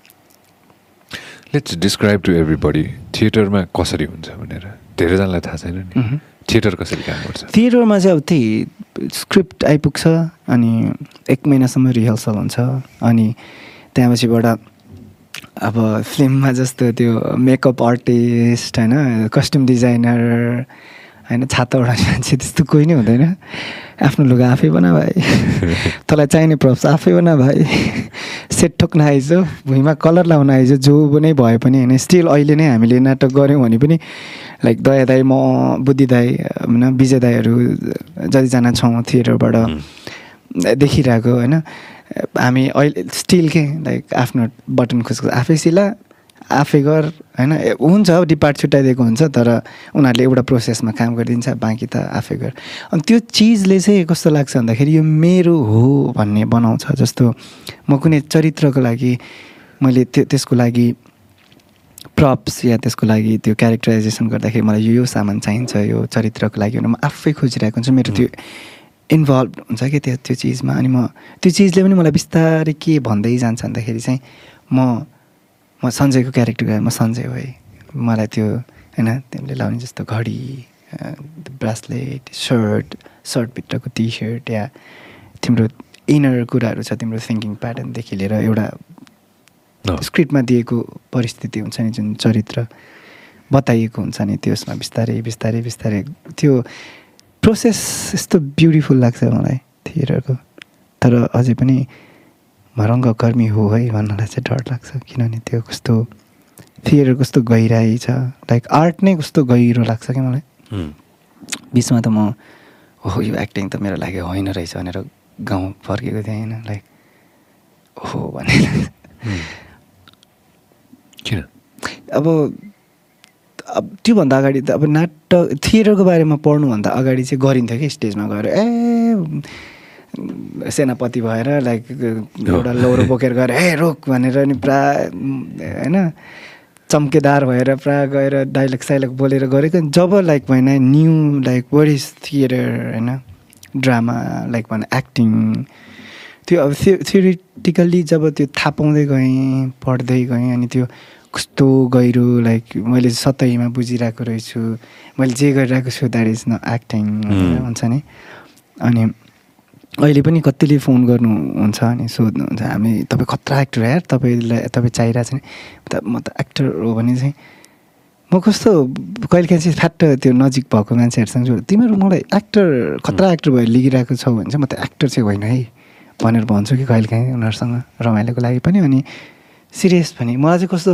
लेट्स डिस्क्राइब टु एभ्रीबडी थिएटरमा कसरी हुन्छ भनेर धेरैजनालाई थाहा छैन नि थिएटर कसरी काम गर्छ थिएटरमा चाहिँ अब त्यही स्क्रिप्ट आइपुग्छ अनि एक महिनासम्म रिहर्सल हुन्छ अनि त्यहाँपछिबाट अब फिल्ममा जस्तो त्यो मेकअप आर्टिस्ट होइन कस्ट्युम डिजाइनर होइन छाता उडाउने मान्छे त्यस्तो कोही नै हुँदैन आफ्नो लुगा आफै बना भाइ तँलाई चाहिने प्रप्स आफै बना भाइ सेट ठोक्न आइज भुइँमा कलर लाउन आइज जो नै भए पनि होइन स्टिल अहिले नै हामीले नाटक गऱ्यौँ भने पनि लाइक दया दाई म बुद्धि दाई होइन विजय दाईहरू जतिजना छौँ थिएटरबाट देखिरहेको होइन हामी अहिले स्टिल के लाइक आफ्नो बटन खोजेको आफै सिला आफै गर होइन हुन्छ डिपार्ट छुट्याइदिएको हुन्छ तर उनीहरूले एउटा प्रोसेसमा काम गरिदिन्छ बाँकी त आफै गर अनि त्यो चिजले चाहिँ कस्तो लाग्छ भन्दाखेरि यो मेरो हो भन्ने बनाउँछ जस्तो म कुनै चरित्रको लागि मैले त्यो त्यसको लागि प्रप्स या त्यसको लागि त्यो क्यारेक्टराइजेसन गर्दाखेरि मलाई यो यो सामान चाहिन्छ यो चरित्रको लागि भनेर म आफै खोजिरहेको हुन्छु मेरो त्यो इन्भल्भ हुन्छ कि त्यो त्यो चिजमा अनि म त्यो चिजले पनि मलाई बिस्तारै के भन्दै जान्छ भन्दाखेरि चाहिँ म म सञ्जयको क्यारेक्टर गरेँ म सञ्जय हो है मलाई त्यो होइन तिमीले लाउने जस्तो घडी ब्रासलेट सर्ट सर्टभित्रको टी सर्ट या तिम्रो इनर कुराहरू छ तिम्रो थिङ्किङ प्याटर्नदेखि लिएर एउटा स्क्रिप्टमा दिएको परिस्थिति हुन्छ नि जुन चरित्र बताइएको हुन्छ नि त्यसमा बिस्तारै बिस्तारै बिस्तारै त्यो प्रोसेस यस्तो ब्युटिफुल लाग्छ मलाई थिएटरको तर अझै पनि म रङ्गकर्मी हो है भन्नलाई चाहिँ डर लाग्छ किनभने त्यो कस्तो थिएटर कस्तो गहिराई छ लाइक आर्ट नै कस्तो गहिरो लाग्छ कि मलाई बिचमा त म हो यो एक्टिङ त मेरो लागि होइन रहेछ भनेर गाउँ फर्केको थिएँ होइन लाइक हो भनेर किन अब अब त्योभन्दा अगाडि त अब नाटक थिएटरको बारेमा पढ्नुभन्दा अगाडि चाहिँ गरिन्थ्यो कि स्टेजमा गएर ए सेनापति भएर लाइक एउटा लौरो बोकेर गएर ए रोक भनेर नि पुरा होइन चम्केदार भएर पुरा गएर डाइलग साइलग बोलेर गरेको जब लाइक भएन new like what is theatre होइन ड्रामा लाइक भन एक्टिङ त्यो अब थियो थियोरिटिकल्ली जब त्यो थाहा पाउँदै गएँ पढ्दै गएँ अनि त्यो कस्तो गहिरो लाइक मैले सतैमा बुझिरहेको रहेछु मैले जे गरिरहेको छु द्याट इज न एक्टिङ भन्छ नि अनि अहिले पनि कतिले फोन गर्नुहुन्छ अनि सोध्नुहुन्छ हामी तपाईँ खतरा एक्टर यार तपाईँलाई तपाईँ चाहिरहेको छ नि म त एक्टर हो भने चाहिँ म कस्तो कहिलेकाहीँ चाहिँ फ्याट्ट त्यो नजिक भएको मान्छेहरूसँग जोड तिमीहरू मलाई एक्टर खतरा एक्टर भएर लिगिरहेको छौ भने चाहिँ म त एक्टर चाहिँ होइन है भनेर भन्छु कि कहिलेकाहीँ उनीहरूसँग रमाइलोको लागि पनि अनि सिरियस पनि मलाई चाहिँ कस्तो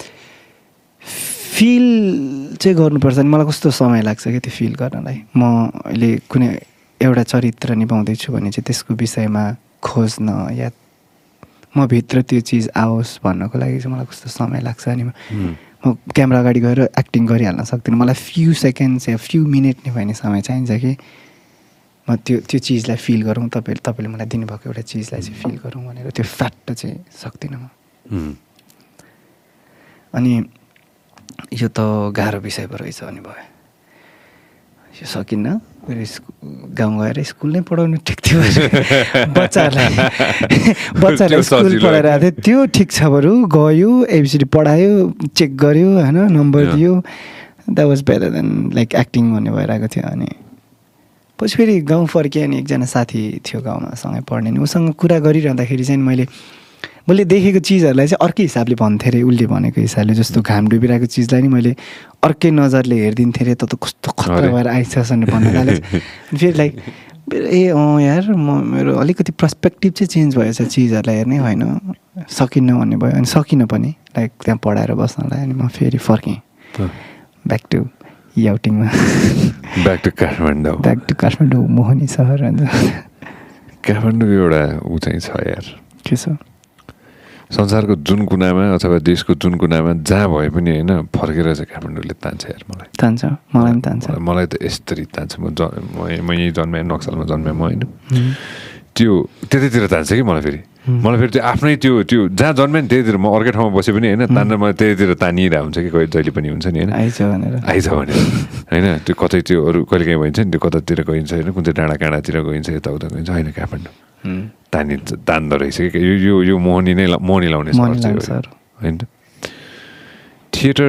फिल चाहिँ गर्नुपर्छ नि मलाई कस्तो समय लाग्छ क्या त्यो फिल गर्नलाई म अहिले कुनै एउटा चरित्र निभाउँदैछु भने चाहिँ त्यसको विषयमा खोज्न या म भित्र त्यो चिज आओस् भन्नको लागि चाहिँ मलाई कस्तो समय लाग्छ अनि म क्यामेरा अगाडि गएर एक्टिङ गरिहाल्न सक्दिनँ मलाई फ्यु सेकेन्ड्स या फ्यु मिनट नै भयो भने समय चाहिन्छ कि म त्यो त्यो चिजलाई फिल गरौँ तपाईँले तपाईँले मलाई दिनुभएको एउटा चिजलाई चाहिँ फिल गरौँ भनेर त्यो फ्याक्ट चाहिँ सक्दिनँ म अनि यो त गाह्रो विषय पो रहेछ भने भयो यो सकिन्न गाउँ गएर स्कुल नै पढाउनु ठिक थियो बच्चाहरूलाई बच्चाहरूलाई स्कुल पढाएर आएको थियो त्यो ठिक छ बरु गयो एबिसिडी पढायो चेक गर्यो होइन नम्बर दियो that was better than like acting भन्ने भइरहेको थियो अनि पछि फेरि गाउँ फर्केँ अनि एकजना साथी थियो गाउँमा सँगै पढ्ने नि उसँग कुरा गरिरहँदाखेरि चाहिँ मैले मैले देखेको चिजहरूलाई चाहिँ अर्कै हिसाबले भन्थेँ अरे उसले भनेको हिसाबले जस्तो घाम डुबिरहेको चिजलाई नि मैले अर्कै नजरले हेरिदिन्थेँ अरे त त कस्तो खतरा भएर आइछ भनेर भन्नु थालेँ फेरि लाइक ए अँ यार म मेरो अलिकति पर्सपेक्टिभ चाहिँ चेन्ज भएछ चिजहरूलाई हेर्ने होइन सकिन्न भन्ने भयो अनि सकिनँ पनि लाइक त्यहाँ पढाएर बस्नलाई अनि म फेरि फर्केँ ब्याक टु याउटिङमा back to Kathmandu back to Kathmandu मोहनी सहर अन्त काठमाडौँ एउटा ऊ चाहिँ छ यार के छ संसारको जुन कुनामा अथवा देशको जुन कुनामा जहाँ भए पनि होइन फर्केर चाहिँ काठमाडौँले तान्छ यार मलाई तान्छ मलाई पनि तान्छ मलाई त यसरी तान्छ म ज म यहीँ जन्मेँ नक्सलमा जन्मेँ म होइन त्यो त्यतैतिर तान्छ कि मलाई फेरि मलाई फेरि त्यो आफ्नै त्यो त्यो जहाँ जन्मेँ नि त्यहीतिर म अर्कै ठाउँमा बसे पनि होइन तान्न मलाई त्यहीतिर तानिरहेको हुन्छ कि कहिले जहिले पनि हुन्छ नि होइन आइज भनेर आइज भनेर होइन त्यो कतै त्यो अरू कहिले काहीँ भइन्छ नि त्यो कतातिर गइन्छ होइन कुन चाहिँ डाँडा काँडातिर गइन्छ यताउता गइन्छ होइन काठमाडौँ तानिन्छ तान्दो रहेछ कि यो यो यो मोहनी नै मोहनी लाउने सहर होइन थिएटर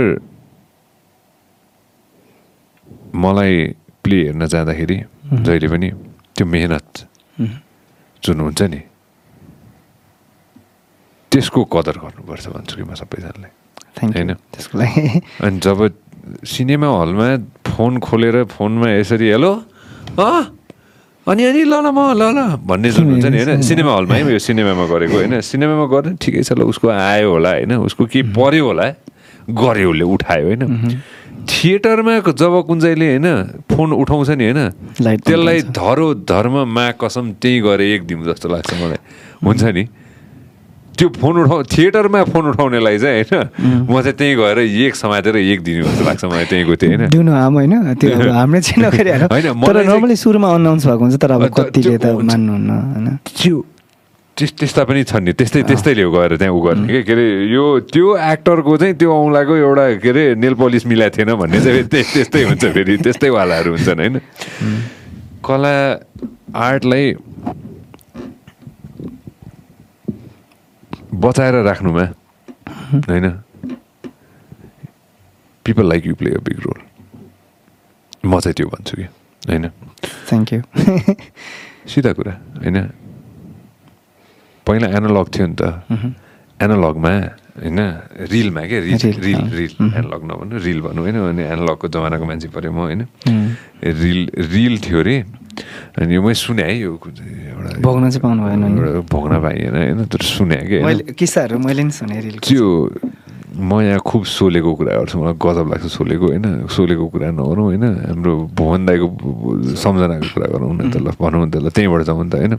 मलाई प्ले हेर्न जाँदाखेरि जहिले पनि त्यो मेहनत जुन हुन्छ नि त्यसको कदर गर्नुपर्छ भन्छु कि म सबैजनाले होइन त्यसको लागि अनि जब सिनेमा हलमा फोन खोलेर फोनमा यसरी हेलो अँ अनि अनि ल ल म ल ल भन्ने जुन हुन्छ नि होइन सिनेमा हलमा है यो सिनेमामा गरेको होइन सिनेमामा गर्ने ठिकै छ ल उसको आयो होला होइन उसको के पर्यो होला गर्यो उसले उठायो होइन थिएटरमा जब कुन चाहिँले होइन फोन उठाउँछ नि होइन त्यसलाई धरो धर्म मा कसम त्यही गरे एक दिन जस्तो लाग्छ मलाई हुन्छ नि त्यो फोन उठाउ थिएटरमा फोन उठाउनेलाई चाहिँ होइन म चाहिँ त्यहीँ गएर एक समातेर एक दिनु जस्तो लाग्छ मलाई त्यहीँको त्यो होइन दिनु हाम होइन त्यो हाम्रो चाहिँ नगरी तर नर्मली सुरुमा अनाउन्स भएको हुन्छ तर अब कतिले त मान्नुहुन्न होइन त्यो त्यस्ता पनि छन् नि त्यस्तै त्यस्तैले गएर त्यहाँ उ गर्ने के के अरे यो त्यो एक्टरको चाहिँ त्यो औँलाको एउटा के अरे नेल पलिस मिलाएको थिएन भन्ने चाहिँ त्यस्तै हुन्छ फेरि त्यस्तैवालाहरू हुन्छन् होइन कला आर्टलाई बचाएर राख्नुमा होइन people like you play a big role म चाहिँ त्यो भन्छु कि होइन थ्याङ्क यू सिधा कुरा होइन पहिला एनालग थियो नि त एनालगमा होइन रिलमा क्या रिल रिल रिल एनालग नभन्नु रिल भन्नु होइन अनि एनालगको जमानाको मान्छे पऱ्यो म होइन रिल रिल थियो अरे अनि यो मैले सुने है यो एउटा भोग्न चाहिँ पाउनु भएन भोग्न पाइएन होइन तर सुने कि किस्साहरू मैले नि सुने रिल त्यो म यहाँ खुब सोलेको कुरा गर्छु मलाई गजब लाग्छ सोलेको होइन सोलेको कुरा नगरौँ होइन हाम्रो भुवन दाईको सम्झनाको कुरा गरौँ न त ल भनौँ न त ल त्यहीँबाट जाउँ नि त होइन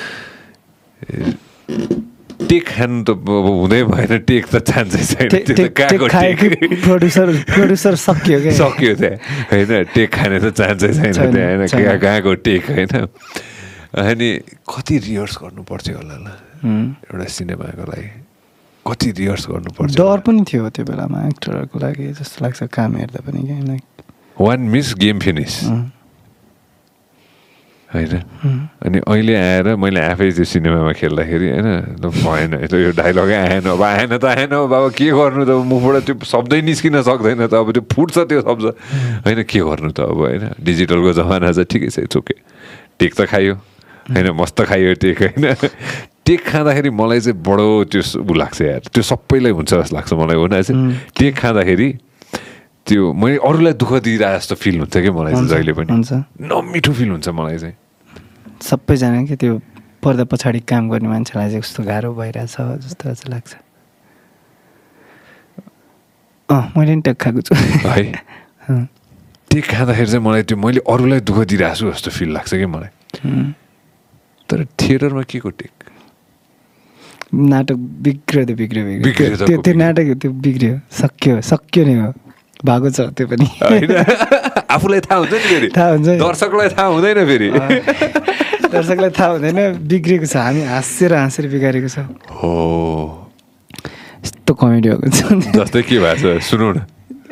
टेक खानु त अब हुँदै भएन टेक त चान्सै छैन प्रोड्युसर प्रोड्युसर सक्यो क्या सक्यो त्यहाँ होइन टेक खाने त चान्सै छैन त्यहाँ होइन कहाँको टेक होइन अनि कति रिहर्स गर्नुपर्थ्यो होला ल एउटा सिनेमाको लागि कति रिहर्स गर्नुपर्छ डर पनि थियो त्यो बेलामा एक्टरहरूको लागि जस्तो लाग्छ काम हेर्दा पनि क्या वान मिस गेम फिनिस होइन अनि अहिले आएर मैले आफै त्यो सिनेमामा खेल्दाखेरि होइन भएन यो डाइलगै आएन अब आएन त आएन बाबा के गर्नु त मुखबाट त्यो शब्दै निस्किन सक्दैन त अब त्यो फुट्छ त्यो शब्द होइन के गर्नु त अब होइन डिजिटलको जमाना छ ठिकै छ चोके टेक त खायो होइन मस्त खायो टेक होइन टेक खाँदाखेरि मलाई चाहिँ बडो त्यो ऊ लाग्छ यार त्यो सबैलाई हुन्छ जस्तो लाग्छ मलाई हो न चाहिँ टेक खाँदाखेरि त्यो मैले अरूलाई दुःख दिइरहेको जस्तो फिल हुन्छ कि मलाई चाहिँ जहिले पनि नमिठो फिल हुन्छ मलाई चाहिँ सबैजना कि त्यो पर्दा पछाडि काम गर्ने मान्छेलाई चाहिँ कस्तो गाह्रो भइरहेछ जस्तो चाहिँ लाग्छ अँ मैले नि टेक खाएको छु है टेक खाँदाखेरि चाहिँ मलाई त्यो मैले अरूलाई दुःख दिइरहेको छु जस्तो फिल लाग्छ कि मलाई तर थिएटरमा के को टेक नाटक बिग्रियो त बिग्रियो बिग्रियो त्यो त्यो नाटक त्यो बिग्रियो सक्यो सक्यो नि हो भएको छ त्यो पनि आफूलाई थाहा हुन्छ नि फेरि थाहा हुन्छ दर्शकलाई थाहा हुँदैन फेरि दर्शकलाई थाहा हुँदैन बिग्रेको छ हामी हाँसेर हाँसेर बिगारेको छ हो यस्तो कमेडी भएको छ जस्तै के भएको छ सुनौ न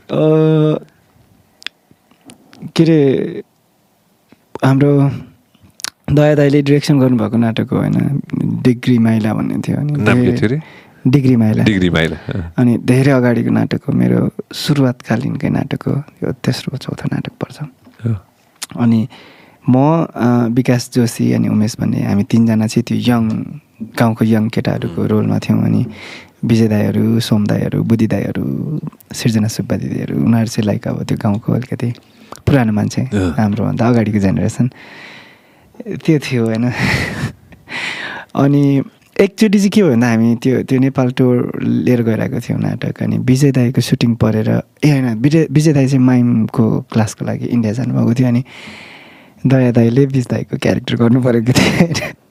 के अरे हाम्रो दया दाइले डिरेक्सन गर्नुभएको नाटक हो होइन डिग्री माइला भन्ने थियो अनि नाम के थियो अरे डिग्री माइला डिग्री माइला अनि धेरै अगाडिको नाटक हो मेरो सुरुवातकालीनकै नाटक हो यो तेस्रो चौथो नाटक पर्छ अनि म विकास जोशी अनि उमेश भन्ने हामी तिनजना चाहिँ त्यो यङ गाउँको यङ केटाहरूको रोलमा थियौँ अनि विजय दाईहरू सोम दाईहरू बुद्धि दाईहरू सृजना सुब्बा दिदीहरू उनीहरू चाहिँ लाइक अब त्यो गाउँको अलिकति पुरानो मान्छे हाम्रोभन्दा अगाडिको जेनेरेसन त्यो थियो होइन अनि एकचोटि चाहिँ के भयो भन्दा हामी त्यो त्यो नेपाल टुर लिएर गइरहेको थियौँ नाटक अनि विजय दाईको सुटिङ परेर ए होइन विजय विजय दाई चाहिँ माइमको क्लासको लागि इन्डिया जानुभएको थियो अनि दया दाईले विजय दाईको क्यारेक्टर गर्नु परेको थियो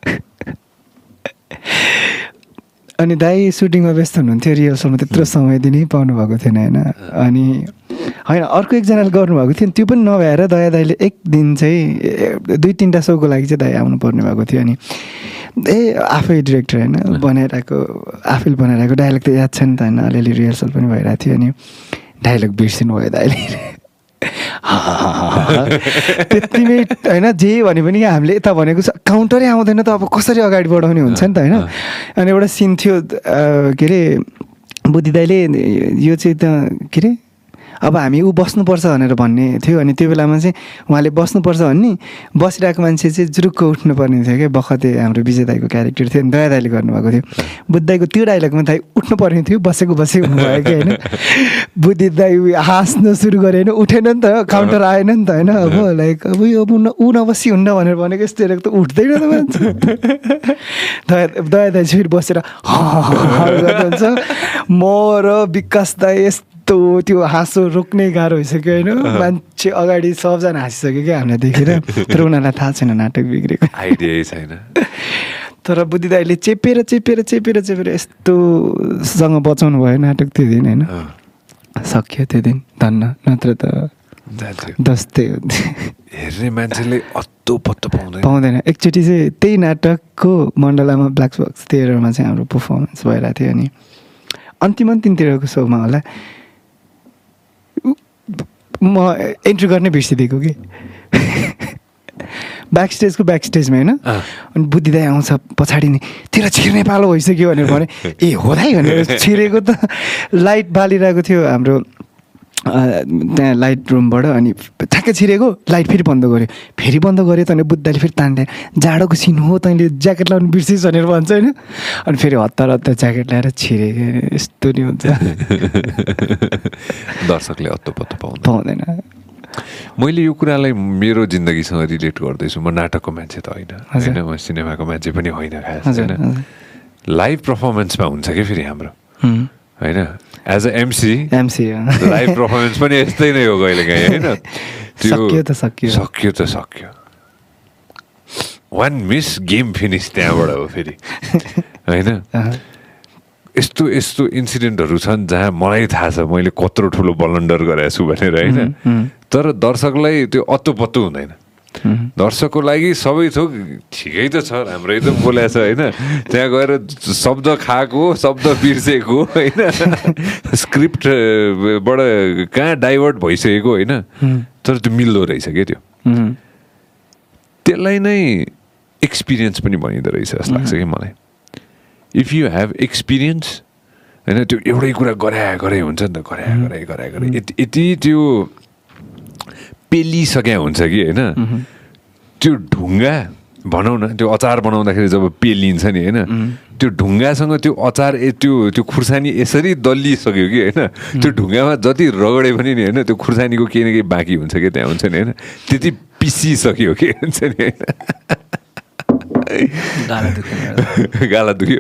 अनि दाई सुटिङमा व्यस्त हुनुहुन्थ्यो रिहर्सलमा त्यत्रो समय दिनै पाउनु भएको थिएन होइन अनि होइन अर्को एकजनाले गर्नुभएको थियो त्यो पनि नभएर दया दाईले एक दिन चाहिँ दुई तिनवटा सोको लागि चाहिँ दाई आउनु पर्ने भएको थियो अनि ए आफै डिरेक्टर होइन बनाइरहेको आफैले बनाइरहेको डायलग त याद छ नि त होइन अलिअलि रिहर्सल पनि भइरहेको थियो अनि डायलग बिर्सिनु भयो दाइले त्यतिमै होइन जे भने पनि हामीले यता भनेको छ काउन्टरै आउँदैन त अब कसरी अगाडि बढाउने हुन्छ नि त होइन अनि एउटा सिन थियो के अरे बुद्धि दाइले यो चाहिँ त के अरे अब हामी ऊ बस्नुपर्छ भनेर भन्ने थियो अनि त्यो बेलामा चाहिँ उहाँले बस्नुपर्छ भन्ने बसिरहेको मान्छे चाहिँ जुरुक्क उठ्नुपर्ने थियो क्या बखते हाम्रो विजय दाईको क्यारेक्टर थियो दया दाईले गर्नुभएको थियो बुद्धि दाईको त्यो डाइलगमा दाई उठ्नुपर्ने थियो बसेको बसेको हुनुभयो कि होइन बुद्धि दाई हाँस्न सुरु गरे होइन उठेन नि त काउन्टर आएन नि त होइन अब लाइक अब यो ऊ नबसी हुन्न भनेर भनेको यस्तो त उठ्दैन त मान्छे दया दया दाई चाहिँ फेरि बसेर गर्नुहुन्छ म र विकास दाई यस्तो त्यो हाँसो रोक्नै गाह्रो भइसक्यो होइन मान्छे अगाडि सबजना हाँसिसक्यो क्या हामीलाई देखेर तर उनीहरूलाई थाहा छैन नाटक बिग्रेको आइडिया छैन तर बुद्धि दाईले चेपेर चेपेर चेपेर चेपेर यस्तोसँग बचाउनु भयो नाटक त्यो दिन होइन सक्यो त्यो दिन धन्न नत्र त दस्तै हेर्ने मान्छेले अत्तो पत्तो पाउँदैन पाउँदैन एकचोटि चाहिँ त्यही नाटकको मण्डलामा ब्ल्याक बक्स थिएटरमा चाहिँ हाम्रो पर्फर्मेन्स भइरहेको थियो अनि अन्तिम अन्तिमतिरको सोमा होला म एन्ट्री गर्ने बिर्सिदिएको कि ब्याक स्टेजको ब्याक स्टेजमा होइन अनि बुद्धि दाई आउँछ पछाडि नै तेरो छिर्ने पालो भइसक्यो भनेर भने ए हो दाइ भनेर छिरेको त लाइट बालिरहेको थियो हाम्रो त्यहाँ लाइट रुमबाट अनि ठ्याक्कै छिरेको लाइट फेरि बन्द गऱ्यो फेरि बन्द गऱ्यो त अनि बुद्धि दाइले फेरि तान्दै जाडोको सिन हो तैँले ज्याकेट लाउनु बिर्सिस् भनेर भन्छ होइन अनि फेरि हतार हतार ज्याकेट ल्याएर छिरेको यस्तो नि हुन्छ दर्शकले अत्तो पत्तो पाउँदैन पाउँदैन मैले यो कुरालाई मेरो जिन्दगीसँग रिलेट गर्दैछु म नाटकको मान्छे त होइन होइन म सिनेमाको मान्छे पनि होइन खास होइन लाइभ पर्फर्मेन्समा हुन्छ कि फेरि हाम्रो होइन as a MC MC live performance पनि यस्तै नै हो कहिले काहीँ होइन सक्यो त सक्यो सक्यो त सक्यो वान मिस गेम फिनिस त्यहाँबाट हो फेरि होइन यस्तो यस्तो इन्सिडेन्टहरू छन् जहाँ मलाई थाहा छ मैले कत्रो ठुलो ब्लन्डर गरेको छु भनेर होइन तर दर्शकलाई त्यो अत्तो पत्तो हुँदैन दर्शकको लागि सबै थोक ठिकै त छ राम्रै त बोलेको छ होइन त्यहाँ गएर शब्द खाएको शब्द बिर्सेको होइन स्क्रिप्टबाट कहाँ डाइभर्ट भइसकेको होइन तर त्यो मिल्दो रहेछ क्या त्यो त्यसलाई नै एक्सपिरियन्स पनि भनिँदो रहेछ जस्तो लाग्छ कि मलाई इफ यु हेभ एक्सपिरियन्स होइन त्यो एउटै कुरा गराए गरे हुन्छ नि त गराए गराए गराए गरे यति यति त्यो पेलिसक्या हुन्छ कि होइन त्यो ढुङ्गा भनौँ न त्यो अचार बनाउँदाखेरि जब पेलिन्छ नि होइन त्यो ढुङ्गासँग त्यो अचार त्यो त्यो खुर्सानी यसरी दल्लिसक्यो कि होइन त्यो ढुङ्गामा जति रगडे पनि नि होइन त्यो खुर्सानीको केही न केही बाँकी हुन्छ कि त्यहाँ हुन्छ नि होइन त्यति पिसिसक्यो कि हुन्छ नि होइन गाला दुख्यो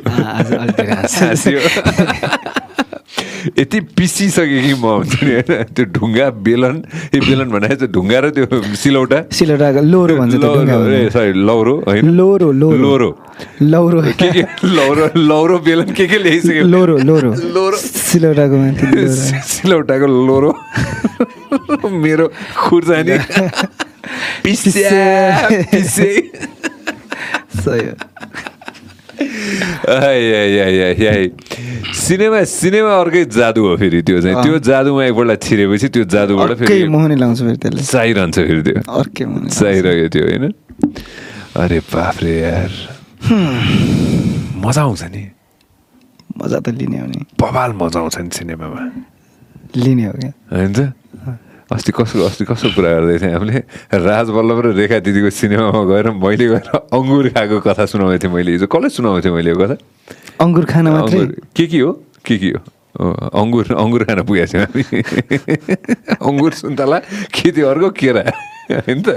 यति पिसिसक्यो कि म हुन्छ नि होइन त्यो ढुङ्गा बेलन ए बेलन भने चाहिँ ढुङ्गा र त्यो सिलौटा सिलौटा लोरो भन्छ ए सरी लौरो होइन लोरो लोरो लौरो के के लौरो लौरो बेलन के के ल्याइसक्यो लोरो लोरो लोरो सिलौटाको माथि सिलौटाको लोरो मेरो खुर्सानी पिस्या पिसे सही सिनेमा सिनेमा अर्कै जादु हो फेरि त्यो चाहिँ त्यो जादुमा एकपल्ट छिरेपछि त्यो जादुबाट फेरि मोहनी लाउँछ फेरि त्यसले चाहिरहन्छ फेरि त्यो अर्कै मोहनी चाहिरह्यो त्यो होइन अरे बाफ्रे यार मजा आउँछ नि मजा त लिने हो नि बवाल मजा आउँछ नि सिनेमामा लिने हो क्या होइन त अस्ति कसो अस्ति कसो कुरा गर्दै थिएँ हामीले राज वल्लभ र रेखा दिदीको सिनेमामा गएर मैले गएर अङ्गुर खाएको कथा सुनाउँदै थिएँ मैले हिजो कसलाई सुनाउँदै थिएँ मैले यो कथा अङ्गुर खान मात्रै के के हो के के हो अङ्गुर अङ्गुर खान पुगेको थियौँ हामी अङ्गुर सुन्तला के त्यो अर्को केरा होइन त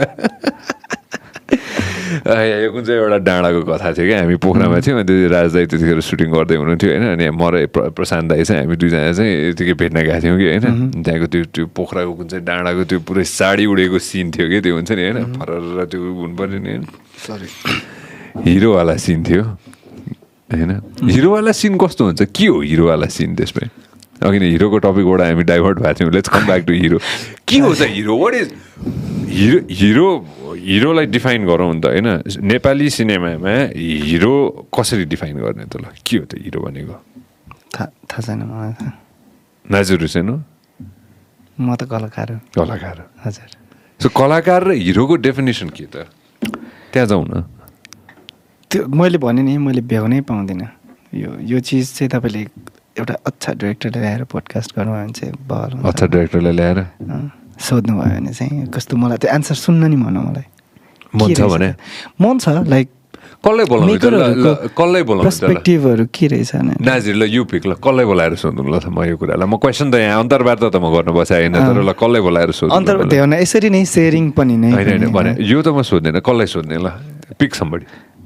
यो कुन चाहिँ एउटा डाँडाको कथा थियो क्या हामी पोखरामा थियौँ अनि राज दाई त्यतिखेर सुटिङ गर्दै हुनुहुन्थ्यो होइन अनि म र प्रशान्त दाई चाहिँ हामी दुईजना चाहिँ यतिकै भेट्न गएको थियौँ कि होइन त्यहाँको त्यो त्यो पोखराको कुन चाहिँ डाँडाको त्यो पुरै साडी उडेको सिन थियो कि त्यो हुन्छ नि होइन फरर त्यो हुनु पऱ्यो नि होइन सरी हिरोवाला सिन थियो होइन हिरोवाला सिन कस्तो हुन्छ के हो हिरोवाला सिन त्यसमा अघि नै हिरोको टपिकबाट हामी डाइभर्ट भएको थियौँ let's come back to hero के हो त hero what is hero hero हिरोलाई डिफाइन गरौँ नि त होइन नेपाली सिनेमामा हिरो कसरी डिफाइन गर्ने त ल के हो त हिरो भनेको थाहा छैन मलाई त नाजुर छैन म त कलाकार हो कलाकार हजुर सो कलाकार र हिरोको डेफिनेसन के त त्यहाँ जाउँ न त्यो मैले भने नि मैले भ्याउनै पाउँदिनँ यो यो चिज चाहिँ तपाईँले एउटा अच्छा डिरेक्टरले ल्याएर पोडकास्ट गर्नु भने चाहिँ बल अच्छा डिरेक्टरले ल्याएर सोध्नु भयो भने चाहिँ कस्तो मलाई त्यो एन्सर सुन्न नि भनौँ मलाई मन छ भने मन छ लाइक कसलाई बोलाउनु कसलाई बोलाउनु पर्सपेक्टिभहरू के रहेछ नाजिर ल यु पिक ल कसलाई बोलाएर सोध्नु ल म यो कुरालाई म क्वेसन त यहाँ अन्तर्वार्ता त म गर्न बसाएन तर ल कसलाई बोलाएर सोध्नु अन्तर्वार्ता होइन यसरी नै सेयरिङ पनि नै होइन होइन भने यो त म सोध्दैन कसलाई सोध्ने ल pick somebody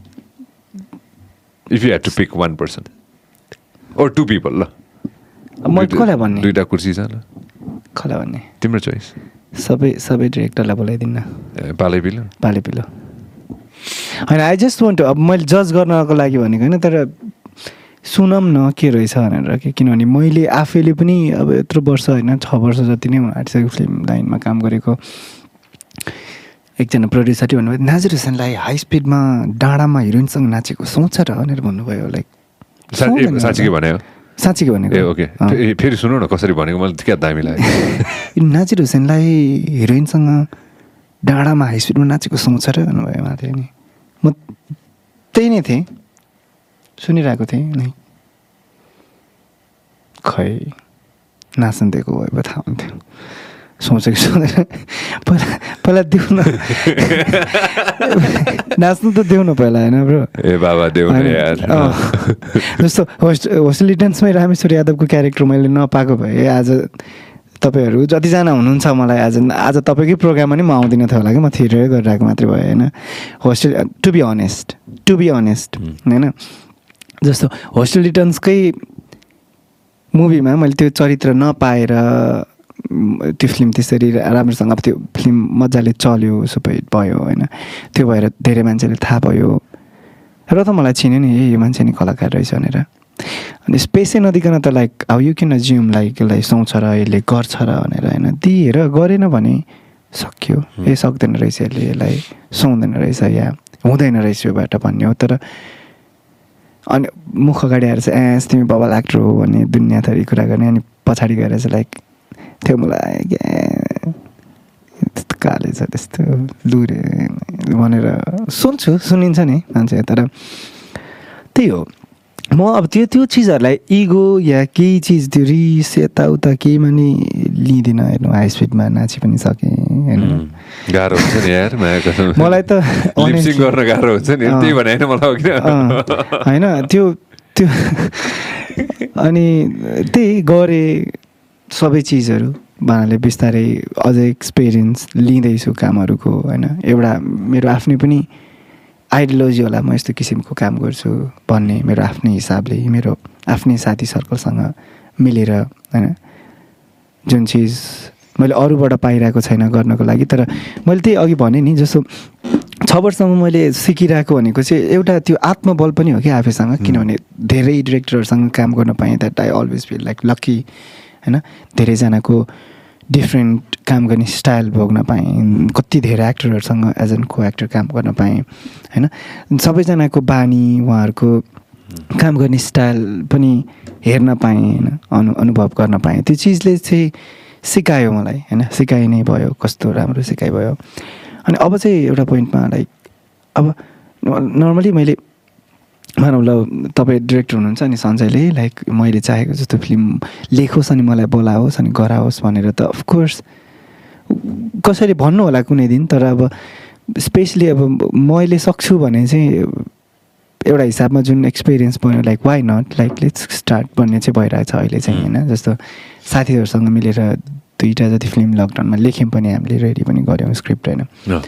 if you had to pick one person or two people ल म कसलाई भन्ने दुईवटा कुर्सी छ ल कसलाई भन्ने तिम्रो चोइस सबै सबै डिरेक्टरलाई बोलाइदिन्न पालै पिलो पालै पिलो होइन आई जस्ट वान्ट टु अब मैले जज गर्नको लागि भनेको होइन तर सुनौँ न के रहेछ भनेर कि किनभने मैले आफैले पनि अब यत्रो वर्ष होइन छ वर्ष जति नै हुन आँटिसक्यो फिल्म लाइनमा काम गरेको एकजना प्रड्युसरले भन्नुभयो नाजिर हुसैनलाई हाई स्पिडमा डाँडामा हिरोइनसँग नाचेको सोच र भनेर भन्नुभयो लाइक साँच्चै के भन्यो साँच्चै के भनेको ए ओके फेरि सुनौ न कसरी भनेको मलाई क्या दामी लाग्यो नाजिर हुसैनलाई हिरोइनसँग डाँडामा हाई स्पिडमा नाचेको सोच र भन्नुभयो उहाँले नि म त्यही नै थिएँ सुनिरहेको थिएँ नि खै नाच्न दिएको भए पो थाहा हुन्थ्यो सोचेको सोधेर पहिला पहिला देऊ न नाच्नु त देऊ न पहिला होइन ब्रो ए बाबा देऊ जस्तो होस्ट होस्टेल रिटर्न्समै रामेश्वर यादवको क्यारेक्टर मैले नपाएको भए आज तपाईँहरू जतिजना हुनुहुन्छ मलाई आज आज तपाईँकै प्रोग्राममा नि म आउँदिनँ थियो होला कि म थिएटरै गरिरहेको मात्रै भयो होइन hostel to be honest to be honest होइन जस्तो होस्टेल रिटर्न्सकै मुभीमा मैले त्यो चरित्र नपाएर त्यो फिल्म त्यसरी राम्रोसँग अब त्यो फिल्म मजाले चल्यो सुपर हिट भयो होइन त्यो भएर धेरै मान्छेले थाहा भयो र त मलाई चिन्यो नि ए यो मान्छे नि कलाकार रहेछ भनेर अनि स्पेसै नदिकन त लाइक अब यु किन जिउम लाइक यसलाई सुहाउँछ र यसले गर्छ र भनेर होइन दिएर गरेन भने सक्यो ए सक्दैन रहेछ यसले यसलाई सुहाउँदैन रहेछ या हुँदैन रहेछ योबाट भन्ने हो तर अनि मुख अगाडि आएर चाहिँ एस तिमी बबल एक्टर हो भन्ने दुनियाँ थरी कुरा गर्ने अनि पछाडि गएर चाहिँ लाइक त्यो मलाई त्यस्तो काले छ त्यस्तो लुरे भनेर सुन्छु सुनिन्छ नि मान्छे तर त्यही हो म अब त्यो त्यो चिजहरूलाई इगो या केही चिज त्यो रिस यताउता केहीमा नि लिँदिनँ हेर्नु हाई स्पिडमा नाची पनि सकेँ होइन गाह्रो हुन्छ नि यार मलाई त गर्न गाह्रो हुन्छ नि त्यही भने होइन त्यो त्यो अनि त्यही गरेँ सबै चिजहरू भन्नाले बिस्तारै अझै एक्सपिरियन्स लिँदैछु कामहरूको होइन एउटा मेरो आफ्नै पनि आइडियोलोजी होला म यस्तो किसिमको काम गर्छु भन्ने मेरो आफ्नै हिसाबले मेरो आफ्नै साथी सर्कलसँग मिलेर होइन जुन चिज मैले अरूबाट पाइरहेको छैन गर्नको लागि तर मैले त्यही अघि भने नि जस्तो छ वर्षसम्म मैले सिकिरहेको भनेको चाहिँ एउटा त्यो आत्मबल पनि हो कि आफैसँग किनभने धेरै डिरेक्टरहरूसँग काम गर्न पाएँ that I always feel like lucky होइन धेरैजनाको डिफ्रेन्ट काम गर्ने स्टाइल भोग्न पाएँ कति धेरै एक्टरहरूसँग एज एन को एक्टर काम गर्न पाएँ होइन सबैजनाको बानी उहाँहरूको काम गर्ने स्टाइल पनि हेर्न पाएँ होइन अनु अनुभव गर्न पाएँ त्यो चिजले चाहिँ सिकायो मलाई होइन सिकाइ नै भयो कस्तो राम्रो सिकाइ भयो अनि अब चाहिँ एउटा पोइन्टमा लाइक अब नर्मली मैले भनौँ ल तपाईँ डिरेक्टर हुनुहुन्छ नि सञ्जयले लाइक मैले चाहेको जस्तो फिल्म लेखोस् अनि मलाई बोलाओस् अनि गराओस् भनेर त अफकोर्स कसैले भन्नु होला कुनै दिन तर अब स्पेसली अब मैले सक्छु भने चाहिँ एउटा हिसाबमा जुन एक्सपिरियन्स बन्यो like why not like let's start भन्ने चाहिँ भइरहेछ अहिले चाहिँ होइन जस्तो साथीहरूसँग मिलेर दुईवटा जति फिल्म लकडाउनमा लेख्यौँ पनि हामीले रेडी पनि गऱ्यौँ स्क्रिप्ट होइन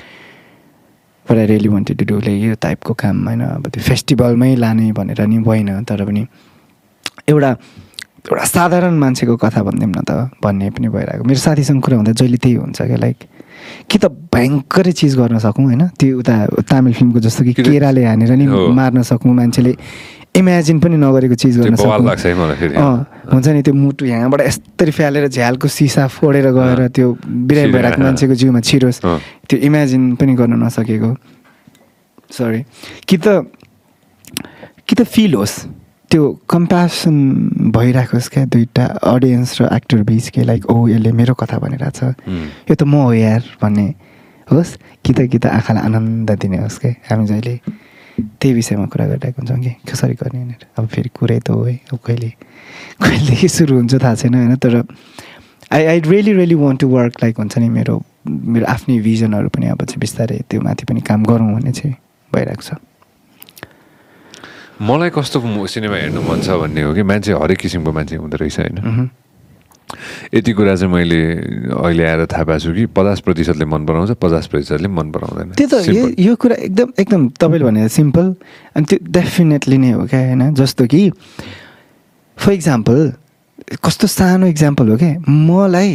but I really wanted to do like यो टाइपको काम होइन अब त्यो फेस्टिभलमै लाने भनेर नि भएन तर पनि एउटा एउटा साधारण मान्छेको कथा भनिदिउँ न त भन्ने पनि भइरहेको मेरो साथीसँग कुरा हुँदा जहिले त्यही हुन्छ क्या लाइक कि त भयङ्करै चिज गर्न सकौँ होइन त्यो उता तामिल फिल्मको जस्तो कि केराले हानेर नि मार्न सकौँ मान्छेले इमेजिन पनि नगरेको चिज गर्न सक्छौँ हुन्छ नि त्यो मुटु यहाँबाट यस्तरी फ्यालेर झ्यालको सिसा फोडेर गएर त्यो बिरामी भइरहेको मान्छेको जिउमा छिरोस् त्यो इमेजिन पनि गर्न नसकेको सरी कि त कि त फिल होस् त्यो कम्प्यासन भइरहेकोस् क्या दुईवटा अडियन्स र एक्टर बिच के लाइक ओ यसले मेरो कथा भनिरहेछ यो त म हो यार भन्ने होस् कि त कि त आँखालाई आनन्द दिने होस् क्या हामी जहिले त्यही विषयमा कुरा गरिरहेको हुन्छौँ कि कसरी गर्ने भनेर। अब फेरि कुरै त हो है, अब कहिले कहिलेदेखि सुरु हुन्छ थाहा छैन होइन। तर I I really really want to work like हुन्छ नि मेरो मेरो आफ्नै भिजनहरू पनि अब चाहिँ बिस्तारै त्यो माथि पनि काम गरौँ भन्ने चाहिँ भइरहेको छ। मलाई कस्तो सिनेमा हेर्नु मन छ भन्ने हो कि मान्छे हरेक किसिमको मान्छे हुँदो रहेछ होइन। यति कुरा चाहिँ मैले अहिले आएर थाहा पाएको छु कि पचास प्रतिशतले मन पराउँछ, पचास प्रतिशतले मन पराउँदैन। त्यो त यो कुरा एकदम एकदम तपाईँले भने सिम्पल अनि त्यो डेफिनेटली नै हो क्या होइन। जस्तो कि फर इक्जाम्पल कस्तो सानो इक्जाम्पल हो क्या, मलाई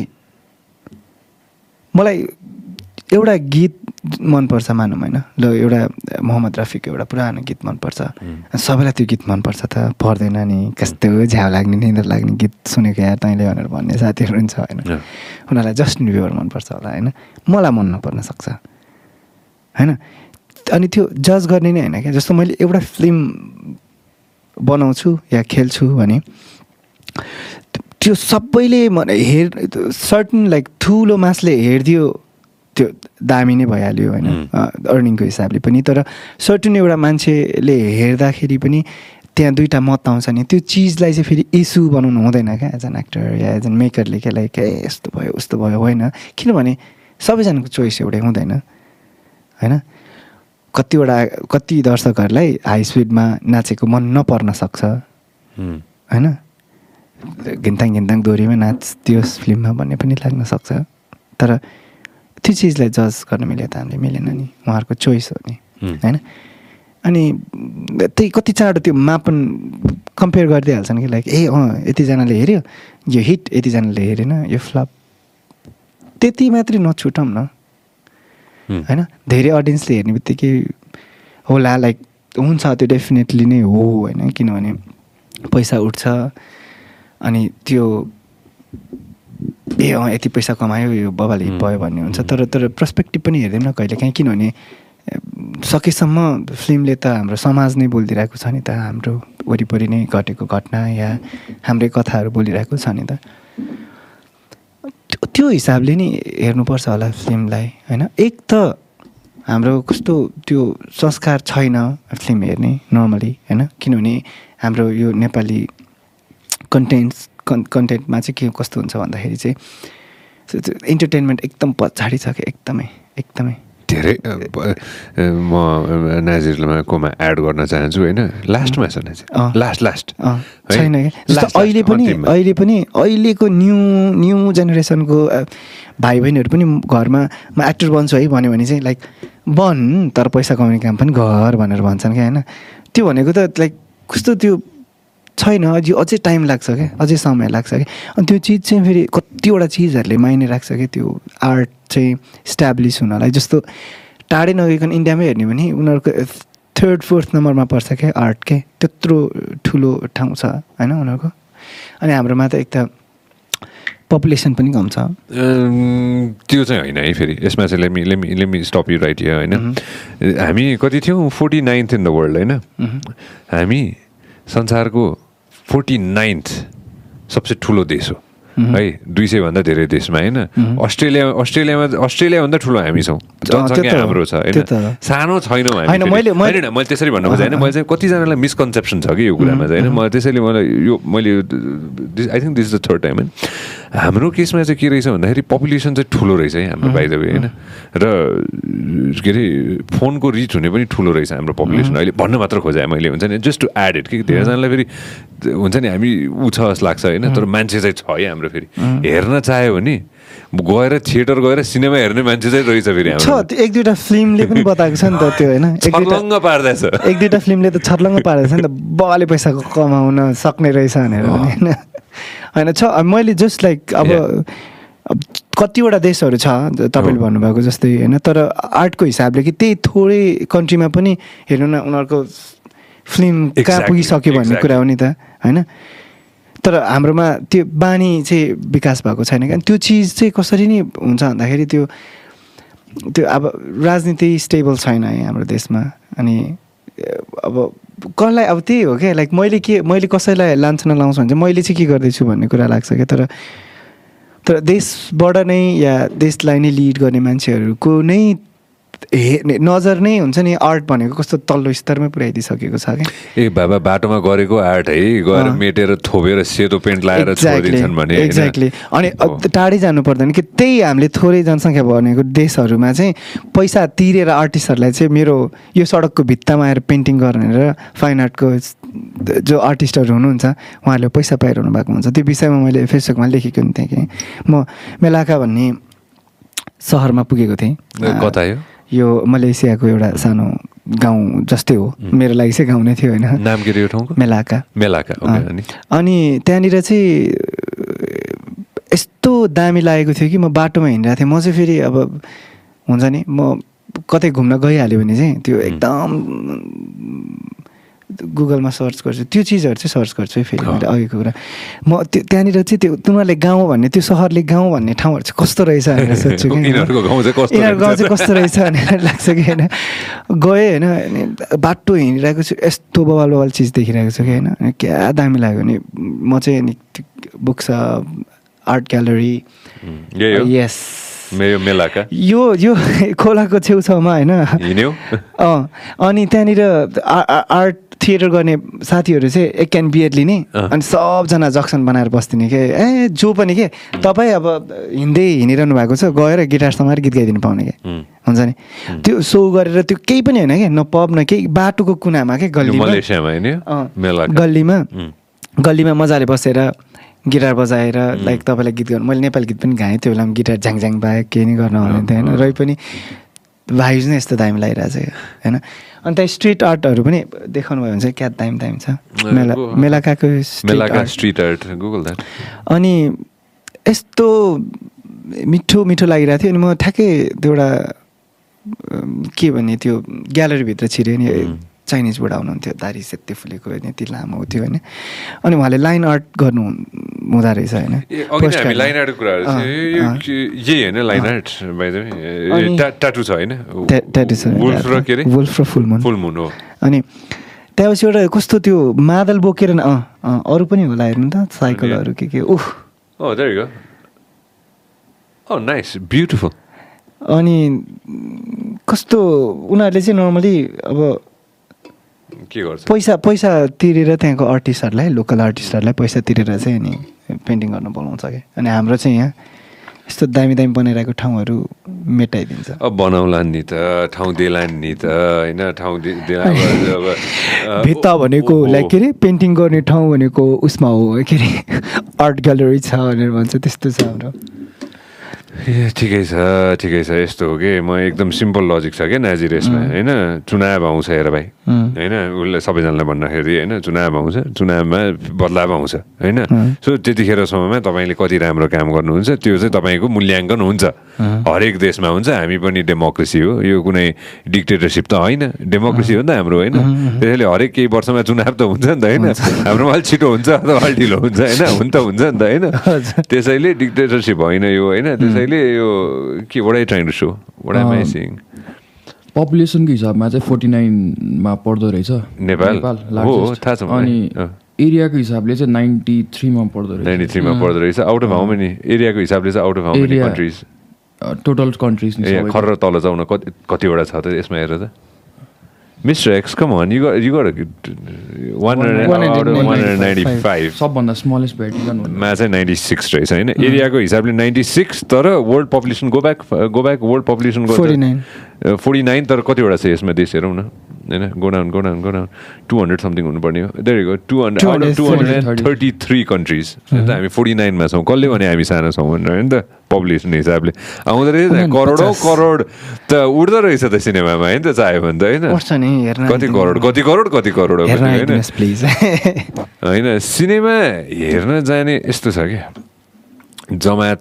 मलाई एउटा गीत मनपर्छ मानौँ होइन, ल एउटा मोहम्मद रफीको एउटा पुरानो गीत मनपर्छ, सबैलाई त्यो गीत मनपर्छ त पर्दैन नि, कस्तो झ्याउ लाग्ने निन्द्रा लाग्ने गीत सुनेको यार तैँले भनेर भन्ने साथीहरू पनि छ होइन। उनीहरूलाई जस्टिन बिबर मनपर्छ होला होइन, मलाई मन नपर्न सक्छ होइन। अनि त्यो जज गर्ने नै होइन क्या। जस्तो मैले एउटा फिल्म बनाउँछु या खेल्छु भने त्यो सबैले मन हेर सर्टन लाइक ठुलो मासले हेरिदियो त्यो दामी नै भइहाल्यो होइन अर्निङको हिसाबले पनि। तर सर्टन एउटा मान्छेले हेर्दाखेरि पनि त्यहाँ दुईवटा मत आउँछ नि, त्यो चिजलाई चाहिँ फेरि इस्यु बनाउनु हुँदैन क्या एज एन एक्टर या एज एन मेकरले क्या लाइक ए यस्तो भयो उस्तो भयो होइन। किनभने सबैजनाको चोइस एउटै हुँदैन होइन। कतिवटा कति दर्शकहरूलाई हाई स्पिडमा नाचेको मन नपर्न सक्छ होइन, घिन्ताङ घिन्ताङ दोहोरीमा नाच्दियोस् फिल्ममा भन्ने पनि लाग्न सक्छ। तर त्यो चिजलाई जज गर्न मिल्यो त हामीले मिलेन नि, उहाँहरूको चोइस हो नि होइन। अनि त्यही कति चाँडो त्यो मापन कम्पेयर गरिदिइहाल्छन् कि लाइक ए अँ यतिजनाले हेऱ्यो यो हिट, यतिजनाले हेरेन यो फ्लप, त्यति मात्रै नछुटाउँ न होइन। धेरै अडियन्सले हेर्ने बित्तिकै होला लाइक हुन्छ त्यो डेफिनेटली नै हो होइन, किनभने पैसा उठ्छ अनि त्यो ए अँ यति पैसा कमायो यो बबाले हिट भयो भन्ने हुन्छ। तर तर पर्सपेक्टिभ पनि हेर्दैन न कहिले काहीँ, किनभने सकेसम्म फिल्मले त हाम्रो समाज नै बोलिदिरहेको छ नि त, हाम्रो वरिपरि नै घटेको घटना या हाम्रै कथाहरू बोलिरहेको छ नि त। त्यो हिसाबले नि हेर्नुपर्छ होला फिल्मलाई होइन। एक त हाम्रो कस्तो त्यो संस्कार छैन फिल्म हेर्ने नर्मली होइन, किनभने हाम्रो यो नेपाली कन्टेन्ट्स कन् कन्टेन्टमा चाहिँ के कस्तो हुन्छ भन्दाखेरि चाहिँ इन्टरटेनमेन्ट एकदम पछाडि छ क्या, एकदमै एकदमै धेरै। म नाजिरमा कोमा एड गर्न चाहन्छु होइन, लास्टमा छ नाजिर, लास्ट लास्ट छैन क्या। अहिले पनि अहिले पनि अहिलेको न्यू न्यू जेनेरेसनको भाइ बहिनीहरू पनि घरमा म एक्टर बन्छु है भन्यो भने चाहिँ लाइक बन तर पैसा कमाउने काम पनि गर भनेर भन्छन् क्या होइन। त्यो भनेको त लाइक कस्तो त्यो छैन, अझै अझै टाइम लाग्छ क्या, अझै समय लाग्छ क्या। अनि त्यो चिज चाहिँ फेरि कतिवटा चिजहरूले मायने राख्छ क्या त्यो आर्ट चाहिँ इस्टाब्लिस हुनलाई। जस्तो टाढै नगइकन इन्डियामै हेर्ने भने उनीहरूको थर्ड फोर्थ नम्बरमा पर्छ क्या आर्ट के, त्यत्रो ठुलो ठाउँ छ होइन उनीहरूको। अनि हाम्रोमा त एक त पपुलेसन पनि कम छ। त्यो चाहिँ होइन है, फेरि यसमा चाहिँ let me let me let me stop you right here होइन। हामी कति थियौँ, forty ninth in the world होइन। हामी संसारको फोर्टी नाइन्थ सबसे ठुलो देश हो है, दुई सय भन्दा धेरै देशमा होइन। अस्ट्रेलिया अस्ट्रेलियामा अस्ट्रेलियाभन्दा ठुलो हामी छौँ, जनसङ्ख्या हाम्रो छ होइन, सानो छैनौँ हामी। मैले मैले त्यसरी भन्नु खोजेँ होइन, मैले चाहिँ कतिजनालाई मिसकन्सेप्सन छ कि यो कुरामा चाहिँ होइन। म त्यसैले मलाई यो मैले I think this is the third time होइन। हाम्रो केसमा चाहिँ के रहेछ भन्दाखेरि पपुलेसन चाहिँ ठुलो रहेछ है हाम्रो बाइ द वे होइन। र के अरे फोनको रिच हुने पनि ठुलो रहेछ हाम्रो पपुलेसन अहिले भन्न मात्र खोजेँ मैले, हुन्छ नि जस्ट टु एड इट कि धेरैजनालाई फेरि हुन्छ नि हामी ऊ छ जस्तो लाग्छ होइन। तर मान्छे चाहिँ छ है हाम्रो, फेरि हेर्न चाह्यो भने गएर थिएटर गएर सिनेमा हेर्ने मान्छे चाहिँ रहेछ फेरि हाम्रो। एक दुईवटा फिल्मले पनि बताएको छ नि त त्यो होइन, छर्लङ्ग पार्दैछ एक दुईवटा फिल्मले त छर्लङ्ग पार्दैछ नि त, बाले पैसा कमाउन सक्ने रहेछ भनेर होइन होइन छ। मैले जस्ट लाइक अब कतिवटा देशहरू छ तपाईँले भन्नुभएको जस्तै होइन, तर आर्टको हिसाबले कि त्यही थोरै कन्ट्रीमा पनि हेर्नु न उनीहरूको फिल्म कहाँ पुगिसक्यो भन्ने कुरा हो नि त होइन। तर हाम्रोमा त्यो बानी चाहिँ विकास भएको छैन क्या। त्यो चिज चाहिँ कसरी नै हुन्छ भन्दाखेरि त्यो त्यो अब राजनीति स्टेबल छैन है हाम्रो देशमा। अनि अब कसलाई अब त्यही हो क्या, लाइक मैले के मैले कसैलाई लान्छना लाउँछु भने चाहिँ मैले चाहिँ के गर्दैछु भन्ने कुरा लाग्छ क्या। तर तर देशबाट नै या देशलाई नै लिड गर्ने मान्छेहरूको नै हे नजर नै हुन्छ नि आर्ट भनेको कस्तो तल्लो स्तरमै पुर्याइदिइसकेको छ क्या ए बाबा बाटोमा गरेको आर्ट है गएर मेटेर थोपेर सेतो पेन्ट लगाएर छोडिदिन्छन् भने एक्ज्याक्टली अनि टाढै जानु पर्दैन कि त्यही हामीले थोरै जनसङ्ख्या भनेको देशहरूमा चाहिँ पैसा तिरेर आर्टिस्टहरूलाई चाहिँ मेरो यो सडकको भित्तामा आएर पेन्टिङ गर्ने र फाइन आर्टको जो आर्टिस्टहरू हुनुहुन्छ उहाँहरूले पैसा पाइरहनु भएको हुन्छ त्यो विषयमा मैले फेसबुकमा लेखेको नि थिएँ कि म मेलाका भन्ने सहरमा पुगेको थिएँ कता यो यो मलेसियाको एउटा सानो गाउँ जस्तै हो मेरो लागि चाहिँ गाउँ नै थियो होइन नाम के यो ठाउँको मेलाका मेलाका अनि त्यहाँनिर चाहिँ यस्तो दामी लागेको थियो कि म बाटोमा हिँडिरहेको थिएँ म चाहिँ फेरि अब हुन्छ नि म कतै घुम्न गइहाल्यो भने चाहिँ त्यो एकदम गुगलमा सर्च गर्छु त्यो चिजहरू चाहिँ सर्च गर्छु फेरि मैले अघिको कुरा म त्यो त्यहाँनिर चाहिँ त्यो तिनीहरूले गाउँ भन्ने त्यो सहरले गाउँ भन्ने ठाउँहरू चाहिँ कस्तो रहेछ भनेर सोध्छु कि यिनीहरूको गाउँ चाहिँ कस्तो यिनीहरूको गाउँ चाहिँ कस्तो रहेछ भनेर लाग्छ कि होइन गएँ होइन अनि बाटो हिँडिरहेको छु यस्तो बवाल बवाल चिज देखिरहेको छु कि होइन क्या दामी लाग्यो नि म चाहिँ अनि बुक्स आर्ट ग्यालरी यस मेलाका यो यो खोलाको छेउछाउमा होइन अँ अनि त्यहाँनिर आर्ट थिएटर गर्ने साथीहरू चाहिँ एक क्यान बियर लिने अनि सबजना जक्सन बनाएर बस्दिने के ए जो पनि के तपाईँ अब हिँड्दै हिँडिरहनु भएको छ गएर गिटार समाएर गीत गाइदिनु पाउने के हुन्छ नि त्यो सो गरेर त्यो केही पनि होइन क्या न पब न केही बाटोको कुनामा के गल्लीमा गल्लीमा गल्लीमा मजाले बसेर गिटार बजाएर लाइक तपाईँलाई गीत गर्नु मैले नेपाली गीत पनि गाएँ त्यो बेलामा गिटार झ्याङ झ्याङ बाहेक केही नै गर्न हुँदैन थियो होइन र पनि भाइज नै यस्तो दामी लागिरहेको छ होइन अनि त्यहाँ स्ट्रिट आर्टहरू पनि देखाउनु भयो भने चाहिँ क्या दामी दामी छ मेला मेलाकाको स्ट्रिट आर्ट गुगल द्याट अनि यस्तो मिठो मिठो लागिरहेको थियो अनि म ठ्याक्कै त्यो एउटा के भन्ने त्यो ग्यालरीभित्र छिरेँ नि चाइनिज बुढा हुनुहुन्थ्यो दारी सेत्ते फुलेको होइन यति लामो थियो होइन अनि उहाँले लाइन आर्ट गर्नु हुँदो रहेछ होइन लाइन आर्टको कुराहरू यही होइन लाइन आर्ट ट्याटु छ होइन ट्याटु छ वुल्फ र फुलमुन फुलमुन हो अनि त्यहाँपछि एउटा कस्तो त्यो मादल बोकेर अँ अरू पनि होला हेर्नु त साइकलहरू के के उफ Oh, there you go. Oh, nice. Beautiful. अनि कस्तो उनीहरूले चाहिँ नर्मली अब के गर्छ पैसा पैसा तिरेर त्यहाँको आर्टिस्टहरूलाई लोकल आर्टिस्टहरूलाई पैसा तिरेर चाहिँ अनि पेन्टिङ गर्न बोलाउँछ क्या अनि हाम्रो चाहिँ यहाँ यस्तो दामी दामी बनाइरहेको ठाउँहरू मेटाइदिन्छ अब बनाउला नि त ठाउँ देला नि त होइन ठाउँ अब भित्ता भनेको लाइक के अरे पेन्टिङ गर्ने ठाउँ भनेको उसमा हो के अरे आर्ट ग्यालरी छ भनेर भन्छ त्यस्तो छ हाम्रो ए ठिकै छ ठिकै छ यस्तो हो कि म एकदम सिम्पल लजिक छ क्या नाजी रेसमा होइन चुनाव आउँछ हेर भाइ होइन उसले सबैजनालाई भन्दाखेरि होइन चुनाव आउँछ चुनावमा बदलाव आउँछ होइन सो त्यतिखेरसम्ममा तपाईँले कति राम्रो काम गर्नुहुन्छ त्यो चाहिँ तपाईँको मूल्याङ्कन हुन्छ हरेक देशमा हुन्छ हामी पनि डेमोक्रेसी हो यो कुनै डिक्टेटरसिप त होइन डेमोक्रेसी हो नि त हाम्रो होइन त्यसैले हरेक केही वर्षमा चुनाव त हुन्छ नि त होइन हाम्रोमा अलिक छिटो हुन्छ अथवा अलिक ढिलो हुन्छ होइन हुन त हुन्छ नि त होइन त्यसैले डिक्टेटरसिप होइन यो होइन त्यसैले यो के what are you trying to show? What am I saying? पपुलेसनको हिसाबमा चाहिँ फोर्टी नाइनमा पर्दो रहेछ नेपाल हो थाहा छ अनि एरियाको हिसाबले चाहिँ नाइन्टी थ्रीमा पर्दो रहेछ नाइन्टी थ्रीमा पर्दो रहेछ आउट अफ हाउ मेनी एरियाको हिसाबले चाहिँ out of how many countries total countries खर तल जाउन कति कतिवटा छ त यसमा हेर त Mister X, come on, you got you got a one hundred ninety-five. सबभन्दा स्मलेस्ट भेटिकन मा चाहिँ नाइन्टी सिक्स रहेछ होइन एरियाको हिसाबले नाइन्टी सिक्स तर world population go back go back world population forty nine तर कतिवटा छ यसमा देश हेरौँ न होइन go down go down go down two hundred something हुनुपर्ने हो there go two hundred out of two hundred and thirty three countries अन्त हामी फोर्टी नाइनमा छौँ कसले भने हामी सानो छौँ भनेर होइन त पपुलेसन हिसाबले आउँदो रहेछ करोडौँ करोड त उड्दो रहेछ त सिनेमामा होइन त चाह्यो भने त होइन कति करोड कति करोड कति करोड होइन होइन सिनेमा हेर्न जाने यस्तो छ क्या जमात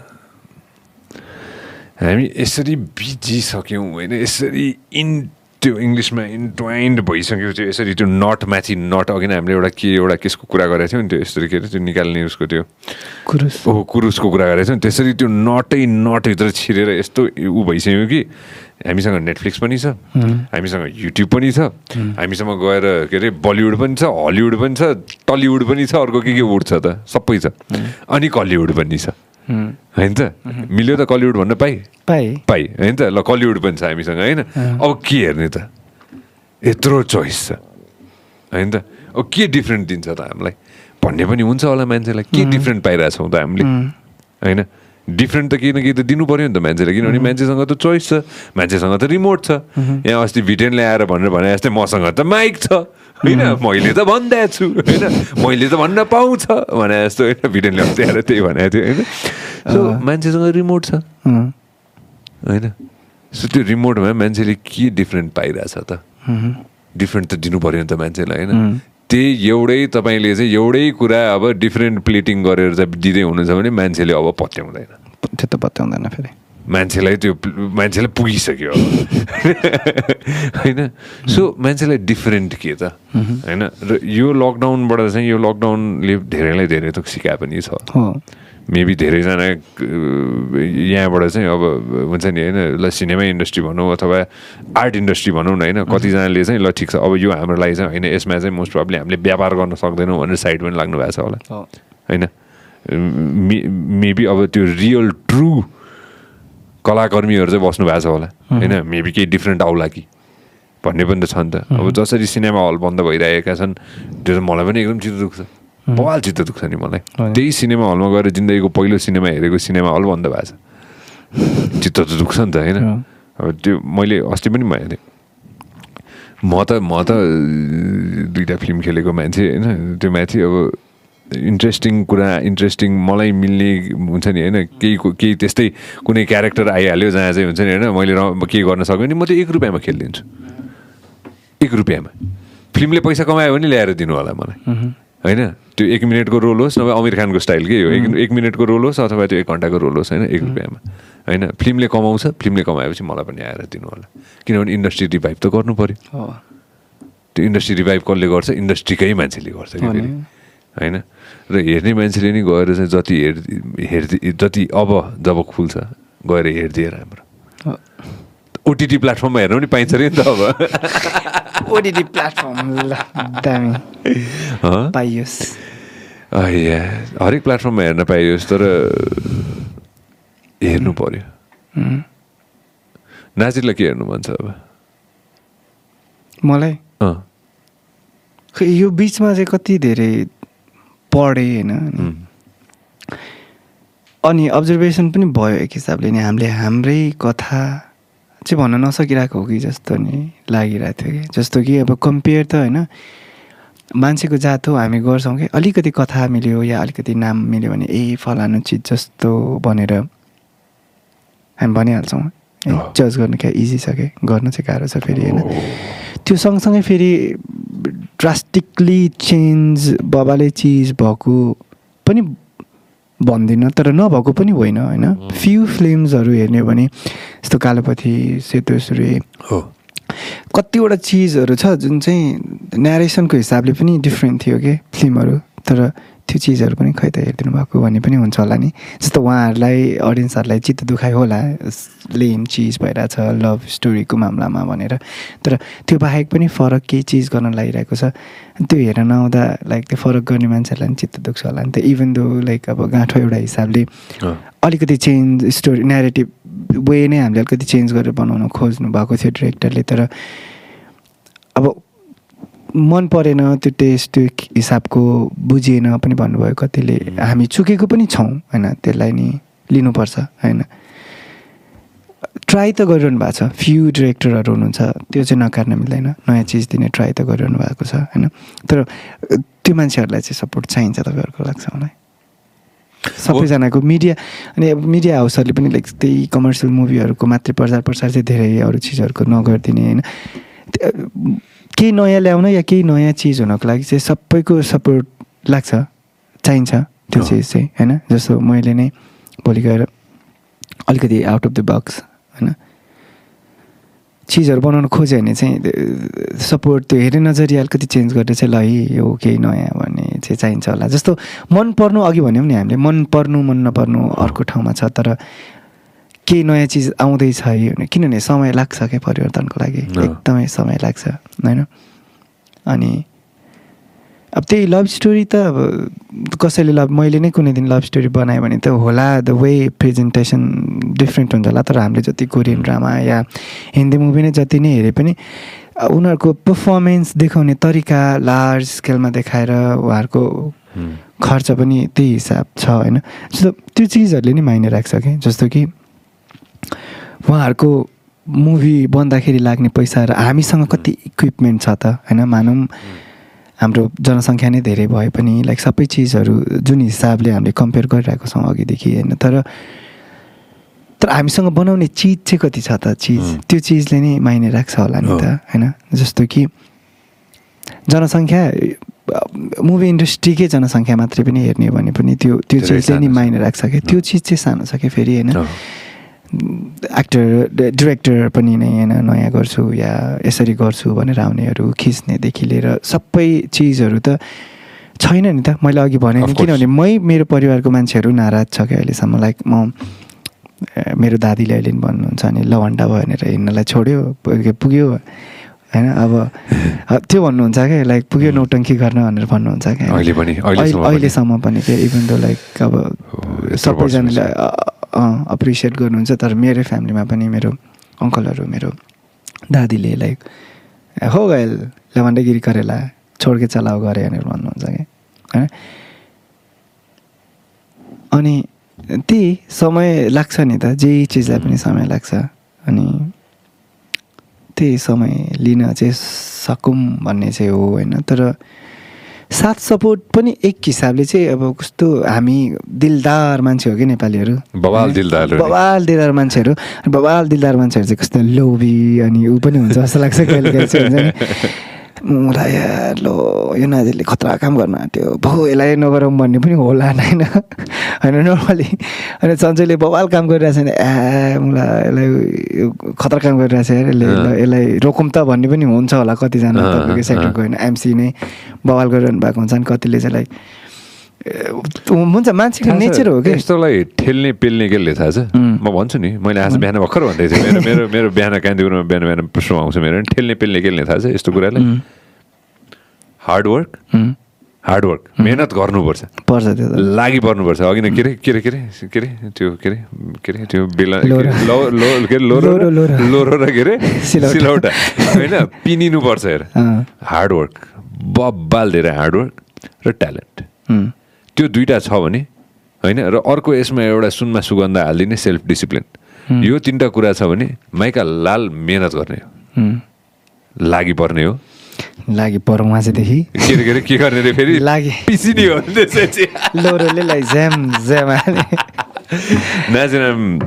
हामी यसरी बिजिसक्यौँ होइन यसरी इन त्यो इङ्ग्लिसमा इन्ट्वाइन्ड भइसक्यो त्यो यसरी त्यो नट माथि नट अघि नै हामीले एउटा के एउटा केसको कुरा गरेको थियौँ नि त्यो यसरी के अरे त्यो निकाल्ने उसको त्यो कुरुस ओहो कुरुसको कुरा गरेको थियौँ त्यसरी त्यो नटै नटभित्र छिरेर यस्तो ऊ भइसक्यो कि हामीसँग नेटफ्लिक्स पनि छ हामीसँग युट्युब पनि छ हामीसँग गएर के अरे बलिउड पनि छ हलिउड पनि छ टलिउड पनि छ अर्को के के उड छ त सबै छ अनि कलिउड पनि छ होइन त मिल्यो त कलिउड भन्न पाइ पाइ पाइ होइन त ल कलिउड पनि छ हामीसँग होइन अब के हेर्ने त यत्रो चोइस छ होइन त अब के डिफ्रेन्ट दिन्छ त हामीलाई भन्ने पनि हुन्छ होला मान्छेलाई के डिफ्रेन्ट पाइरहेछौँ त हामीले होइन डिफ्रेन्ट त केही न केही त दिनु पऱ्यो नि त मान्छेले किनभने मान्छेसँग त चोइस छ मान्छेसँग त रिमोट छ यहाँ अस्ति भिटेन ल्याएर भनेर भने जस्तै मसँग त माइक छ होइन मैले त भन्दैछु छु होइन मैले त भन्न पाउँछ भने जस्तो होइन भिटेनले ल्याएर त्यही भनेको थियो होइन सो मान्छेसँग रिमोट छ होइन सो त्यो रिमोटमा मान्छेले के डिफ्रेन्ट पाइरहेछ त डिफ्रेन्ट त दिनु पऱ्यो नि त मान्छेलाई होइन त्यही एउटै तपाईँले चाहिँ एउटै कुरा अब डिफ्रेन्ट प्लेटिङ गरेर चाहिँ दिँदै हुनुहुन्छ भने मान्छेले अब पत्याउँदैन त्यो त पत्याउँदैन फेरि मान्छेलाई त्यो मान्छेलाई पुगिसक्यो होइन सो मान्छेलाई डिफ्रेन्ट के त होइन र यो लकडाउनबाट चाहिँ यो लकडाउनले धेरैलाई धेरै त सिकाए पनि छ मेबी धेरैजना यहाँबाट चाहिँ अब हुन्छ नि होइन ल सिनेमा इन्डस्ट्री भनौँ अथवा आर्ट इन्डस्ट्री भनौँ न होइन कतिजनाले चाहिँ ल ठिक छ अब यो हाम्रो लागि चाहिँ होइन यसमा चाहिँ मोस्ट प्रब्ली हामीले व्यापार गर्न सक्दैनौँ भनेर साइड पनि लाग्नु भएको छ होला होइन मे मेबी अब त्यो रियल ट्रु कलाकर्मीहरू चाहिँ बस्नु भएको छ होला होइन मेबी केही डिफ्रेन्ट आउला कि भन्ने पनि त छ नि त अब जसरी सिनेमा हल बन्द भइरहेका छन् त्यो त मलाई पनि एकदम चित्त दुख्छ बवाल चित्त दुख्छ नि मलाई त्यही सिनेमा हलमा गएर जिन्दगीको पहिलो सिनेमा हेरेको सिनेमा हल बन्द भएको छ चित्त त दुख्छ नि त होइन अब त्यो मैले अस्ति पनि भनेको थिएँ म त म त दुईवटा फिल्म खेलेको मान्छे होइन त्यो माथि अब इन्ट्रेस्टिङ कुरा इन्ट्रेस्टिङ मलाई मिल्ने हुन्छ नि होइन केही केही त्यस्तै कुनै क्यारेक्टर आइहाल्यो जहाँ चाहिँ हुन्छ नि होइन मैले के गर्न सक्यो भने म त एक रुपियाँमा खेलिदिन्छु एक रुपियाँमा फिल्मले पैसा कमायो भने ल्याएर दिनु होला मलाई होइन त्यो एक मिनटको रोल होस् नभए आमिर खानको स्टाइल के हो एक एक मिनटको रोल होस् अथवा त्यो एक घन्टाको रोल होस् होइन एक रुपियाँमा होइन फिल्मले कमाउँछ फिल्मले कमाएपछि मलाई पनि आएर दिनु होला किनभने इन्डस्ट्री रिभाइभ त गर्नु पऱ्यो त्यो इन्डस्ट्री रिभाइभ कसले गर्छ इन्डस्ट्रीकै मान्छेले गर्छ कि फेरि होइन र हेर्ने मान्छेले नि गएर चाहिँ जति हेर हेर्दै जति अब जब खुल्छ गएर हेरिदिए राम्रो ओटिटी प्लेटफर्ममा हेर्नु पनि पाइन्छ अरे नि त अब ओटिटी प्लेटफर्म दामी पाइयोस् हरेक प्लेटफर्ममा हेर्न पाइयोस् तर हेर्नु पर्यो नाजिरलाई के हेर्नु मन छ अब मलाई खै यो बिचमा चाहिँ कति धेरै पढेँ होइन अनि अब्जर्भेसन पनि भयो एक हिसाबले नि हामीले हाम्रै कथा चाहिँ भन्न नसकिरहेको हो कि जस्तो नि लागिरहेको थियो कि जस्तो कि अब कम्पेयर त होइन मान्छेको जात हो हामी गर्छौँ कि अलिकति कथा मिल्यो या अलिकति नाम मिल्यो भने ए फलानु चिज जस्तो भनेर हामी भनिहाल्छौँ जज गर्नु क्या इजी छ कि गर्न चाहिँ गाह्रो छ फेरि होइन त्यो सँगसँगै फेरि ड्रास्टिकली चेन्ज बबाले चिज भएको पनि भन्दिनँ तर नभएको पनि होइन होइन फ्यु फिल्म्सहरू हेर्ने भने यस्तो कालोपथी सेतो सूर्य कतिवटा चिजहरू छ जुन चाहिँ न्यारेसनको हिसाबले पनि डिफ्रेन्ट थियो कि फिल्महरू तर त्यो चिजहरू पनि खै त हेरिदिनु भएको भन्ने पनि हुन्छ होला नि जस्तो उहाँहरूलाई अडियन्सहरूलाई चित्त दुखाइ होला लेम चिज भइरहेछ लभ स्टोरीको मामलामा भनेर तर त्यो बाहेक पनि फरक केही चिज गर्न लागिरहेको छ त्यो हेरेर नआउँदा लाइक त्यो फरक गर्ने मान्छेहरूलाई पनि चित्त दुख्छ होला नि त इभन दो लाइक अब गाँठो एउटा हिसाबले अलिकति चेन्ज स्टोरी न्यारेटिभ वे नै हामीले अलिकति चेन्ज गरेर बनाउन खोज्नु भएको थियो डिरेक्टरले तर अब मन परेन त्यो टेस्ट त्यो हिसाबको बुझिएन पनि भन्नुभयो कतिले हामी चुकेको पनि छौँ होइन त्यसलाई नि लिनुपर्छ होइन ट्राई त गरिरहनु भएको छ फ्यु डिरेक्टरहरू हुनुहुन्छ त्यो चाहिँ नकार्न मिल्दैन नयाँ चिज दिने ट्राई त गरिरहनु भएको छ होइन तर त्यो मान्छेहरूलाई चाहिँ सपोर्ट चाहिन्छ तपाईँहरूको लाग्छ मलाई सबैजनाको मिडिया अनि अब मिडिया हाउसहरूले पनि लाइक त्यही कमर्सियल मुभीहरूको मात्रै प्रचार प्रसार चाहिँ धेरै अरू चिजहरूको नगरिदिने होइन केही नयाँ ल्याउन या केही नयाँ चिज हुनको लागि चाहिँ सबैको सपोर्ट लाग्छ चाहिन्छ त्यो चिज चाहिँ होइन जस्तो मैले नै भोलि गएर अलिकति आउट अफ द बक्स होइन चिजहरू बनाउन खोज्यो भने चाहिँ सपोर्ट त्यो हेर्ने नजरिया अलिकति चेन्ज गरेर चाहिँ ल है यो केही नयाँ भन्ने चाहिँ चाहिन्छ होला जस्तो मन पर्नु अघि भन्यौँ नि हामीले मन पर्नु मन नपर्नु अर्को ठाउँमा छ तर केही नयाँ चिज आउँदैछ है किनभने समय लाग्छ क्या परिवर्तनको लागि एकदमै समय लाग्छ होइन अनि अब त्यही लभ स्टोरी त अब कसैले लभ मैले नै कुनै दिन लभ स्टोरी बनाएँ भने त होला द वे प्रेजेन्टेसन डिफ्रेन्ट हुन्छ होला तर हामीले जति कोरियन ड्रामा या हिन्दी मुभी नै जति नै हेरे पनि उनीहरूको पर्फर्मेन्स देखाउने तरिका लार्ज स्केलमा देखाएर उहाँहरूको खर्च पनि त्यही हिसाब छ होइन जस्तो त्यो चिजहरूले नै माइने राख्छ कि जस्तो कि उहाँहरूको मुभी बन्दाखेरि लाग्ने पैसा र हामीसँग कति इक्विपमेन्ट छ त होइन मानौँ हाम्रो जनसङ्ख्या नै धेरै भए पनि लाइक सबै चिजहरू जुन हिसाबले हामीले कम्पेयर गरिरहेको छौँ अघिदेखि होइन तर तर हामीसँग बनाउने चिज चाहिँ कति छ त चिज त्यो चिजले नै माइने राख्छ होला नि त होइन जस्तो कि जनसङ्ख्या मुभी इन्डस्ट्रीकै जनसङ्ख्या मात्रै पनि हेर्ने भने पनि त्यो त्यो चिजले नै माइने राख्छ क्या त्यो चिज चाहिँ सानो छ क्या फेरि होइन एक्टर डिरेक्टर पनि नै होइन नयाँ गर्छु या यसरी गर्छु भनेर आउनेहरू खिच्नेदेखि लिएर सबै चिजहरू त छैन नि त मैले अघि भने नि किनभने मै मेरो परिवारको मान्छेहरू नाराज छ क्या अहिलेसम्म लाइक म मेरो दादीले अहिले पनि भन्नुहुन्छ अनि लवन्डा भनेर हिँड्नलाई छोड्यो पुग्यो होइन अब त्यो भन्नुहुन्छ क्या लाइक पुग्यो नौटङ्की गर्न भनेर भन्नुहुन्छ क्या अहिले पनि अहिलेसम्म पनि क्या इभन दो लाइक अब सबैजनाले अप्रिसिएट गर्नुहुन्छ तर मेरै फ्यामिलीमा पनि मेरो अङ्कलहरू मेरो दादीले लाइक हो गएल लवन्डागिरी गरेला छोड्के चलाउ गरे भनेर भन्नुहुन्छ क्या होइन अनि त्यही समय लाग्छ नि त जे चिजलाई पनि समय लाग्छ अनि त्यही समय लिन चाहिँ सकौँ भन्ने चाहिँ हो होइन तर साथ सपोर्ट पनि एक हिसाबले चाहिँ अब कस्तो हामी दिलदार मान्छे हो कि नेपालीहरू बवाल दिलदार बवाल दिलदार मान्छेहरू बवाल दिलदार मान्छेहरू चाहिँ कस्तो लोभी अनि ऊ पनि हुन्छ जस्तो लाग्छ कहिले कहिले चाहिँ हुन्छ नि मलाई यार लो यो नाजीले खतरा काम गर्न आँट्यो भाउ यसलाई नगरौँ भन्ने पनि होला होइन होइन नर्मली होइन सन्चैले बवाल काम गरिरहेछ भने ए मलाई यसलाई खतरा काम गरिरहेछ यार यसले यसलाई रोकौँ त भन्ने पनि हुन्छ होला कतिजना तपाईँको सेक्टरको होइन एमसी नै बवाल गरिरहनु भएको हुन्छ नि कतिले चाहिँ लाइक हुन्छ मान्छेको नेचर हो कि यस्तोलाई ठेल्ने पेल्ने केले थाहा छ म भन्छु नि मैले आज बिहान भर्खर भन्दै थिएँ मेरो मेरो मेरो बिहान कान्तिपुरमा बिहान बिहान प्रश्न आउँछ मेरो ठेल्ने पेल्ने केले थाहा छ यस्तो कुरालाई हार्डवर्क हार्डवर्क मेहनत गर्नुपर्छ पर्छ त्यो लागि पर्नुपर्छ अघि नै के अरे के अरे के अरे के अरे त्यो के अरे के अरे त्यो बेला लो लो के अरे लोरो लोरो र के अरे सिलौटा होइन पिनिनुपर्छ हेर हार्डवर्क बब्बाल धेरै हार्डवर्क र ट्यालेन्ट त्यो दुइटा छ भने होइन र अर्को यसमा एउटा सुनमा सुगन्ध हालिदिने सेल्फ डिसिप्लिन यो तिनवटा कुरा छ भने माइका लाल मेहनत गर्ने हो लागि पर्ने हो लागि परौँ मान्छेदेखि के अरे के अरे के गर्ने रे फेरि लागि पिसिनी हो लोरोले लाइक ज्याम ज्याम हाले नाजिन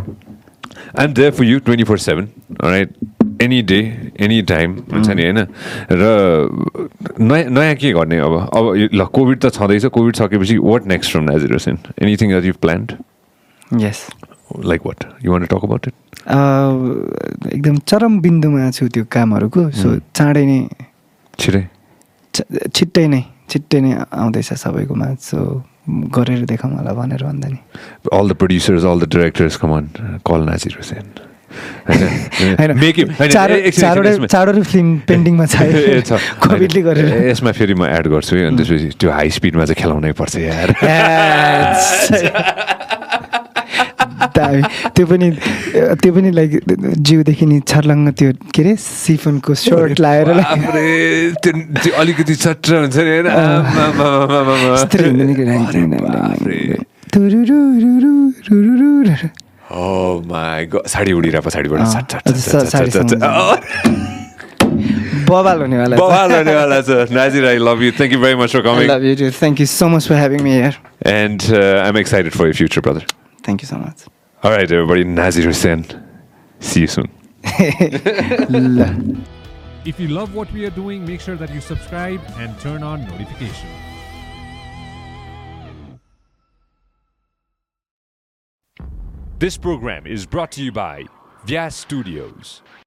I'm there for you twenty four seven right any day any time हुन्छ नि होइन र नयाँ नयाँ के गर्ने अब अब ल कोभिड त छँदैछ कोभिड सकेपछि what next from Nazir Hussain anything that you planned यस like what you want to talk about it एकदम चरम बिन्दुमा छु त्यो कामहरूको सो चाँडै नै छिटै छिट्टै नै छिट्टै नै आउँदैछ सबैकोमा सो गरेर देखाउँ होला भनेर भन्दा नि all the producers all the directors come on call Nazir Hussain चारवटा फिल्म पेन्डिङमा छ कोभिडले गरेर यसमा फेरि म एड गर्छु है अनि त्यसपछि त्यो हाई स्पिडमा चाहिँ खेलाउनै पर्छ यार त्यो पनि त्यो पनि लाइक जिउदेखि नि छर्लङ्ग त्यो के अरे सिफनको सर्ट लाएर त्यो अलिकति चट्र हुन्छ नि होइन Oh my god, साडी उडिरा पछाडिबाट बवाल हुनेवाला बवाल हुनेवाला छ नाजिर I love you, thank you very much for coming. I love you too, thank you so much for having me here. And uh, I'm excited for your future, brother. Thank you so much. All right, everybody, Nazir Hussain. See you soon. If you love what we are doing, make sure that you subscribe and turn on notifications. This program is brought to you by Vyas Studios.